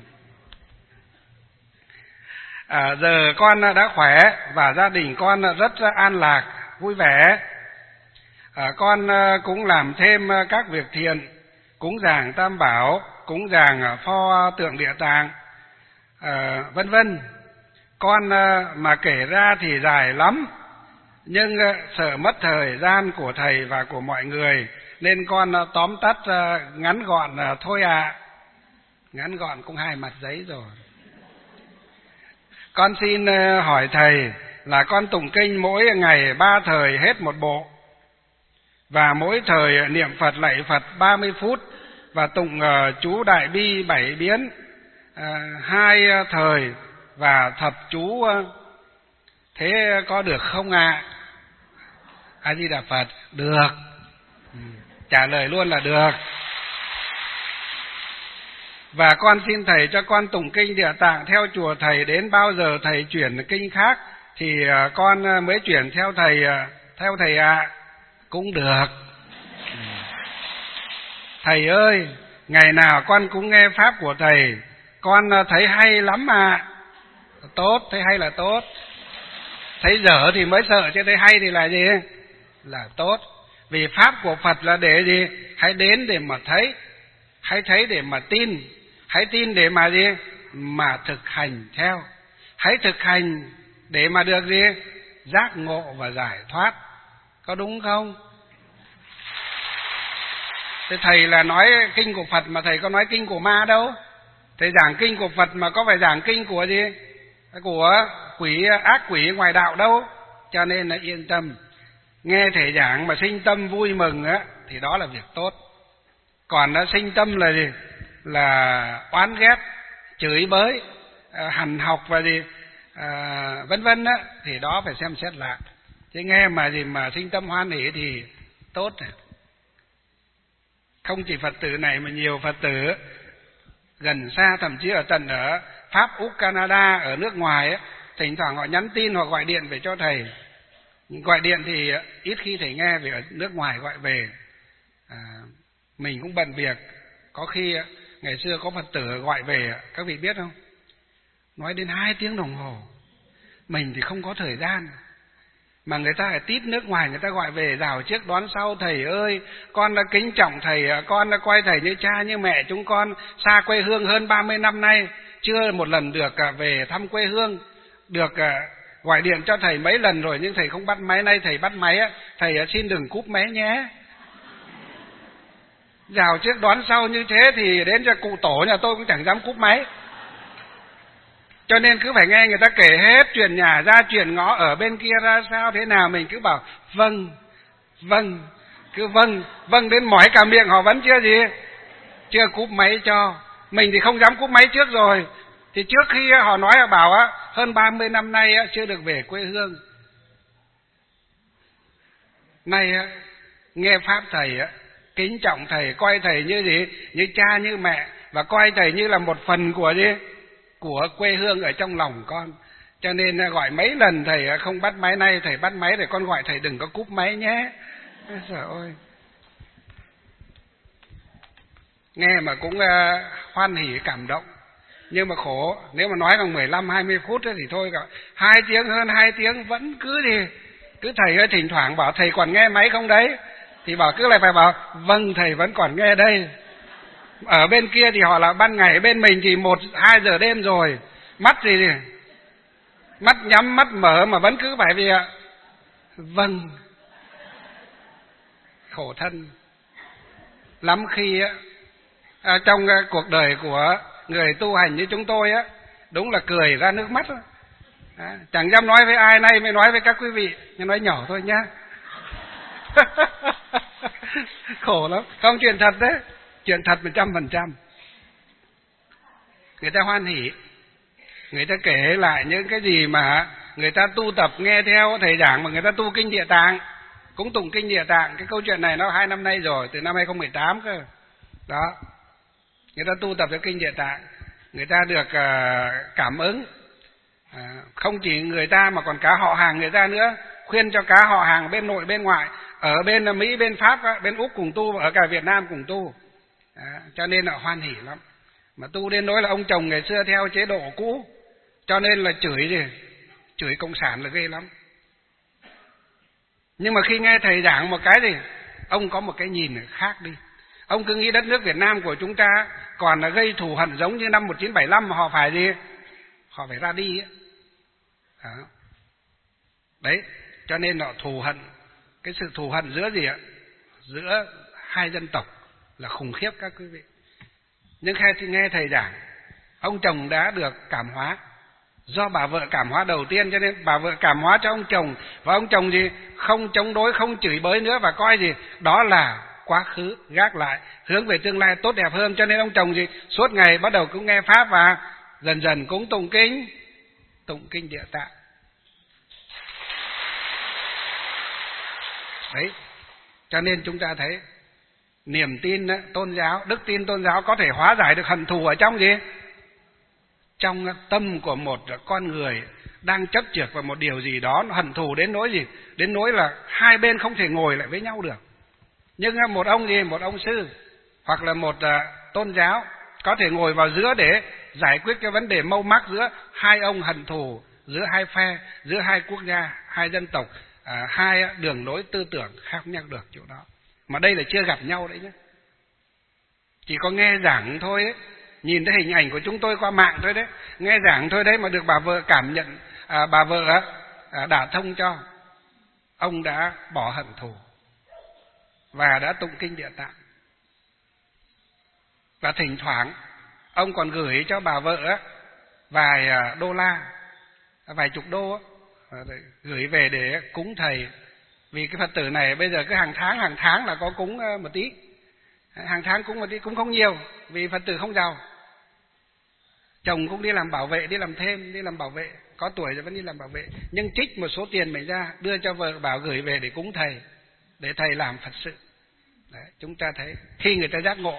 S1: À, giờ con đã khỏe và gia đình con rất an lạc, vui vẻ. À, con cũng làm thêm các việc thiện, cúng dường Tam Bảo, cúng dường pho tượng Địa Tạng, à, vân vân. Con mà kể ra thì dài lắm, nhưng sợ mất thời gian của thầy và của mọi người, nên con tóm tắt ngắn gọn thôi ạ. À. Ngắn gọn cũng hai mặt giấy rồi. Con xin hỏi thầy là con tụng kinh mỗi ngày ba thời hết một bộ, và mỗi thời niệm Phật lạy Phật ba mươi phút, và tụng uh, chú Đại Bi bảy biến uh, hai thời và thập chú, uh, thế có được không ạ? À? A Di Đà Phật. Được. Ừ. Trả lời luôn là được. Và con xin thầy cho con tụng kinh Địa Tạng theo chùa thầy, đến bao giờ thầy chuyển kinh khác thì con mới chuyển theo thầy, theo thầy ạ. À. Cũng được. Thầy ơi, ngày nào con cũng nghe pháp của thầy, con thấy hay lắm à. Tốt, thấy hay là tốt. Thấy dở thì mới sợ, chứ thấy hay thì là gì? Là tốt. Vì pháp của Phật là để gì? Hãy đến để mà thấy, hãy thấy để mà tin, hãy tin để mà gì? Mà thực hành theo. Hãy thực hành để mà được gì? Giác ngộ và giải thoát. Có đúng không? Thế thầy là nói kinh của Phật mà thầy có nói kinh của ma đâu. Thầy giảng kinh của Phật mà có phải giảng kinh của gì? Của quỷ, ác quỷ ngoài đạo đâu. Cho nên là yên tâm. Nghe thầy giảng mà sinh tâm vui mừng á, thì đó là việc tốt. Còn nó sinh tâm là gì? Là oán ghét, chửi bới, hành học và gì à, vân vân á, thì đó phải xem xét lại. Chứ nghe mà gì mà sinh tâm hoan hỷ thì tốt. Không chỉ Phật tử này mà nhiều Phật tử gần xa, thậm chí ở tận ở Pháp, Úc, Canada, ở nước ngoài á, thỉnh thoảng họ nhắn tin hoặc gọi điện về cho thầy. Gọi điện thì ít khi thầy nghe, vì ở nước ngoài gọi về à, mình cũng bận việc. Có khi ngày xưa có Phật tử gọi về, các vị biết không, nói đến hai tiếng đồng hồ. Mình thì không có thời gian, mà người ta ở tít nước ngoài người ta gọi về rào trước đón sau. Thầy ơi, con đã kính trọng thầy, con đã coi thầy như cha như mẹ chúng con, xa quê hương hơn ba mươi năm nay, chưa một lần được về thăm quê hương. Được gọi điện cho thầy mấy lần rồi nhưng thầy không bắt máy. Nay thầy bắt máy á, thầy xin đừng cúp máy nhé. Rào trước đón sau như thế thì đến cho cụ tổ nhà tôi cũng chẳng dám cúp máy. Cho nên cứ phải nghe người ta kể hết chuyện nhà ra chuyện ngõ ở bên kia ra sao thế nào, mình cứ bảo vâng, vâng, cứ vâng, vâng đến mỏi cả miệng họ vẫn chưa gì, chưa cúp máy cho. Mình thì không dám cúp máy trước rồi. Thì trước khi họ nói họ bảo á, hơn ba mươi năm nay á, chưa được về quê hương. Nay á, nghe pháp thầy á, kính trọng thầy, coi thầy như gì, như cha như mẹ, và coi thầy như là một phần của gì, của quê hương ở trong lòng con. Cho nên gọi mấy lần thầy không bắt máy, nay thầy bắt máy để con gọi thầy đừng có cúp máy nhé. Trời ơi, nghe mà cũng uh, hoan hỉ cảm động. Nhưng mà khổ, nếu mà nói bằng mười lăm hai mươi phút thì thôi cả. Hai tiếng hơn hai tiếng vẫn cứ gì, cứ thầy ơi, thỉnh thoảng bảo thầy còn nghe máy không đấy, thì bảo cứ lại phải bảo vâng thầy vẫn còn nghe đây. Ở bên kia thì họ là ban ngày, bên mình thì một hai giờ đêm rồi, mắt gì mắt nhắm mắt mở mà vẫn cứ phải vì ạ vâng. Khổ thân lắm khi á, à, trong cuộc đời của người tu hành như chúng tôi á, đúng là cười ra nước mắt. À, chẳng dám nói với ai, nay mới nói với các quý vị, nhưng nói nhỏ thôi nhá. Khổ lắm, không, chuyện thật đấy, chuyện thật một trăm phần trăm. Người ta hoan hỉ, người ta kể lại những cái gì mà người ta tu tập nghe theo thầy giảng, mà người ta tu kinh Địa Tạng, cũng tụng kinh Địa Tạng. Cái câu chuyện này nó hai năm nay rồi, từ năm hai không một tám cơ. Đó, người ta tu tập theo kinh Địa Tạng, người ta được uh, cảm ứng. À, không chỉ người ta mà còn cả họ hàng người ta nữa, khuyên cho cả họ hàng bên nội bên ngoại, ở bên Mỹ, bên Pháp, bên Úc cùng tu, ở cả Việt Nam cùng tu. À, cho nên là hoan hỉ lắm. Mà tu đến nỗi là ông chồng ngày xưa theo chế độ cũ, cho nên là chửi gì, chửi cộng sản là ghê lắm. Nhưng mà khi nghe thầy giảng một cái thì ông có một cái nhìn khác đi. Ông cứ nghĩ đất nước Việt Nam của chúng ta còn là gây thù hận giống như năm một nghìn chín trăm bảy mươi lăm mà họ phải gì, họ phải ra đi ấy. Đó. Đấy, cho nên họ thù hận, cái sự thù hận giữa gì ạ? Giữa hai dân tộc là khủng khiếp các quý vị. Nhưng khi nghe thầy giảng, ông chồng đã được cảm hóa. Do bà vợ cảm hóa đầu tiên, cho nên bà vợ cảm hóa cho ông chồng. Và ông chồng gì? Không chống đối, không chửi bới nữa, và coi gì? Đó là quá khứ, gác lại, hướng về tương lai tốt đẹp hơn. Cho nên ông chồng gì? Suốt ngày bắt đầu cũng nghe Pháp và dần dần cũng tụng kinh, tụng kinh Địa Tạng. Đấy, cho nên chúng ta thấy niềm tin tôn giáo, đức tin tôn giáo có thể hóa giải được hận thù ở trong gì? Trong tâm của một con người đang chấp chược vào một điều gì đó, nó hận thù đến nỗi gì? Đến nỗi là hai bên không thể ngồi lại với nhau được. Nhưng một ông gì? Một ông sư hoặc là một tôn giáo có thể ngồi vào giữa để giải quyết cái vấn đề mâu mắc giữa hai ông hận thù, giữa hai phe, giữa hai quốc gia, hai dân tộc, à, hai đường lối tư tưởng khác nhau được chỗ đó. Mà đây là chưa gặp nhau đấy nhé. Chỉ có nghe giảng thôi đấy, nhìn thấy hình ảnh của chúng tôi qua mạng thôi đấy, nghe giảng thôi đấy mà được bà vợ cảm nhận, à, bà vợ à, đả thông cho. Ông đã bỏ hận thù và đã tụng kinh Địa Tạng. Và thỉnh thoảng ông còn gửi cho bà vợ vài đô la, vài chục đô gửi về để cúng thầy. Vì cái Phật tử này bây giờ cứ hàng tháng hàng tháng là có cúng một tí, hàng tháng cúng một tí, cũng không nhiều vì Phật tử không giàu. Chồng cũng đi làm bảo vệ, đi làm thêm, đi làm bảo vệ, có tuổi rồi vẫn đi làm bảo vệ, nhưng trích một số tiền mình ra đưa cho vợ, bảo gửi về để cúng thầy, để thầy làm Phật sự. Đấy, chúng ta thấy khi người ta giác ngộ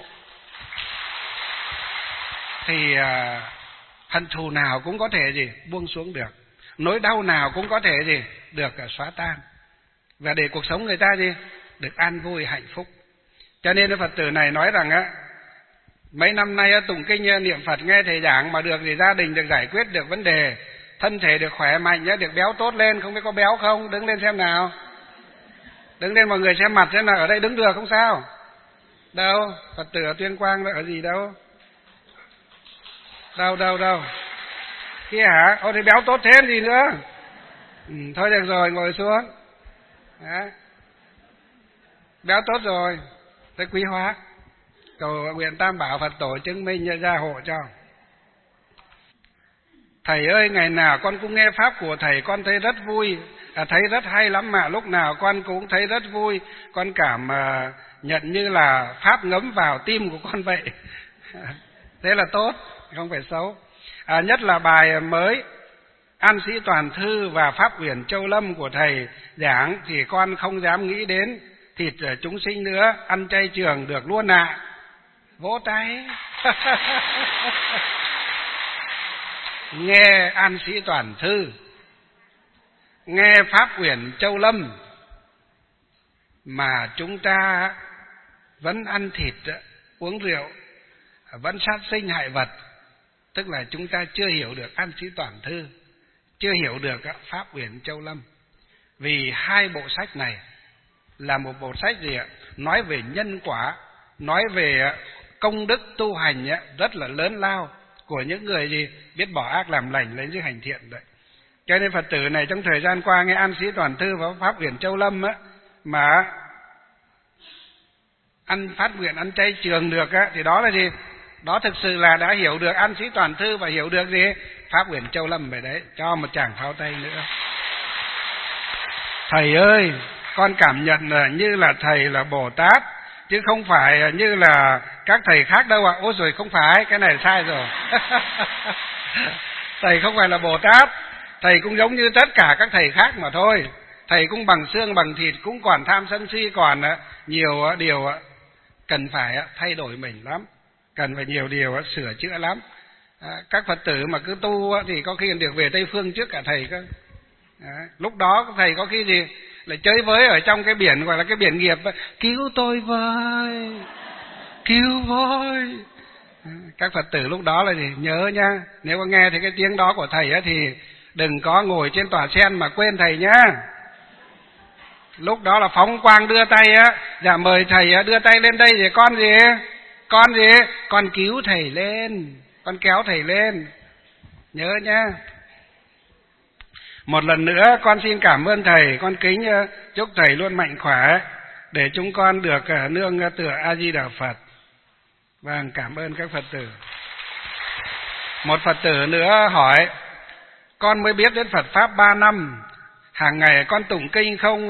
S1: thì à, hận thù nào cũng có thể gì buông xuống được, nỗi đau nào cũng có thể gì được à, xóa tan, và để cuộc sống người ta gì được an vui hạnh phúc. Cho nên Phật tử này nói rằng á, mấy năm nay tụng kinh niệm Phật nghe thầy giảng mà được thì gia đình được giải quyết được vấn đề, thân thể được khỏe mạnh, được béo tốt lên. Không biết có béo không? Đứng lên xem nào, đứng lên mọi người xem mặt xem nào. Ở đây đứng được không sao? Đâu? Phật tử ở Tuyên Quang ở gì đâu? Đâu đâu đâu? Kia hả? Ô thì béo tốt thêm gì nữa? Ừ, thôi được rồi, ngồi xuống. Đó. Béo tốt rồi, tới quý hóa. Cầu nguyện Tam Bảo Phật Tổ chứng minh gia hộ cho. Thầy ơi, ngày nào con cũng nghe pháp của thầy, con thấy rất vui, à, thấy rất hay lắm mà. Lúc nào con cũng thấy rất vui, con cảm à, nhận như là pháp ngấm vào tim của con vậy. Thế là tốt, không phải xấu. À, nhất là bài mới An Sĩ Toàn Thư và Pháp Uyển Châu Lâm của thầy giảng thì con không dám nghĩ đến thịt chúng sinh nữa, ăn chay trường được luôn ạ. À. Vỗ tay. Nghe An Sĩ Toàn Thư, nghe Pháp Uyển Châu Lâm mà chúng ta vẫn ăn thịt, uống rượu, vẫn sát sinh hại vật, tức là chúng ta chưa hiểu được An Sĩ Toàn Thư, chưa hiểu được Pháp Uyển Châu Lâm. Vì hai bộ sách này là một bộ sách gì ạ? Nói về nhân quả, nói về công đức tu hành rất là lớn lao của những người gì biết bỏ ác làm lành, lấy những hành thiện đấy. Cho nên Phật tử này trong thời gian qua nghe An Sĩ Toàn Thư và Pháp Uyển Châu Lâm á, mà ăn phát nguyện ăn chay trường được á, thì đó là gì? Đó thực sự là đã hiểu được An Sĩ Toàn Thư và hiểu được gì? Pháp Uyển Châu Lâm về đấy. Cho một tràng pháo tay nữa. Thầy ơi, con cảm nhận là như là thầy là Bồ Tát, chứ không phải như là các thầy khác đâu ạ. À. Ôi rồi không phải, cái này sai rồi. Thầy không phải là Bồ Tát, thầy cũng giống như tất cả các thầy khác mà thôi. Thầy cũng bằng xương bằng thịt, cũng còn tham sân si, còn nhiều điều cần phải thay đổi mình lắm, cần phải nhiều điều sửa chữa lắm. Các Phật tử mà cứ tu thì có khi được về Tây Phương trước cả thầy cơ. Lúc đó thầy có khi gì lại chơi với ở trong cái biển gọi là cái biển nghiệp, cứu tôi với, cứu với. Các Phật tử lúc đó là gì? Nhớ nha, nếu có nghe thì cái tiếng đó của thầy á thì đừng có ngồi trên tòa sen mà quên thầy nhá. Lúc đó là phóng quang đưa tay á, dạ mời thầy á, đưa tay lên đây thì con gì? Con gì? Con cứu thầy lên, con kéo thầy lên. Nhớ nhá. Một lần nữa con xin cảm ơn thầy, con kính chúc thầy luôn mạnh khỏe để chúng con được nương tựa A Di Đà Phật. Vâng, cảm ơn các Phật tử. Một Phật tử nữa hỏi, con mới biết đến Phật Pháp ba năm, hàng ngày con tụng kinh không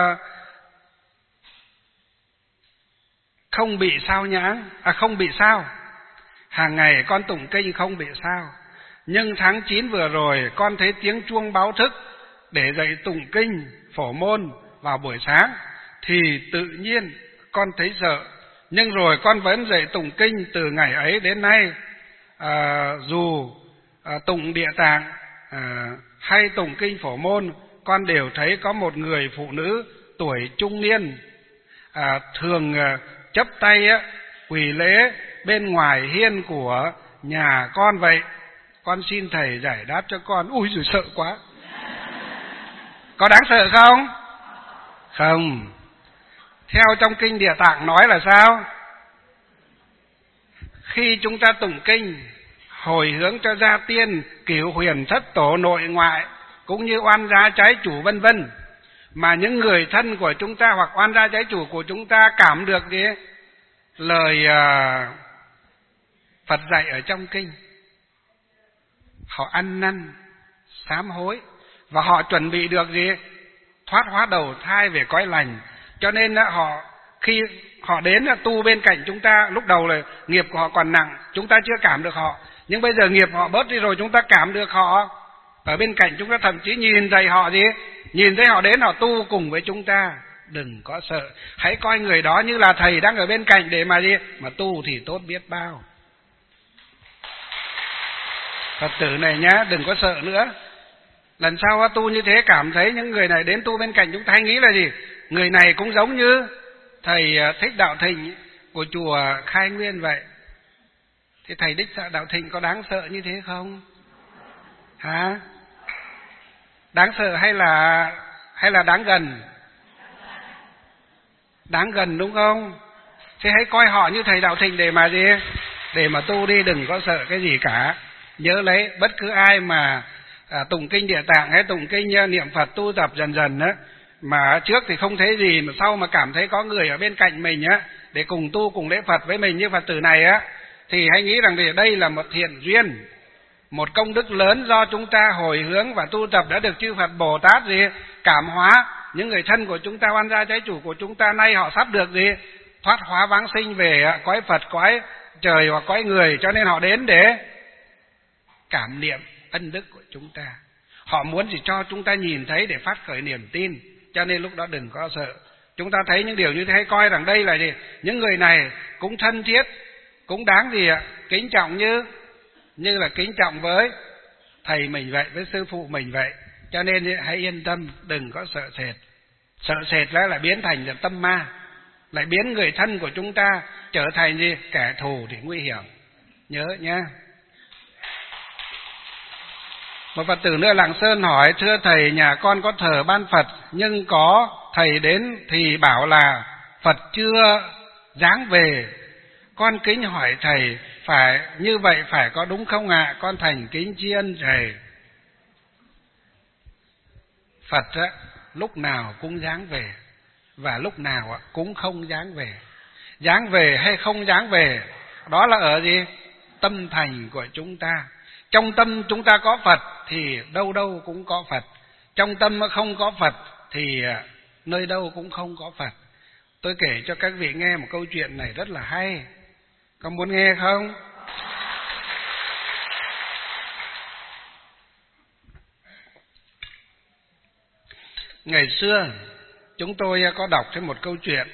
S1: không bị sao nhãng, à không bị sao. Hàng ngày con tụng kinh không bị sao. Nhưng tháng chín vừa rồi con thấy tiếng chuông báo thức để dậy tụng kinh phổ môn vào buổi sáng thì tự nhiên con thấy sợ. Nhưng rồi con vẫn dậy tụng kinh từ ngày ấy đến nay. À, dù à, tụng Địa Tạng à, hay tụng kinh phổ môn, con đều thấy có một người phụ nữ tuổi trung niên à, thường à, chắp tay á, quỳ lễ bên ngoài hiên của nhà con vậy. Con xin thầy giải đáp cho con. Ui giời, sợ quá. Có đáng sợ không? Không. Theo trong kinh Địa Tạng nói là sao? Khi chúng ta tụng kinh hồi hướng cho gia tiên, cửu huyền thất tổ nội ngoại, cũng như oan gia trái chủ vân vân, mà những người thân của chúng ta hoặc oan gia trái chủ của chúng ta cảm được gì? Lời uh, Phật dạy ở trong kinh, họ ăn năn sám hối và họ chuẩn bị được gì? Thoát hóa đầu thai về cõi lành. Cho nên họ khi họ đến tu bên cạnh chúng ta, lúc đầu là nghiệp của họ còn nặng, chúng ta chưa cảm được họ, nhưng bây giờ nghiệp họ bớt đi rồi, chúng ta cảm được họ ở bên cạnh chúng ta, thậm chí nhìn thấy họ gì? Nhìn thấy họ đến họ tu cùng với chúng ta. Đừng có sợ, hãy coi người đó như là thầy đang ở bên cạnh để mà gì? Mà tu thì tốt biết bao. Phật tử này nhá, đừng có sợ nữa. Lần sau tu như thế cảm thấy những người này đến tu bên cạnh chúng ta, hay nghĩ là gì? Người này cũng giống như thầy Thích Đạo Thịnh của chùa Khai Nguyên vậy. Thì thầy Thích Đạo Thịnh có đáng sợ như thế không? Hả? Đáng sợ hay là hay là đáng gần? Đáng gần đúng không? Thế hãy coi họ như thầy Đạo Thịnh để mà gì? Để mà tu đi, đừng có sợ cái gì cả. Nhớ lấy, bất cứ ai mà à, tụng kinh Địa Tạng hay tụng kinh niệm Phật tu tập dần dần á, mà trước thì không thấy gì, mà sau mà cảm thấy có người ở bên cạnh mình á để cùng tu cùng lễ Phật với mình như Phật tử này á, thì hãy nghĩ rằng đây là một thiện duyên, một công đức lớn do chúng ta hồi hướng và tu tập đã được chư Phật Bồ Tát gì cảm hóa. Những người thân của chúng ta, oan gia trái chủ của chúng ta, nay họ sắp được gì thoát hóa vãng sinh về cõi Phật, cõi trời hoặc cõi người, cho nên họ đến để cảm niệm ân đức của chúng ta. Họ muốn chỉ cho chúng ta nhìn thấy để phát khởi niềm tin, cho nên lúc đó đừng có sợ. Chúng ta thấy những điều như thế, hãy coi rằng đây là gì? Những người này cũng thân thiết, cũng đáng gì ạ? Kính trọng như như là kính trọng với thầy mình vậy, với sư phụ mình vậy. Cho nên hãy yên tâm, đừng có sợ sệt. Sợ sệt là lại biến thành tâm ma, lại biến người thân của chúng ta trở thành gì? Kẻ thù thì nguy hiểm. Nhớ nhá. Một Phật tử nữa Lạng Sơn hỏi, thưa thầy, nhà con có thờ ban Phật, nhưng có thầy đến thì bảo là Phật chưa giáng về. Con kính hỏi thầy, phải như vậy phải có đúng không ạ? À? Con thành kính tri ân thầy. Phật á, lúc nào cũng giáng về, và lúc nào cũng không giáng về. Giáng về hay không giáng về, đó là ở gì? Tâm thành của chúng ta. Trong tâm chúng ta có Phật thì đâu đâu cũng có Phật. Trong tâm không có Phật thì nơi đâu cũng không có Phật. Tôi kể cho các vị nghe một câu chuyện này rất là hay. Có muốn nghe không? Ngày xưa chúng tôi có đọc thêm một câu chuyện.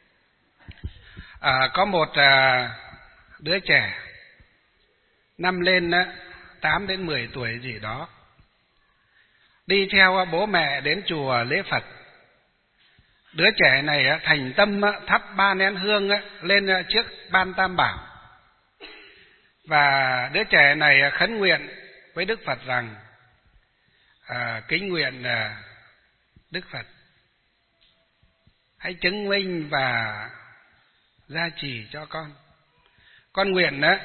S1: À, có một à, đứa trẻ năm lên tám đến mười tuổi gì đó, đi theo bố mẹ đến chùa lễ Phật. Đứa trẻ này thành tâm thắp ba nén hương lên trước ban Tam Bảo, và đứa trẻ này khấn nguyện với Đức Phật rằng à, kính nguyện à, Đức Phật hãy chứng minh và gia trì cho con. Con nguyện đó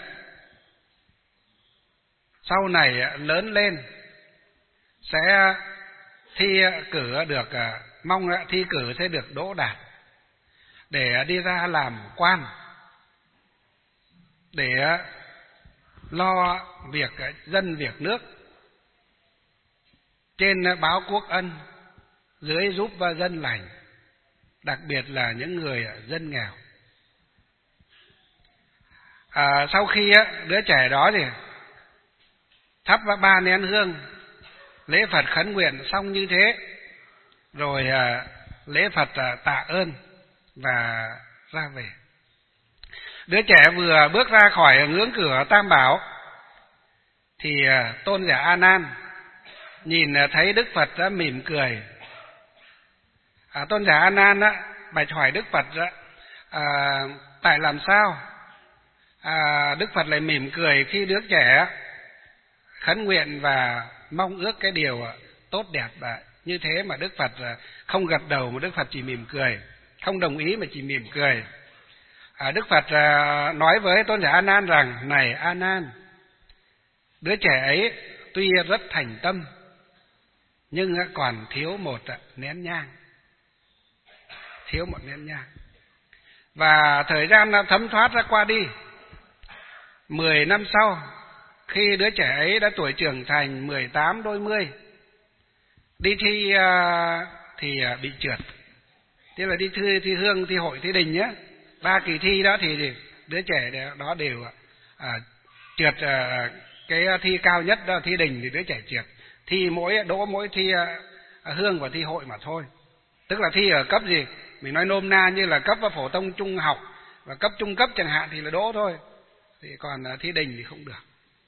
S1: sau này lớn lên sẽ thi cử được, mong thi cử sẽ được đỗ đạt để đi ra làm quan, để lo việc dân việc nước, trên báo quốc ân, dưới giúp dân lành, đặc biệt là những người dân nghèo. À, sau khi đứa trẻ đó thì thắp ba nén hương lễ Phật khấn nguyện xong như thế, rồi à, lễ Phật à, tạ ơn và ra về. Đứa trẻ vừa bước ra khỏi ngưỡng cửa Tam Bảo thì à, tôn giả A Nan nhìn à, thấy Đức Phật đã mỉm cười. À, tôn giả A Nan á, bạch hỏi Đức Phật á, à, tại làm sao à, Đức Phật lại mỉm cười khi đứa trẻ khấn nguyện và mong ước cái điều tốt đẹp và như thế mà Đức Phật không gật đầu, mà Đức Phật chỉ mỉm cười, không đồng ý mà chỉ mỉm cười. À, Đức Phật nói với tôn giả A Nan rằng: này A Nan, đứa trẻ ấy tuy rất thành tâm nhưng còn thiếu một nén nhang, thiếu một nén nhang. Và thời gian thấm thoát ra qua đi. Mười năm sau, khi đứa trẻ ấy đã tuổi trưởng thành mười tám đôi mươi, đi thi thì bị trượt. Tức là đi thi, thi hương, thi hội, thi đình nhé. Ba kỳ thi đó thì đứa trẻ đó đều à, trượt. À, cái thi cao nhất đó thi đình thì đứa trẻ trượt. Thi mỗi đỗ mỗi thi à, hương và thi hội mà thôi. Tức là thi ở cấp gì? Mình nói nôm na như là cấp phổ thông trung học và cấp trung cấp chẳng hạn thì là đỗ thôi. Thì còn à, thi đình thì không được.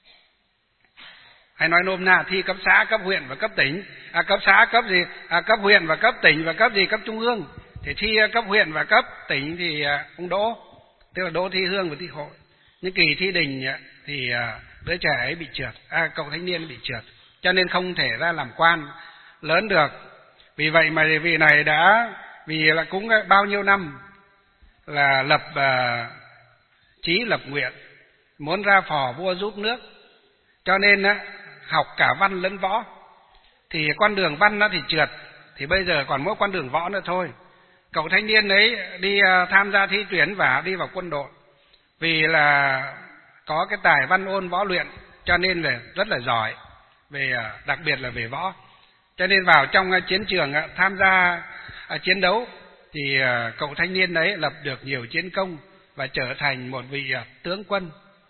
S1: Hay nói nôm na thi cấp xã, cấp huyện và cấp tỉnh. À, cấp xã, cấp gì? À, cấp huyện và cấp tỉnh và cấp gì? Cấp trung ương. Thì thi cấp huyện và cấp tỉnh thì à, không đỗ. Tức là đỗ thi hương và thi hội. Nhưng kỳ thi đình thì à, đứa trẻ ấy bị trượt. À, cậu thanh niên bị trượt. Cho nên không thể ra làm quan lớn được. Vì vậy mà vị này đã, vì là cũng bao nhiêu năm là lập à, chí lập nguyện, muốn ra phò vua giúp nước. Cho nên á, học cả văn lẫn võ. Thì con đường văn nó thì trượt, thì bây giờ còn mỗi con đường võ nữa thôi. Cậu thanh niên ấy đi uh, tham gia thi tuyển và đi vào quân đội. Vì là có cái tài văn ôn võ luyện, cho nên là rất là giỏi, về uh, đặc biệt là về võ. Cho nên vào trong uh, chiến trường uh, tham gia uh, chiến đấu, thì uh, cậu thanh niên ấy lập được nhiều chiến công và trở thành một vị uh, tướng quân,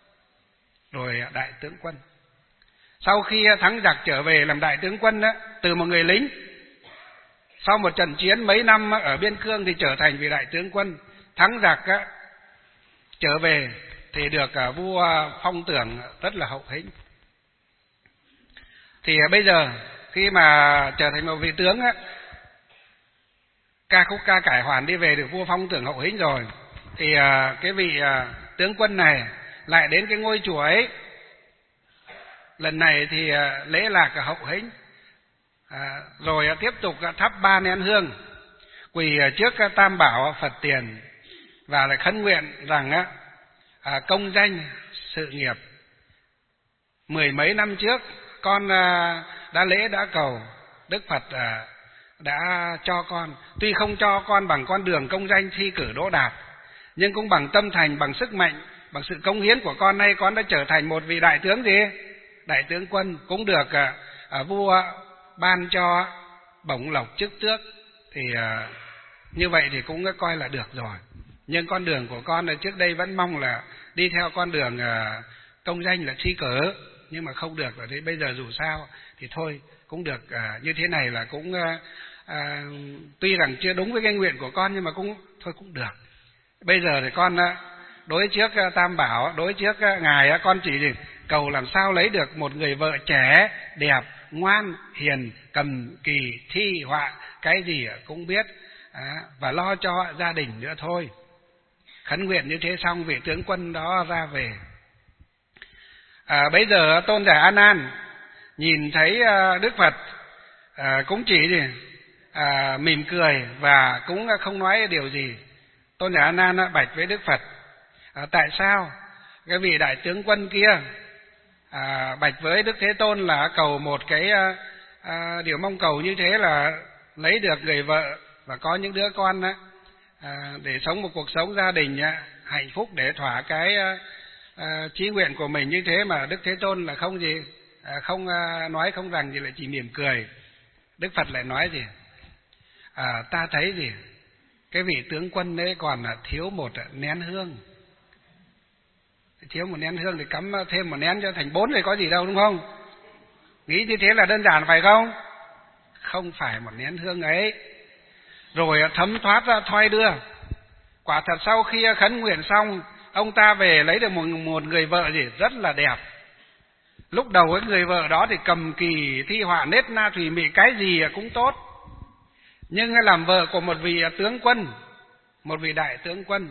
S1: rồi uh, đại tướng quân. Sau khi thắng giặc trở về làm đại tướng quân đó, từ một người lính, sau một trận chiến mấy năm ở biên cương thì trở thành vị đại tướng quân. Thắng giặc á, trở về thì được vua phong tưởng rất là hậu hĩnh. Thì bây giờ khi mà trở thành một vị tướng á, ca khúc ca cải hoàn đi về được vua phong tưởng hậu hĩnh rồi, thì cái vị tướng quân này lại đến cái ngôi chùa ấy. Lần này thì lễ lạc ở hậu hĩnh, à, rồi tiếp tục thắp ba nén hương, quỳ trước Tam Bảo Phật tiền và lại khấn nguyện rằng à, công danh sự nghiệp mười mấy năm trước con à, đã lễ đã cầu, Đức Phật à, đã cho con, tuy không cho con bằng con đường công danh thi cử đỗ đạt, nhưng cũng bằng tâm thành, bằng sức mạnh, bằng sự cống hiến của con, nay con đã trở thành một vị đại tướng gì? Đại tướng quân, cũng được à, à, vua ban cho bổng lộc chức tước. Thì à, như vậy thì cũng coi là được rồi. Nhưng con đường của con là trước đây vẫn mong là đi theo con đường à, công danh là thi cử, nhưng mà không được rồi. Thế bây giờ dù sao thì thôi, cũng được à, như thế này là cũng à, à, tuy rằng chưa đúng với cái nguyện của con nhưng mà cũng thôi cũng được. Bây giờ thì con đối trước Tam Bảo, đối trước Ngài, con chỉ gì cầu làm sao lấy được một người vợ trẻ, đẹp, ngoan, hiền, cầm kỳ, thi họa, cái gì cũng biết, à, và lo cho gia đình nữa thôi. Khấn nguyện như thế xong, vị tướng quân đó ra về. À, bây giờ tôn giả A Nan nhìn thấy Đức Phật à, cũng chỉ gì à, mỉm cười và cũng không nói điều gì. Tôn giả A Nan bạch với Đức Phật: à, tại sao cái vị đại tướng quân kia à, bạch với Đức Thế Tôn là cầu một cái à, à, điều mong cầu như thế là lấy được người vợ và có những đứa con á, à, để sống một cuộc sống gia đình á, hạnh phúc để thỏa cái à, à, chí nguyện của mình như thế, mà Đức Thế Tôn là không gì à, không à, nói không rằng gì, lại chỉ mỉm cười. Đức Phật lại nói gì à, ta thấy gì cái vị tướng quân ấy còn thiếu một nén hương, thiếu một nén hương thì cắm thêm một nén cho thành bốn thì có gì đâu, đúng không? Nghĩ như thế là đơn giản phải không? Không phải một nén hương ấy. Rồi thấm thoát ra thoi đưa. Quả thật sau khi khấn nguyện xong, ông ta về lấy được một, một người vợ gì rất là đẹp. Lúc đầu cái người vợ đó thì cầm kỳ, thi họa, nết na, thùy mị, cái gì cũng tốt. Nhưng làm vợ của một vị tướng quân, một vị đại tướng quân,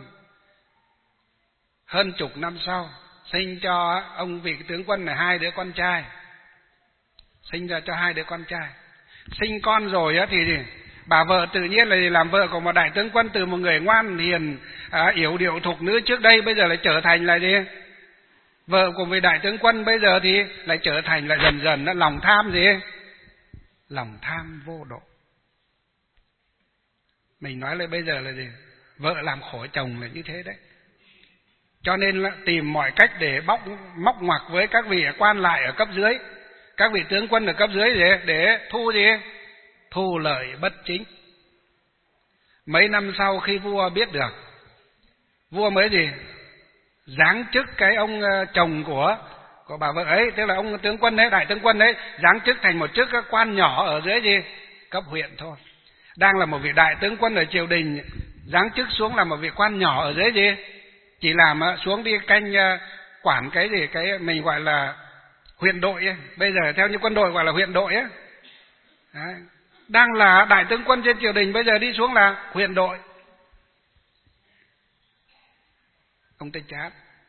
S1: hơn chục năm sau sinh cho ông vị tướng quân này hai đứa con trai, sinh ra cho hai đứa con trai. Sinh con rồi thì bà vợ tự nhiên là làm vợ của một đại tướng quân, từ một người ngoan hiền à, yểu điệu thục nữ trước đây, bây giờ lại trở thành là gì vợ của vị đại tướng quân. Bây giờ thì lại trở thành là dần dần nó lòng tham gì lòng tham vô độ. Mình nói lại bây giờ là gì vợ làm khổ chồng là như thế đấy. Cho nên là tìm mọi cách để bóc móc ngoặc với các vị quan lại ở cấp dưới, các vị tướng quân ở cấp dưới để để thu gì thu lợi bất chính. Mấy năm sau khi vua biết được, vua mới gì giáng chức cái ông chồng của của bà vợ ấy, tức là ông tướng quân ấy, đại tướng quân ấy, giáng chức thành một chức quan nhỏ ở dưới gì cấp huyện thôi. Đang là một vị đại tướng quân ở triều đình, giáng chức xuống là một vị quan nhỏ ở dưới gì chỉ làm xuống đi canh quản cái gì cái mình gọi là huyện đội ấy. Bây giờ theo như quân đội gọi là huyện đội ấy. Đấy. Đang là đại tướng quân trên triều đình, bây giờ đi xuống là huyện đội. Ông ta chán,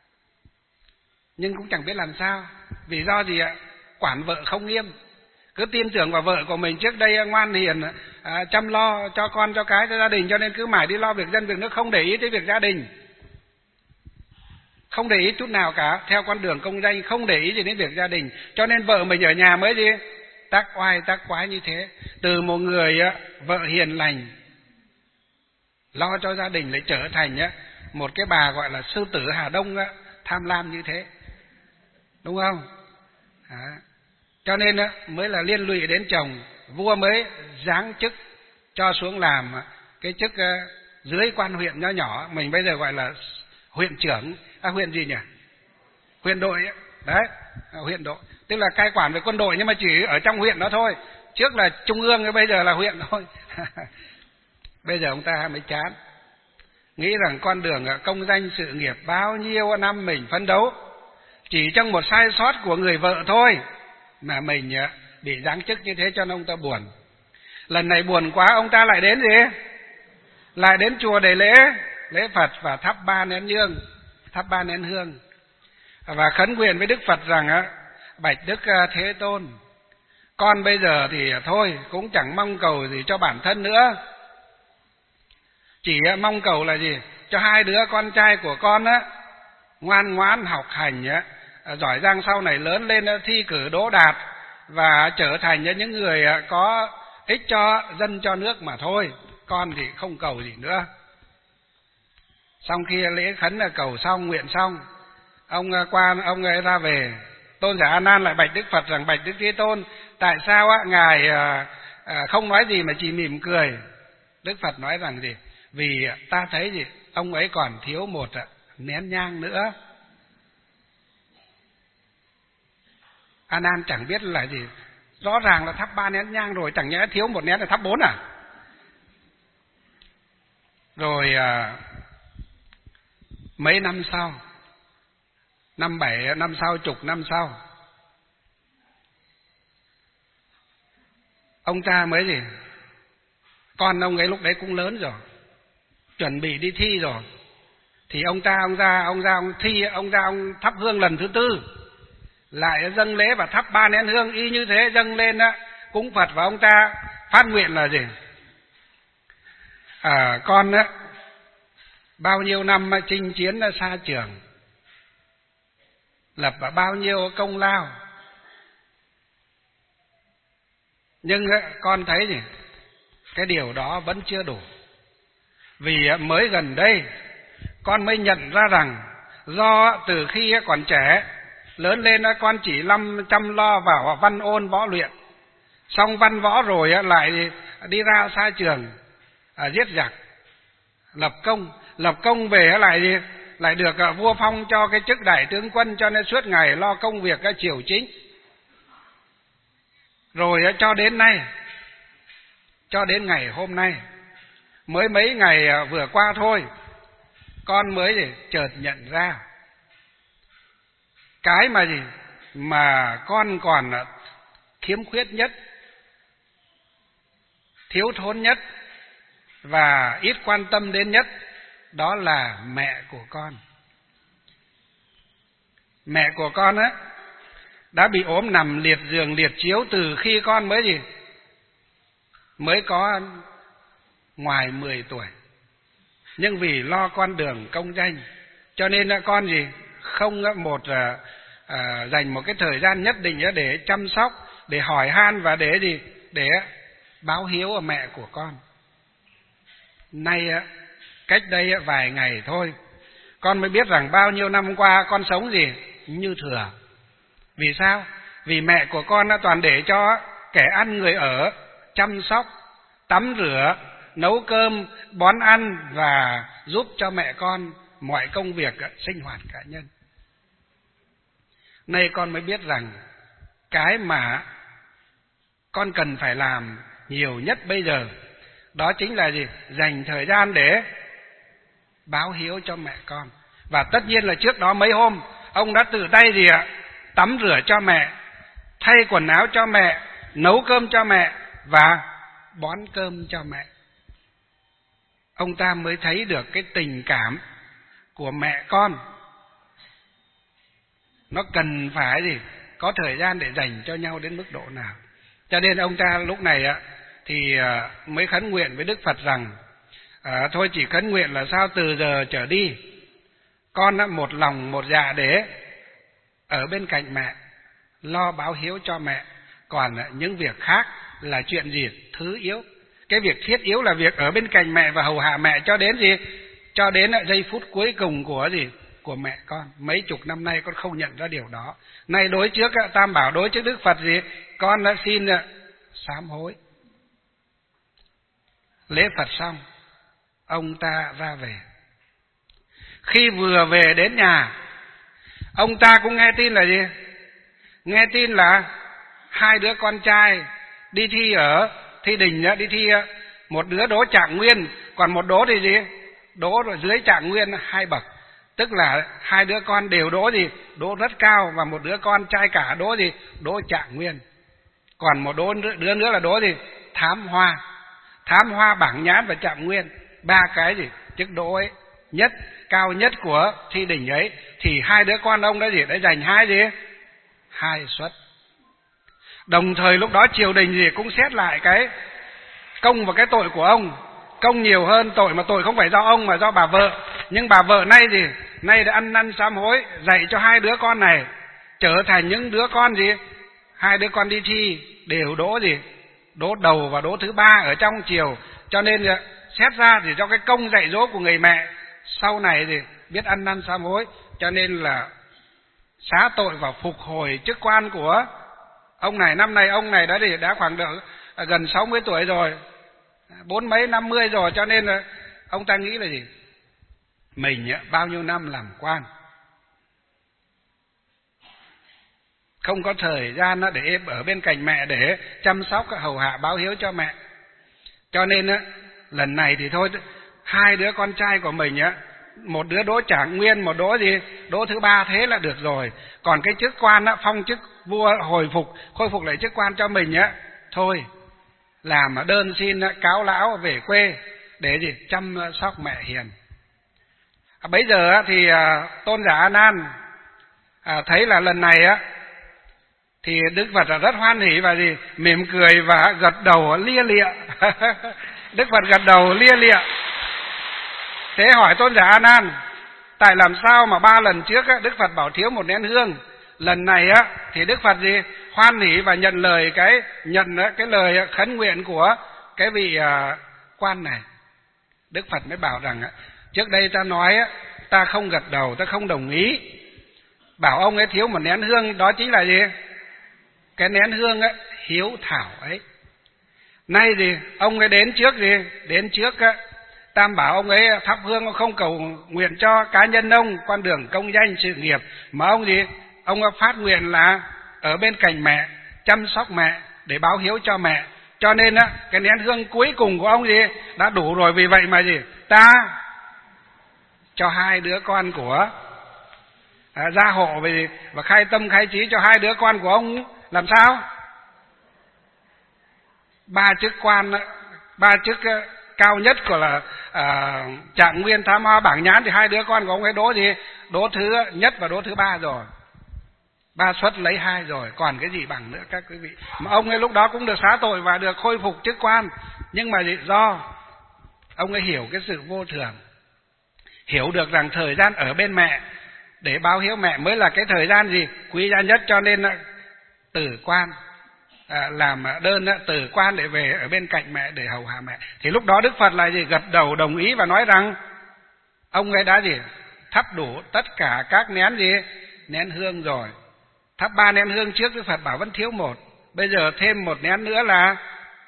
S1: nhưng cũng chẳng biết làm sao. Vì do gì ạ? Quản vợ không nghiêm, cứ tin tưởng vào vợ của mình trước đây ngoan hiền, à, chăm lo cho con cho cái cho gia đình, cho nên cứ mãi đi lo việc dân việc nước, không để ý tới việc gia đình, không để ý chút nào cả, theo con đường công danh, không để ý gì đến việc gia đình. Cho nên vợ mình ở nhà mới gì tác oai tác quái như thế. Từ một người vợ hiền lành lo cho gia đình lại trở thành một cái bà gọi là sư tử Hà Đông tham lam như thế, đúng không? Đó. Cho nên mới là liên lụy đến chồng, vua mới giáng chức cho xuống làm cái chức dưới quan huyện nhỏ nhỏ, mình bây giờ gọi là huyện trưởng, à, huyện gì nhỉ? Huyện đội ấy. Đấy, huyện đội, tức là cai quản về quân đội nhưng mà chỉ ở trong huyện đó thôi. Trước là trung ương, bây giờ là huyện thôi. Bây giờ ông ta mới chán, nghĩ rằng con đường công danh sự nghiệp bao nhiêu năm mình phấn đấu, chỉ trong một sai sót của người vợ thôi mà mình bị giáng chức như thế, cho nên ông ta buồn. Lần này buồn quá, ông ta lại đến gì? Lại đến chùa để lễ lễ Phật và thắp ba nén hương, thắp ba nén hương và khấn nguyện với Đức Phật rằng bạch Đức Thế Tôn, con bây giờ thì thôi cũng chẳng mong cầu gì cho bản thân nữa, chỉ mong cầu là gì cho hai đứa con trai của con á ngoan ngoãn học hành á, giỏi giang sau này lớn lên thi cử đỗ đạt và trở thành những người có ích cho dân cho nước mà thôi, con thì không cầu gì nữa. Xong khi lễ khấn là cầu xong, nguyện xong, ông quan ông ấy ra về. Tôn giả A Nan lại bạch Đức Phật rằng bạch Đức Thế Tôn, tại sao á ngài à, à, không nói gì mà chỉ mỉm cười? Đức Phật nói rằng gì? Vì ta thấy gì ông ấy còn thiếu một nén nhang nữa. A Nan chẳng biết là gì, rõ ràng là thắp ba nén nhang rồi, chẳng nhẽ thiếu một nén là thắp bốn à? Rồi à, mấy năm sau, năm bảy năm sau, chục năm sau, ông ta mới gì, con ông ấy lúc đấy cũng lớn rồi, chuẩn bị đi thi rồi, thì ông ta ông ra ông ra ông thi ông ra ông thắp hương lần thứ tư, lại dâng lễ và thắp ba nén hương y như thế dâng lên đó, cúng Phật, và ông ta phát nguyện là gì, à, con á bao nhiêu năm chinh chiến ở xa trường, lập bao nhiêu công lao, nhưng con thấy gì, cái điều đó vẫn chưa đủ. Vì mới gần đây con mới nhận ra rằng do từ khi còn trẻ lớn lên con chỉ lâm chăm lo vào văn ôn võ luyện, xong văn võ rồi lại đi ra xa trường à, giết giặc, lập công, lập công về lại gì, lại được vua phong cho cái chức đại tướng quân, cho nên suốt ngày lo công việc cái triều chính. Rồi cho đến nay, cho đến ngày hôm nay, mới mấy ngày vừa qua thôi, con mới gì chợt nhận ra cái mà gì mà con còn khiếm khuyết nhất, thiếu thốn nhất và ít quan tâm đến nhất, đó là mẹ của con. Mẹ của con á đã bị ốm nằm liệt giường liệt chiếu từ khi con mới gì mới có ngoài mười tuổi. Nhưng vì lo con đường công danh, cho nên con gì không một à, à, dành một cái thời gian nhất định để chăm sóc, để hỏi han và để gì để báo hiếu ở mẹ của con. Nay cách đây vài ngày thôi, con mới biết rằng bao nhiêu năm qua con sống gì như thừa. Vì sao? Vì mẹ của con đã toàn để cho kẻ ăn người ở, chăm sóc, tắm rửa, nấu cơm, bón ăn và giúp cho mẹ con mọi công việc sinh hoạt cá nhân. Nay con mới biết rằng cái mà con cần phải làm nhiều nhất bây giờ, đó chính là gì? Dành thời gian để báo hiếu cho mẹ con. Và tất nhiên là trước đó mấy hôm ông đã tự tay gì ạ? Tắm rửa cho mẹ, thay quần áo cho mẹ, nấu cơm cho mẹ và bón cơm cho mẹ. Ông ta mới thấy được cái tình cảm của mẹ con, nó cần phải gì có thời gian để dành cho nhau đến mức độ nào. Cho nên ông ta lúc này á thì mới khấn nguyện với Đức Phật rằng à, thôi chỉ khấn nguyện là sao từ giờ trở đi con đã một lòng một dạ để ở bên cạnh mẹ, lo báo hiếu cho mẹ. Còn những việc khác là chuyện gì thứ yếu. Cái việc thiết yếu là việc ở bên cạnh mẹ và hầu hạ mẹ cho đến gì? Cho đến giây phút cuối cùng của gì? Của mẹ con. Mấy chục năm nay con không nhận ra điều đó. Nay đối trước Tam Bảo, đối trước Đức Phật gì? Con đã xin sám hối. Lễ Phật xong, ông ta ra về. Khi vừa về đến nhà, ông ta cũng nghe tin là gì? Nghe tin là hai đứa con trai đi thi ở thi đình, đi thi, một đứa đỗ trạng nguyên, còn một đỗ thì gì? Đỗ rồi dưới trạng nguyên hai bậc. Tức là hai đứa con đều đỗ gì? Đỗ rất cao, và một đứa con trai cả đỗ gì? Đỗ trạng nguyên. Còn một đỗ đứa nữa là đỗ gì? Thám hoa. Thám hoa, bảng nhãn và trạng nguyên. Ba cái gì? Chức đỗ ấy nhất, cao nhất của thi đình ấy. Thì hai đứa con ông đã gì? Đã dành hai gì? Hai suất. Đồng thời lúc đó triều đình gì cũng xét lại cái công và cái tội của ông. Công nhiều hơn tội, mà tội không phải do ông mà do bà vợ. Nhưng bà vợ nay gì? Nay đã ăn năn sám hối, dạy cho hai đứa con này trở thành những đứa con gì? Hai đứa con đi thi đều đỗ gì? Đỗ đầu và đỗ thứ ba ở trong triều. Cho nên xét ra thì do cái công dạy dỗ của người mẹ, sau này thì biết ăn năn sám hối, cho nên là xá tội và phục hồi chức quan của ông này. Năm nay ông này đã thì đã khoảng được gần sáu mươi tuổi rồi, bốn mấy năm mươi rồi, cho nên là ông ta nghĩ là gì? Mình bao nhiêu năm làm quan, không có thời gian để ở bên cạnh mẹ để chăm sóc hầu hạ báo hiếu cho mẹ. Cho nên lần này thì thôi hai đứa con trai của mình á, một đứa đỗ Trạng Nguyên, một đỗ gì đỗ thứ ba, thế là được rồi. Còn cái chức quan á, phong chức vua hồi phục khôi phục lại chức quan cho mình á, thôi làm đơn xin cáo lão về quê để gì chăm sóc mẹ hiền. À, bây giờ thì à, Tôn giả A Nan à, thấy là lần này á thì Đức Phật là rất hoan hỉ và gì mỉm cười và gật đầu lia lịa. Đức Phật gật đầu lia lịa. Thế hỏi Tôn giả A Nan, tại làm sao mà ba lần trước á, Đức Phật bảo thiếu một nén hương, lần này á thì Đức Phật gì hoan hỉ và nhận lời cái nhận cái lời khấn nguyện của cái vị uh, quan này. Đức Phật mới bảo rằng á, trước đây ta nói á, ta không gật đầu, ta không đồng ý, bảo ông ấy thiếu một nén hương, đó chính là gì? Cái nén hương á, hiếu thảo ấy. Nay gì ông ấy đến trước gì đến trước á, Tam bảo ông ấy thắp hương, ông không cầu nguyện cho cá nhân ông, con đường công danh sự nghiệp, mà ông gì ông phát nguyện là ở bên cạnh mẹ, chăm sóc mẹ để báo hiếu cho mẹ. Cho nên á, cái nén hương cuối cùng của ông gì đã đủ rồi. Vì vậy mà gì ta cho hai đứa con của à, gia hộ về và khai tâm khai trí cho hai đứa con của ông làm sao ba chức quan, ba chức cao nhất của là à, Trạng Nguyên, Tham Hoa, Bảng Nhãn, thì hai đứa con của ông ấy đỗ gì đỗ thứ nhất và đỗ thứ ba rồi, ba suất lấy hai rồi, còn cái gì bằng nữa các quý vị. Mà ông ấy lúc đó cũng được xá tội và được khôi phục chức quan, nhưng mà do ông ấy hiểu cái sự vô thường, hiểu được rằng thời gian ở bên mẹ để báo hiếu mẹ mới là cái thời gian gì quý giá nhất, cho nên tử quan, à, làm đơn tử quan để về ở bên cạnh mẹ để hầu hạ mẹ. Thì lúc đó Đức Phật là gì gật đầu đồng ý và nói rằng ông ấy đã gì thắp đủ tất cả các nén gì nén hương rồi. Thắp ba nén hương trước, Đức Phật bảo vẫn thiếu một, bây giờ thêm một nén nữa là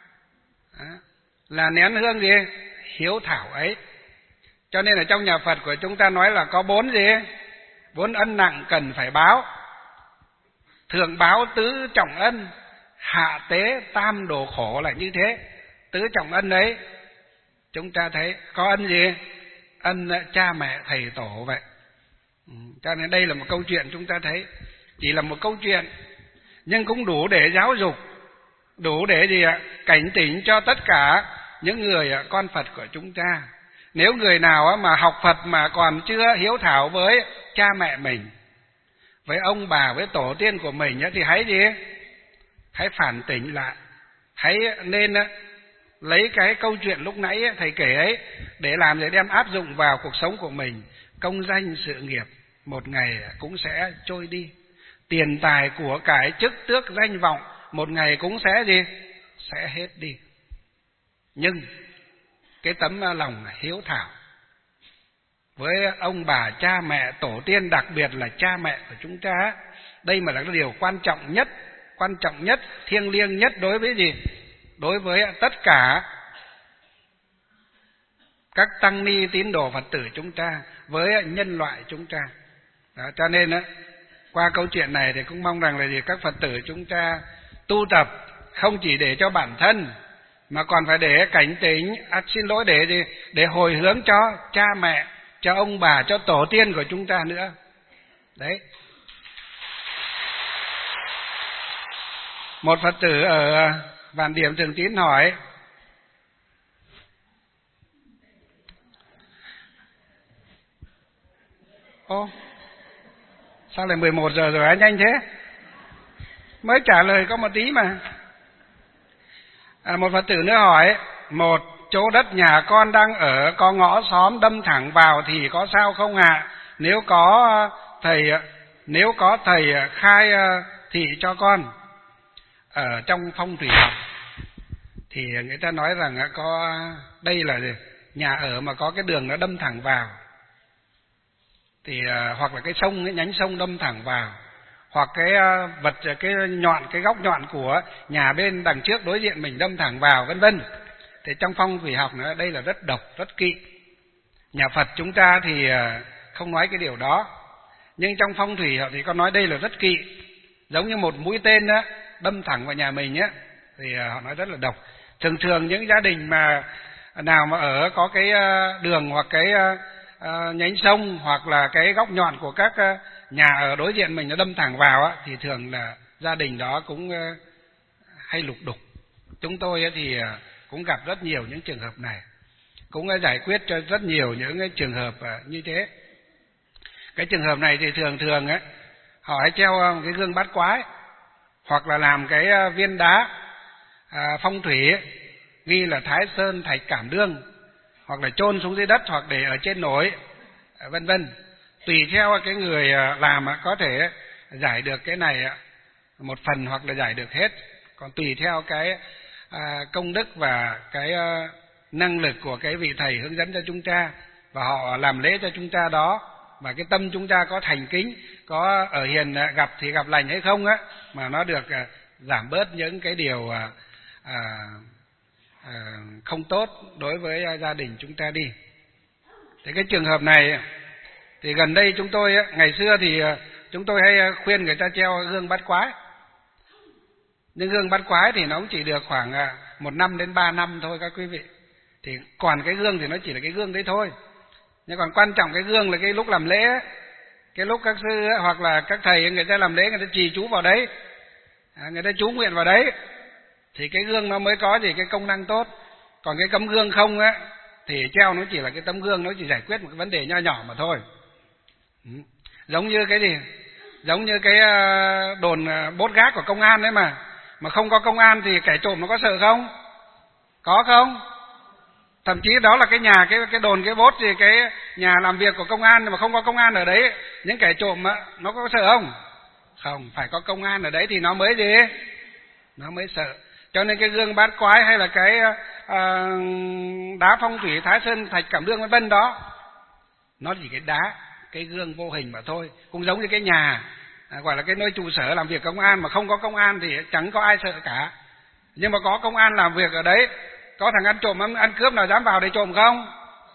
S1: là nén hương gì hiếu thảo ấy. Cho nên ở trong nhà Phật của chúng ta nói là có bốn gì bốn ân nặng cần phải báo: thượng báo tứ trọng ân, hạ tế tam đồ khổ, là như thế. Tứ trọng ân ấy chúng ta thấy có ân gì? Ân cha mẹ thầy tổ vậy. Cho nên đây là một câu chuyện chúng ta thấy, chỉ là một câu chuyện nhưng cũng đủ để giáo dục, đủ để gì ạ cảnh tỉnh cho tất cả những người con Phật của chúng ta. Nếu người nào mà học Phật mà còn chưa hiếu thảo với cha mẹ mình, với ông bà, với tổ tiên của mình thì hãy gì hãy phản tỉnh lại, hãy nên lấy cái câu chuyện lúc nãy thầy kể ấy để làm, để đem áp dụng vào cuộc sống của mình. Công danh sự nghiệp một ngày cũng sẽ trôi đi, tiền tài của cải chức tước danh vọng một ngày cũng sẽ gì sẽ hết đi. Nhưng cái tấm lòng hiếu thảo với ông bà cha mẹ tổ tiên, đặc biệt là cha mẹ của chúng ta, đây mà là cái điều quan trọng nhất, quan trọng nhất, thiêng liêng nhất đối với gì đối với tất cả các tăng ni tín đồ Phật tử chúng ta, với nhân loại chúng ta. Đó, cho nên á, qua câu chuyện này thì cũng mong rằng là gì các Phật tử chúng ta tu tập không chỉ để cho bản thân mà còn phải để cảnh tỉnh, à, xin lỗi để gì để hồi hướng cho cha mẹ, cho ông bà, cho tổ tiên của chúng ta nữa. Đấy. Một Phật tử ở Vạn Điểm Thường Tín hỏi: Ô, sao lại mười một giờ rồi anh, nhanh thế? Mới trả lời có một tí mà. À, một Phật tử nữa hỏi: một chỗ đất nhà con đang ở có ngõ xóm đâm thẳng vào thì có sao không ạ? À? Nếu có thầy nếu có thầy khai thị cho con. Ở trong phong thủy học thì người ta nói rằng có đây là nhà ở mà có cái đường nó đâm thẳng vào, thì hoặc là cái sông, cái nhánh sông đâm thẳng vào, hoặc cái vật, cái nhọn, cái góc nhọn của nhà bên đằng trước đối diện mình đâm thẳng vào, vân vân. Thì trong phong thủy học nữa, đây là rất độc, rất kỵ. Nhà Phật chúng ta thì không nói cái điều đó, nhưng trong phong thủy học thì có nói đây là rất kỵ. Giống như một mũi tên đó, đâm thẳng vào nhà mình á, thì họ nói rất là độc. Thường thường những gia đình mà nào mà ở có cái đường hoặc cái uh, nhánh sông hoặc là cái góc nhọn của các uh, nhà ở đối diện mình nó đâm thẳng vào á, thì thường là gia đình đó cũng uh, hay lục đục. Chúng tôi uh, thì uh, cũng gặp rất nhiều những trường hợp này, cũng uh, giải quyết cho rất nhiều những uh, trường hợp uh, như thế. Cái trường hợp này thì thường thường á, họ hay treo uh, cái gương bát quái, hoặc là làm cái uh, viên đá uh, phong thủy ấy, ghi là Thái Sơn Thạch Cảm Đương, hoặc là chôn xuống dưới đất, hoặc để ở trên nổi, vân vân. Tùy theo cái người làm có thể giải được cái này một phần hoặc là giải được hết, còn tùy theo cái công đức và cái năng lực của cái vị thầy hướng dẫn cho chúng ta, và họ làm lễ cho chúng ta đó, và cái tâm chúng ta có thành kính, có ở hiền gặp thì gặp lành hay không á, mà nó được giảm bớt những cái điều à, À, không tốt đối với gia đình chúng ta đi. Thế cái trường hợp này thì gần đây chúng tôi, ngày xưa thì chúng tôi hay khuyên người ta treo gương bát quái, nhưng gương bát quái thì nó cũng chỉ được khoảng một năm đến ba năm thôi các quý vị. Thì còn cái gương thì nó chỉ là cái gương đấy thôi, nhưng còn quan trọng cái gương là cái lúc làm lễ, cái lúc các sư hoặc là các thầy người ta làm lễ, người ta trì chú vào đấy, người ta chú nguyện vào đấy, thì cái gương nó mới có gì cái công năng tốt. Còn cái tấm gương không á thì treo nó chỉ là cái tấm gương, nó chỉ giải quyết một cái vấn đề nho nhỏ mà thôi. Ừ. Giống như cái gì? Giống như cái đồn bốt gác của công an đấy mà. Mà không có công an thì kẻ trộm nó có sợ không? Có không? Thậm chí đó là cái nhà, cái cái đồn, cái bốt gì, cái nhà làm việc của công an, mà không có công an ở đấy, những kẻ trộm á, nó có sợ không? Không, phải có công an ở đấy thì nó mới gì? Nó mới sợ. Cho nên cái gương bát quái hay là cái à, đá phong thủy Thái Sơn Thạch Cảm Đương vân vân đó, nó chỉ cái đá, cái gương vô hình mà thôi. Cũng giống như cái nhà à, gọi là cái nơi trụ sở làm việc công an, mà không có công an thì chẳng có ai sợ cả. Nhưng mà có công an làm việc ở đấy, có thằng ăn trộm ăn cướp nào dám vào để trộm không?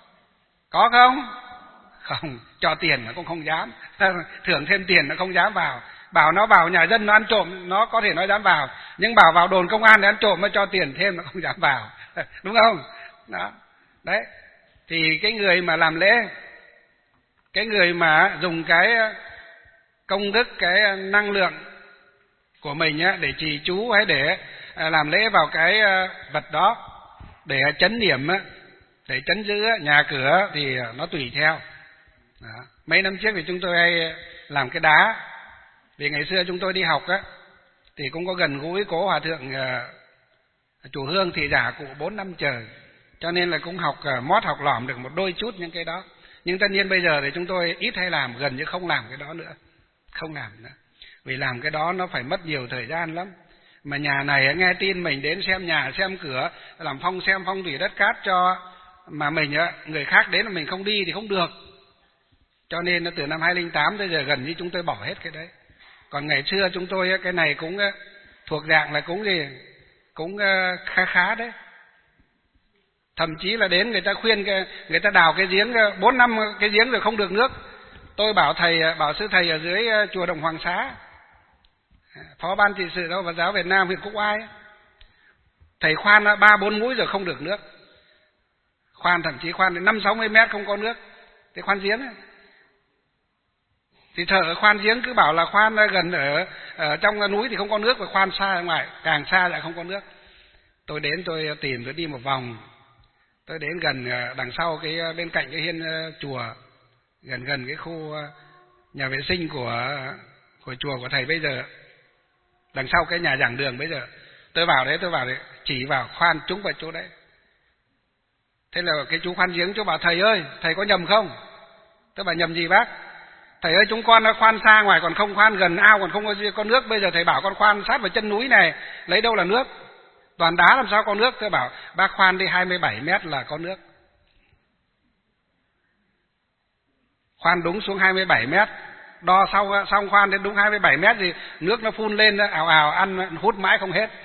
S1: Có không? Không, cho tiền nó cũng không dám, thưởng thêm tiền nó không dám vào. Bảo nó vào nhà dân nó ăn trộm, nó có thể nó dám vào, nhưng bảo vào đồn công an để ăn trộm nó cho tiền thêm nó không dám vào. Đúng không? Đó. Đấy. Thì cái người mà làm lễ, cái người mà dùng cái công đức, cái năng lượng của mình để trì chú hay để làm lễ vào cái vật đó, để chấn niệm, để chấn giữ nhà cửa thì nó tùy theo. Đó. Mấy năm trước thì chúng tôi hay làm cái đá. Vì ngày xưa chúng tôi đi học á, thì cũng có gần gũi cố hòa thượng uh, chủ Hương thị giả cụ bốn năm trời, cho nên là cũng học uh, mót học lỏm được một đôi chút những cái đó. Nhưng tất nhiên bây giờ thì chúng tôi ít hay làm, gần như không làm cái đó nữa, không làm nữa. Vì làm cái đó nó phải mất nhiều thời gian lắm. Mà nhà này nghe tin mình đến xem nhà, xem cửa, làm phong xem phong thủy đất cát cho, mà mình á, người khác đến mà mình không đi thì không được. Cho nên từ năm hai không không tám tới giờ gần như chúng tôi bỏ hết cái đấy. Còn ngày xưa chúng tôi cái này cũng thuộc dạng là cũng gì cũng khá khá đấy. Thậm chí là đến người ta khuyên người ta đào cái giếng bốn năm cái giếng rồi không được nước. Tôi bảo thầy, bảo sư thầy ở dưới chùa Đồng Hoàng Xá, phó ban trị sự giáo Phật giáo Việt Nam huyện Quốc Oai, thầy khoan ba bốn mũi rồi không được nước. Khoan thậm chí khoan đến năm sáu mươi mét không có nước, cái khoan giếng ấy. Thì thợ khoan giếng cứ bảo là khoan gần ở, ở trong núi thì không có nước, và khoan xa ở ngoài, càng xa lại không có nước. Tôi đến tôi tìm, tôi đi một vòng, tôi đến gần đằng sau cái bên cạnh cái hiên chùa, gần gần cái khu nhà vệ sinh của của chùa của thầy bây giờ, đằng sau cái nhà giảng đường bây giờ. Tôi vào đấy, tôi vào đấy, chỉ vào khoan trúng vào chỗ đấy. Thế là cái chú khoan giếng chú bảo thầy ơi, thầy có nhầm không? Tôi bảo nhầm gì bác? Thầy ơi, chúng con đã khoan xa ngoài còn không khoan gần ao, còn không có, có nước. Bây giờ thầy bảo con khoan sát vào chân núi này, lấy đâu là nước? Toàn đá làm sao có nước? Tôi bảo bác khoan đi hai mươi bảy mét là có nước. Khoan đúng xuống hai mươi bảy mét, đo xong, xong khoan đến đúng hai mươi bảy mét thì nước nó phun lên ào ào, ăn hút mãi không hết.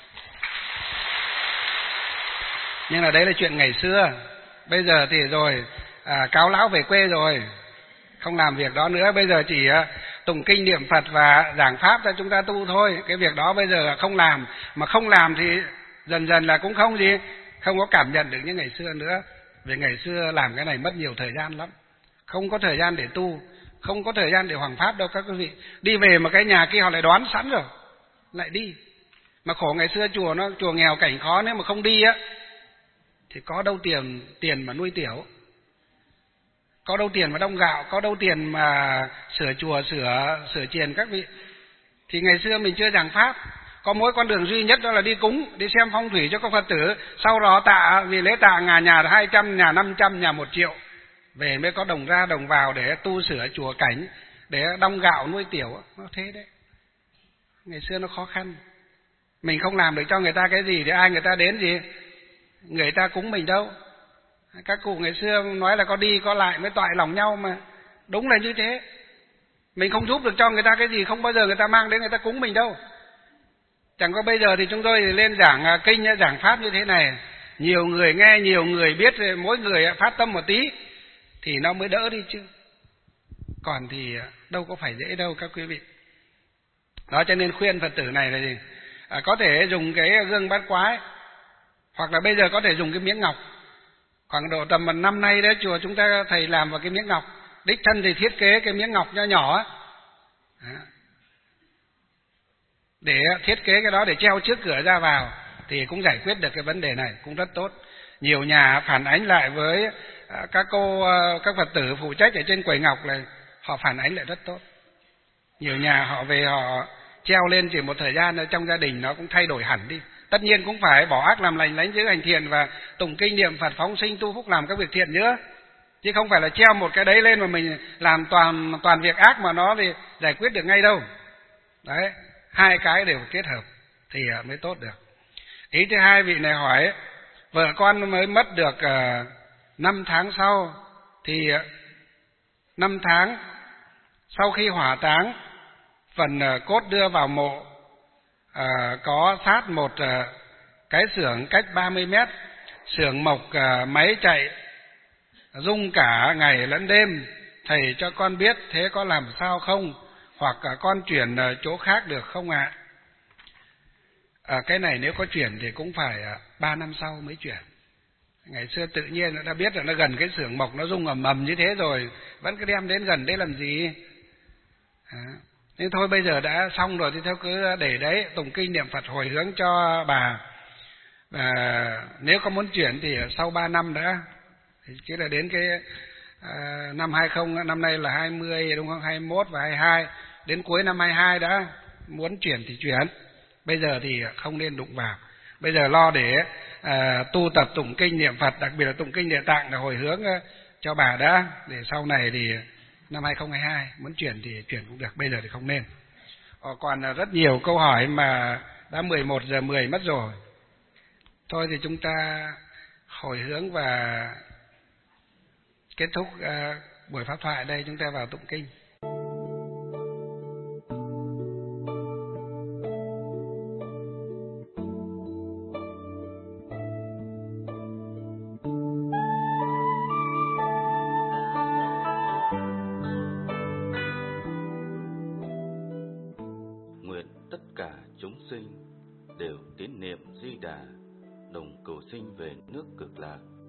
S1: Nhưng là đấy là chuyện ngày xưa. Bây giờ thì rồi à, cáo lão về quê rồi, không làm việc đó nữa. Bây giờ chỉ uh, tụng kinh niệm Phật và giảng pháp cho chúng ta tu thôi. Cái việc đó bây giờ không làm. Mà không làm thì dần dần là cũng không gì, không có cảm nhận được như ngày xưa nữa. Vì ngày xưa làm cái này mất nhiều thời gian lắm, không có thời gian để tu, không có thời gian để hoằng pháp đâu các quý vị. Đi về mà cái nhà kia họ lại đoán sẵn rồi, lại đi. Mà khổ ngày xưa chùa nó chùa nghèo cảnh khó, nếu mà không đi á thì có đâu tiền tiền mà nuôi tiểu, có đâu tiền mà đong gạo, có đâu tiền mà sửa chùa sửa sửa chiền các vị. Thì ngày xưa mình chưa giảng pháp, có mỗi con đường duy nhất đó là đi cúng, đi xem phong thủy cho các Phật tử, sau đó tạ vì lễ tạ nhà nhà hai trăm, nhà năm trăm, nhà một triệu, về mới có đồng ra đồng vào để tu sửa chùa cảnh, để đong gạo nuôi tiểu. Nó thế đấy, ngày xưa nó khó khăn. Mình không làm được cho người ta cái gì thì ai người ta đến gì, người ta cúng mình đâu. Các cụ ngày xưa nói là có đi có lại mới toại lòng nhau, mà đúng là như thế. Mình không giúp được cho người ta cái gì, không bao giờ người ta mang đến người ta cúng mình đâu. Chẳng có bây giờ thì chúng tôi lên giảng kinh, giảng pháp như thế này, nhiều người nghe, nhiều người biết, mỗi người phát tâm một tí thì nó mới đỡ đi chứ. Còn thì đâu có phải dễ đâu các quý vị. Đó, cho nên khuyên Phật tử này là gì? À, có thể dùng cái gương bát quái, hoặc là bây giờ có thể dùng cái miếng ngọc. Khoảng độ tầm một năm nay đấy, chùa chúng ta thầy làm vào cái miếng ngọc, đích thân thì thiết kế cái miếng ngọc nho nhỏ á, để thiết kế cái đó để treo trước cửa ra vào, thì cũng giải quyết được cái vấn đề này, cũng rất tốt. Nhiều nhà phản ánh lại với các cô, các Phật tử phụ trách ở trên quầy ngọc là họ phản ánh lại rất tốt. Nhiều nhà họ về họ treo lên, chỉ một thời gian trong gia đình nó cũng thay đổi hẳn đi. Tất nhiên cũng phải bỏ ác làm lành, lánh giữ hành thiện và tụng kinh niệm Phật, phóng sinh tu phúc, làm các việc thiện nữa. Chứ không phải là treo một cái đấy lên mà mình làm toàn toàn việc ác mà nó thì giải quyết được ngay đâu. Đấy, hai cái đều kết hợp thì mới tốt được. Ý thứ hai, vị này hỏi vợ con mới mất được uh, năm tháng sau, thì uh, năm tháng sau khi hỏa táng, phần uh, cốt đưa vào mộ, uh, có sát một uh, cái xưởng cách ba mươi mét, xưởng mộc uh, máy chạy rung cả ngày lẫn đêm. Thầy cho con biết thế có làm sao không, hoặc uh, con chuyển uh, chỗ khác được không ạ? À, cái này nếu có chuyển thì cũng phải uh, ba năm sau mới chuyển. Ngày xưa tự nhiên đã biết là nó gần cái xưởng mộc, nó rung ầm ầm như thế rồi vẫn cứ đem đến gần đấy làm gì. À, nên thôi bây giờ đã xong rồi thì theo cứ để đấy, tụng kinh niệm Phật hồi hướng cho bà. À, nếu có muốn chuyển thì sau ba năm đã, chứ là đến cái à, năm hai không, năm nay là hai mươi đúng không, hai mươi mốt và hai mươi hai, đến cuối năm hai mươi hai đã muốn chuyển thì chuyển. Bây giờ thì không nên đụng vào. Bây giờ lo để à, tu tập tụng kinh niệm Phật, đặc biệt là tụng kinh Địa Tạng là hồi hướng uh, cho bà đã, để sau này thì năm hai không hai hai muốn chuyển thì chuyển cũng được, bây giờ thì không nên. Ờ, còn uh, rất nhiều câu hỏi mà đã mười một giờ mười mất rồi. Thôi thì chúng ta hồi hướng và kết thúc uh, buổi pháp thoại đây, chúng ta vào tụng kinh.
S2: Chúng sinh đều tín niệm Di Đà, đồng cầu sinh về nước Cực Lạc.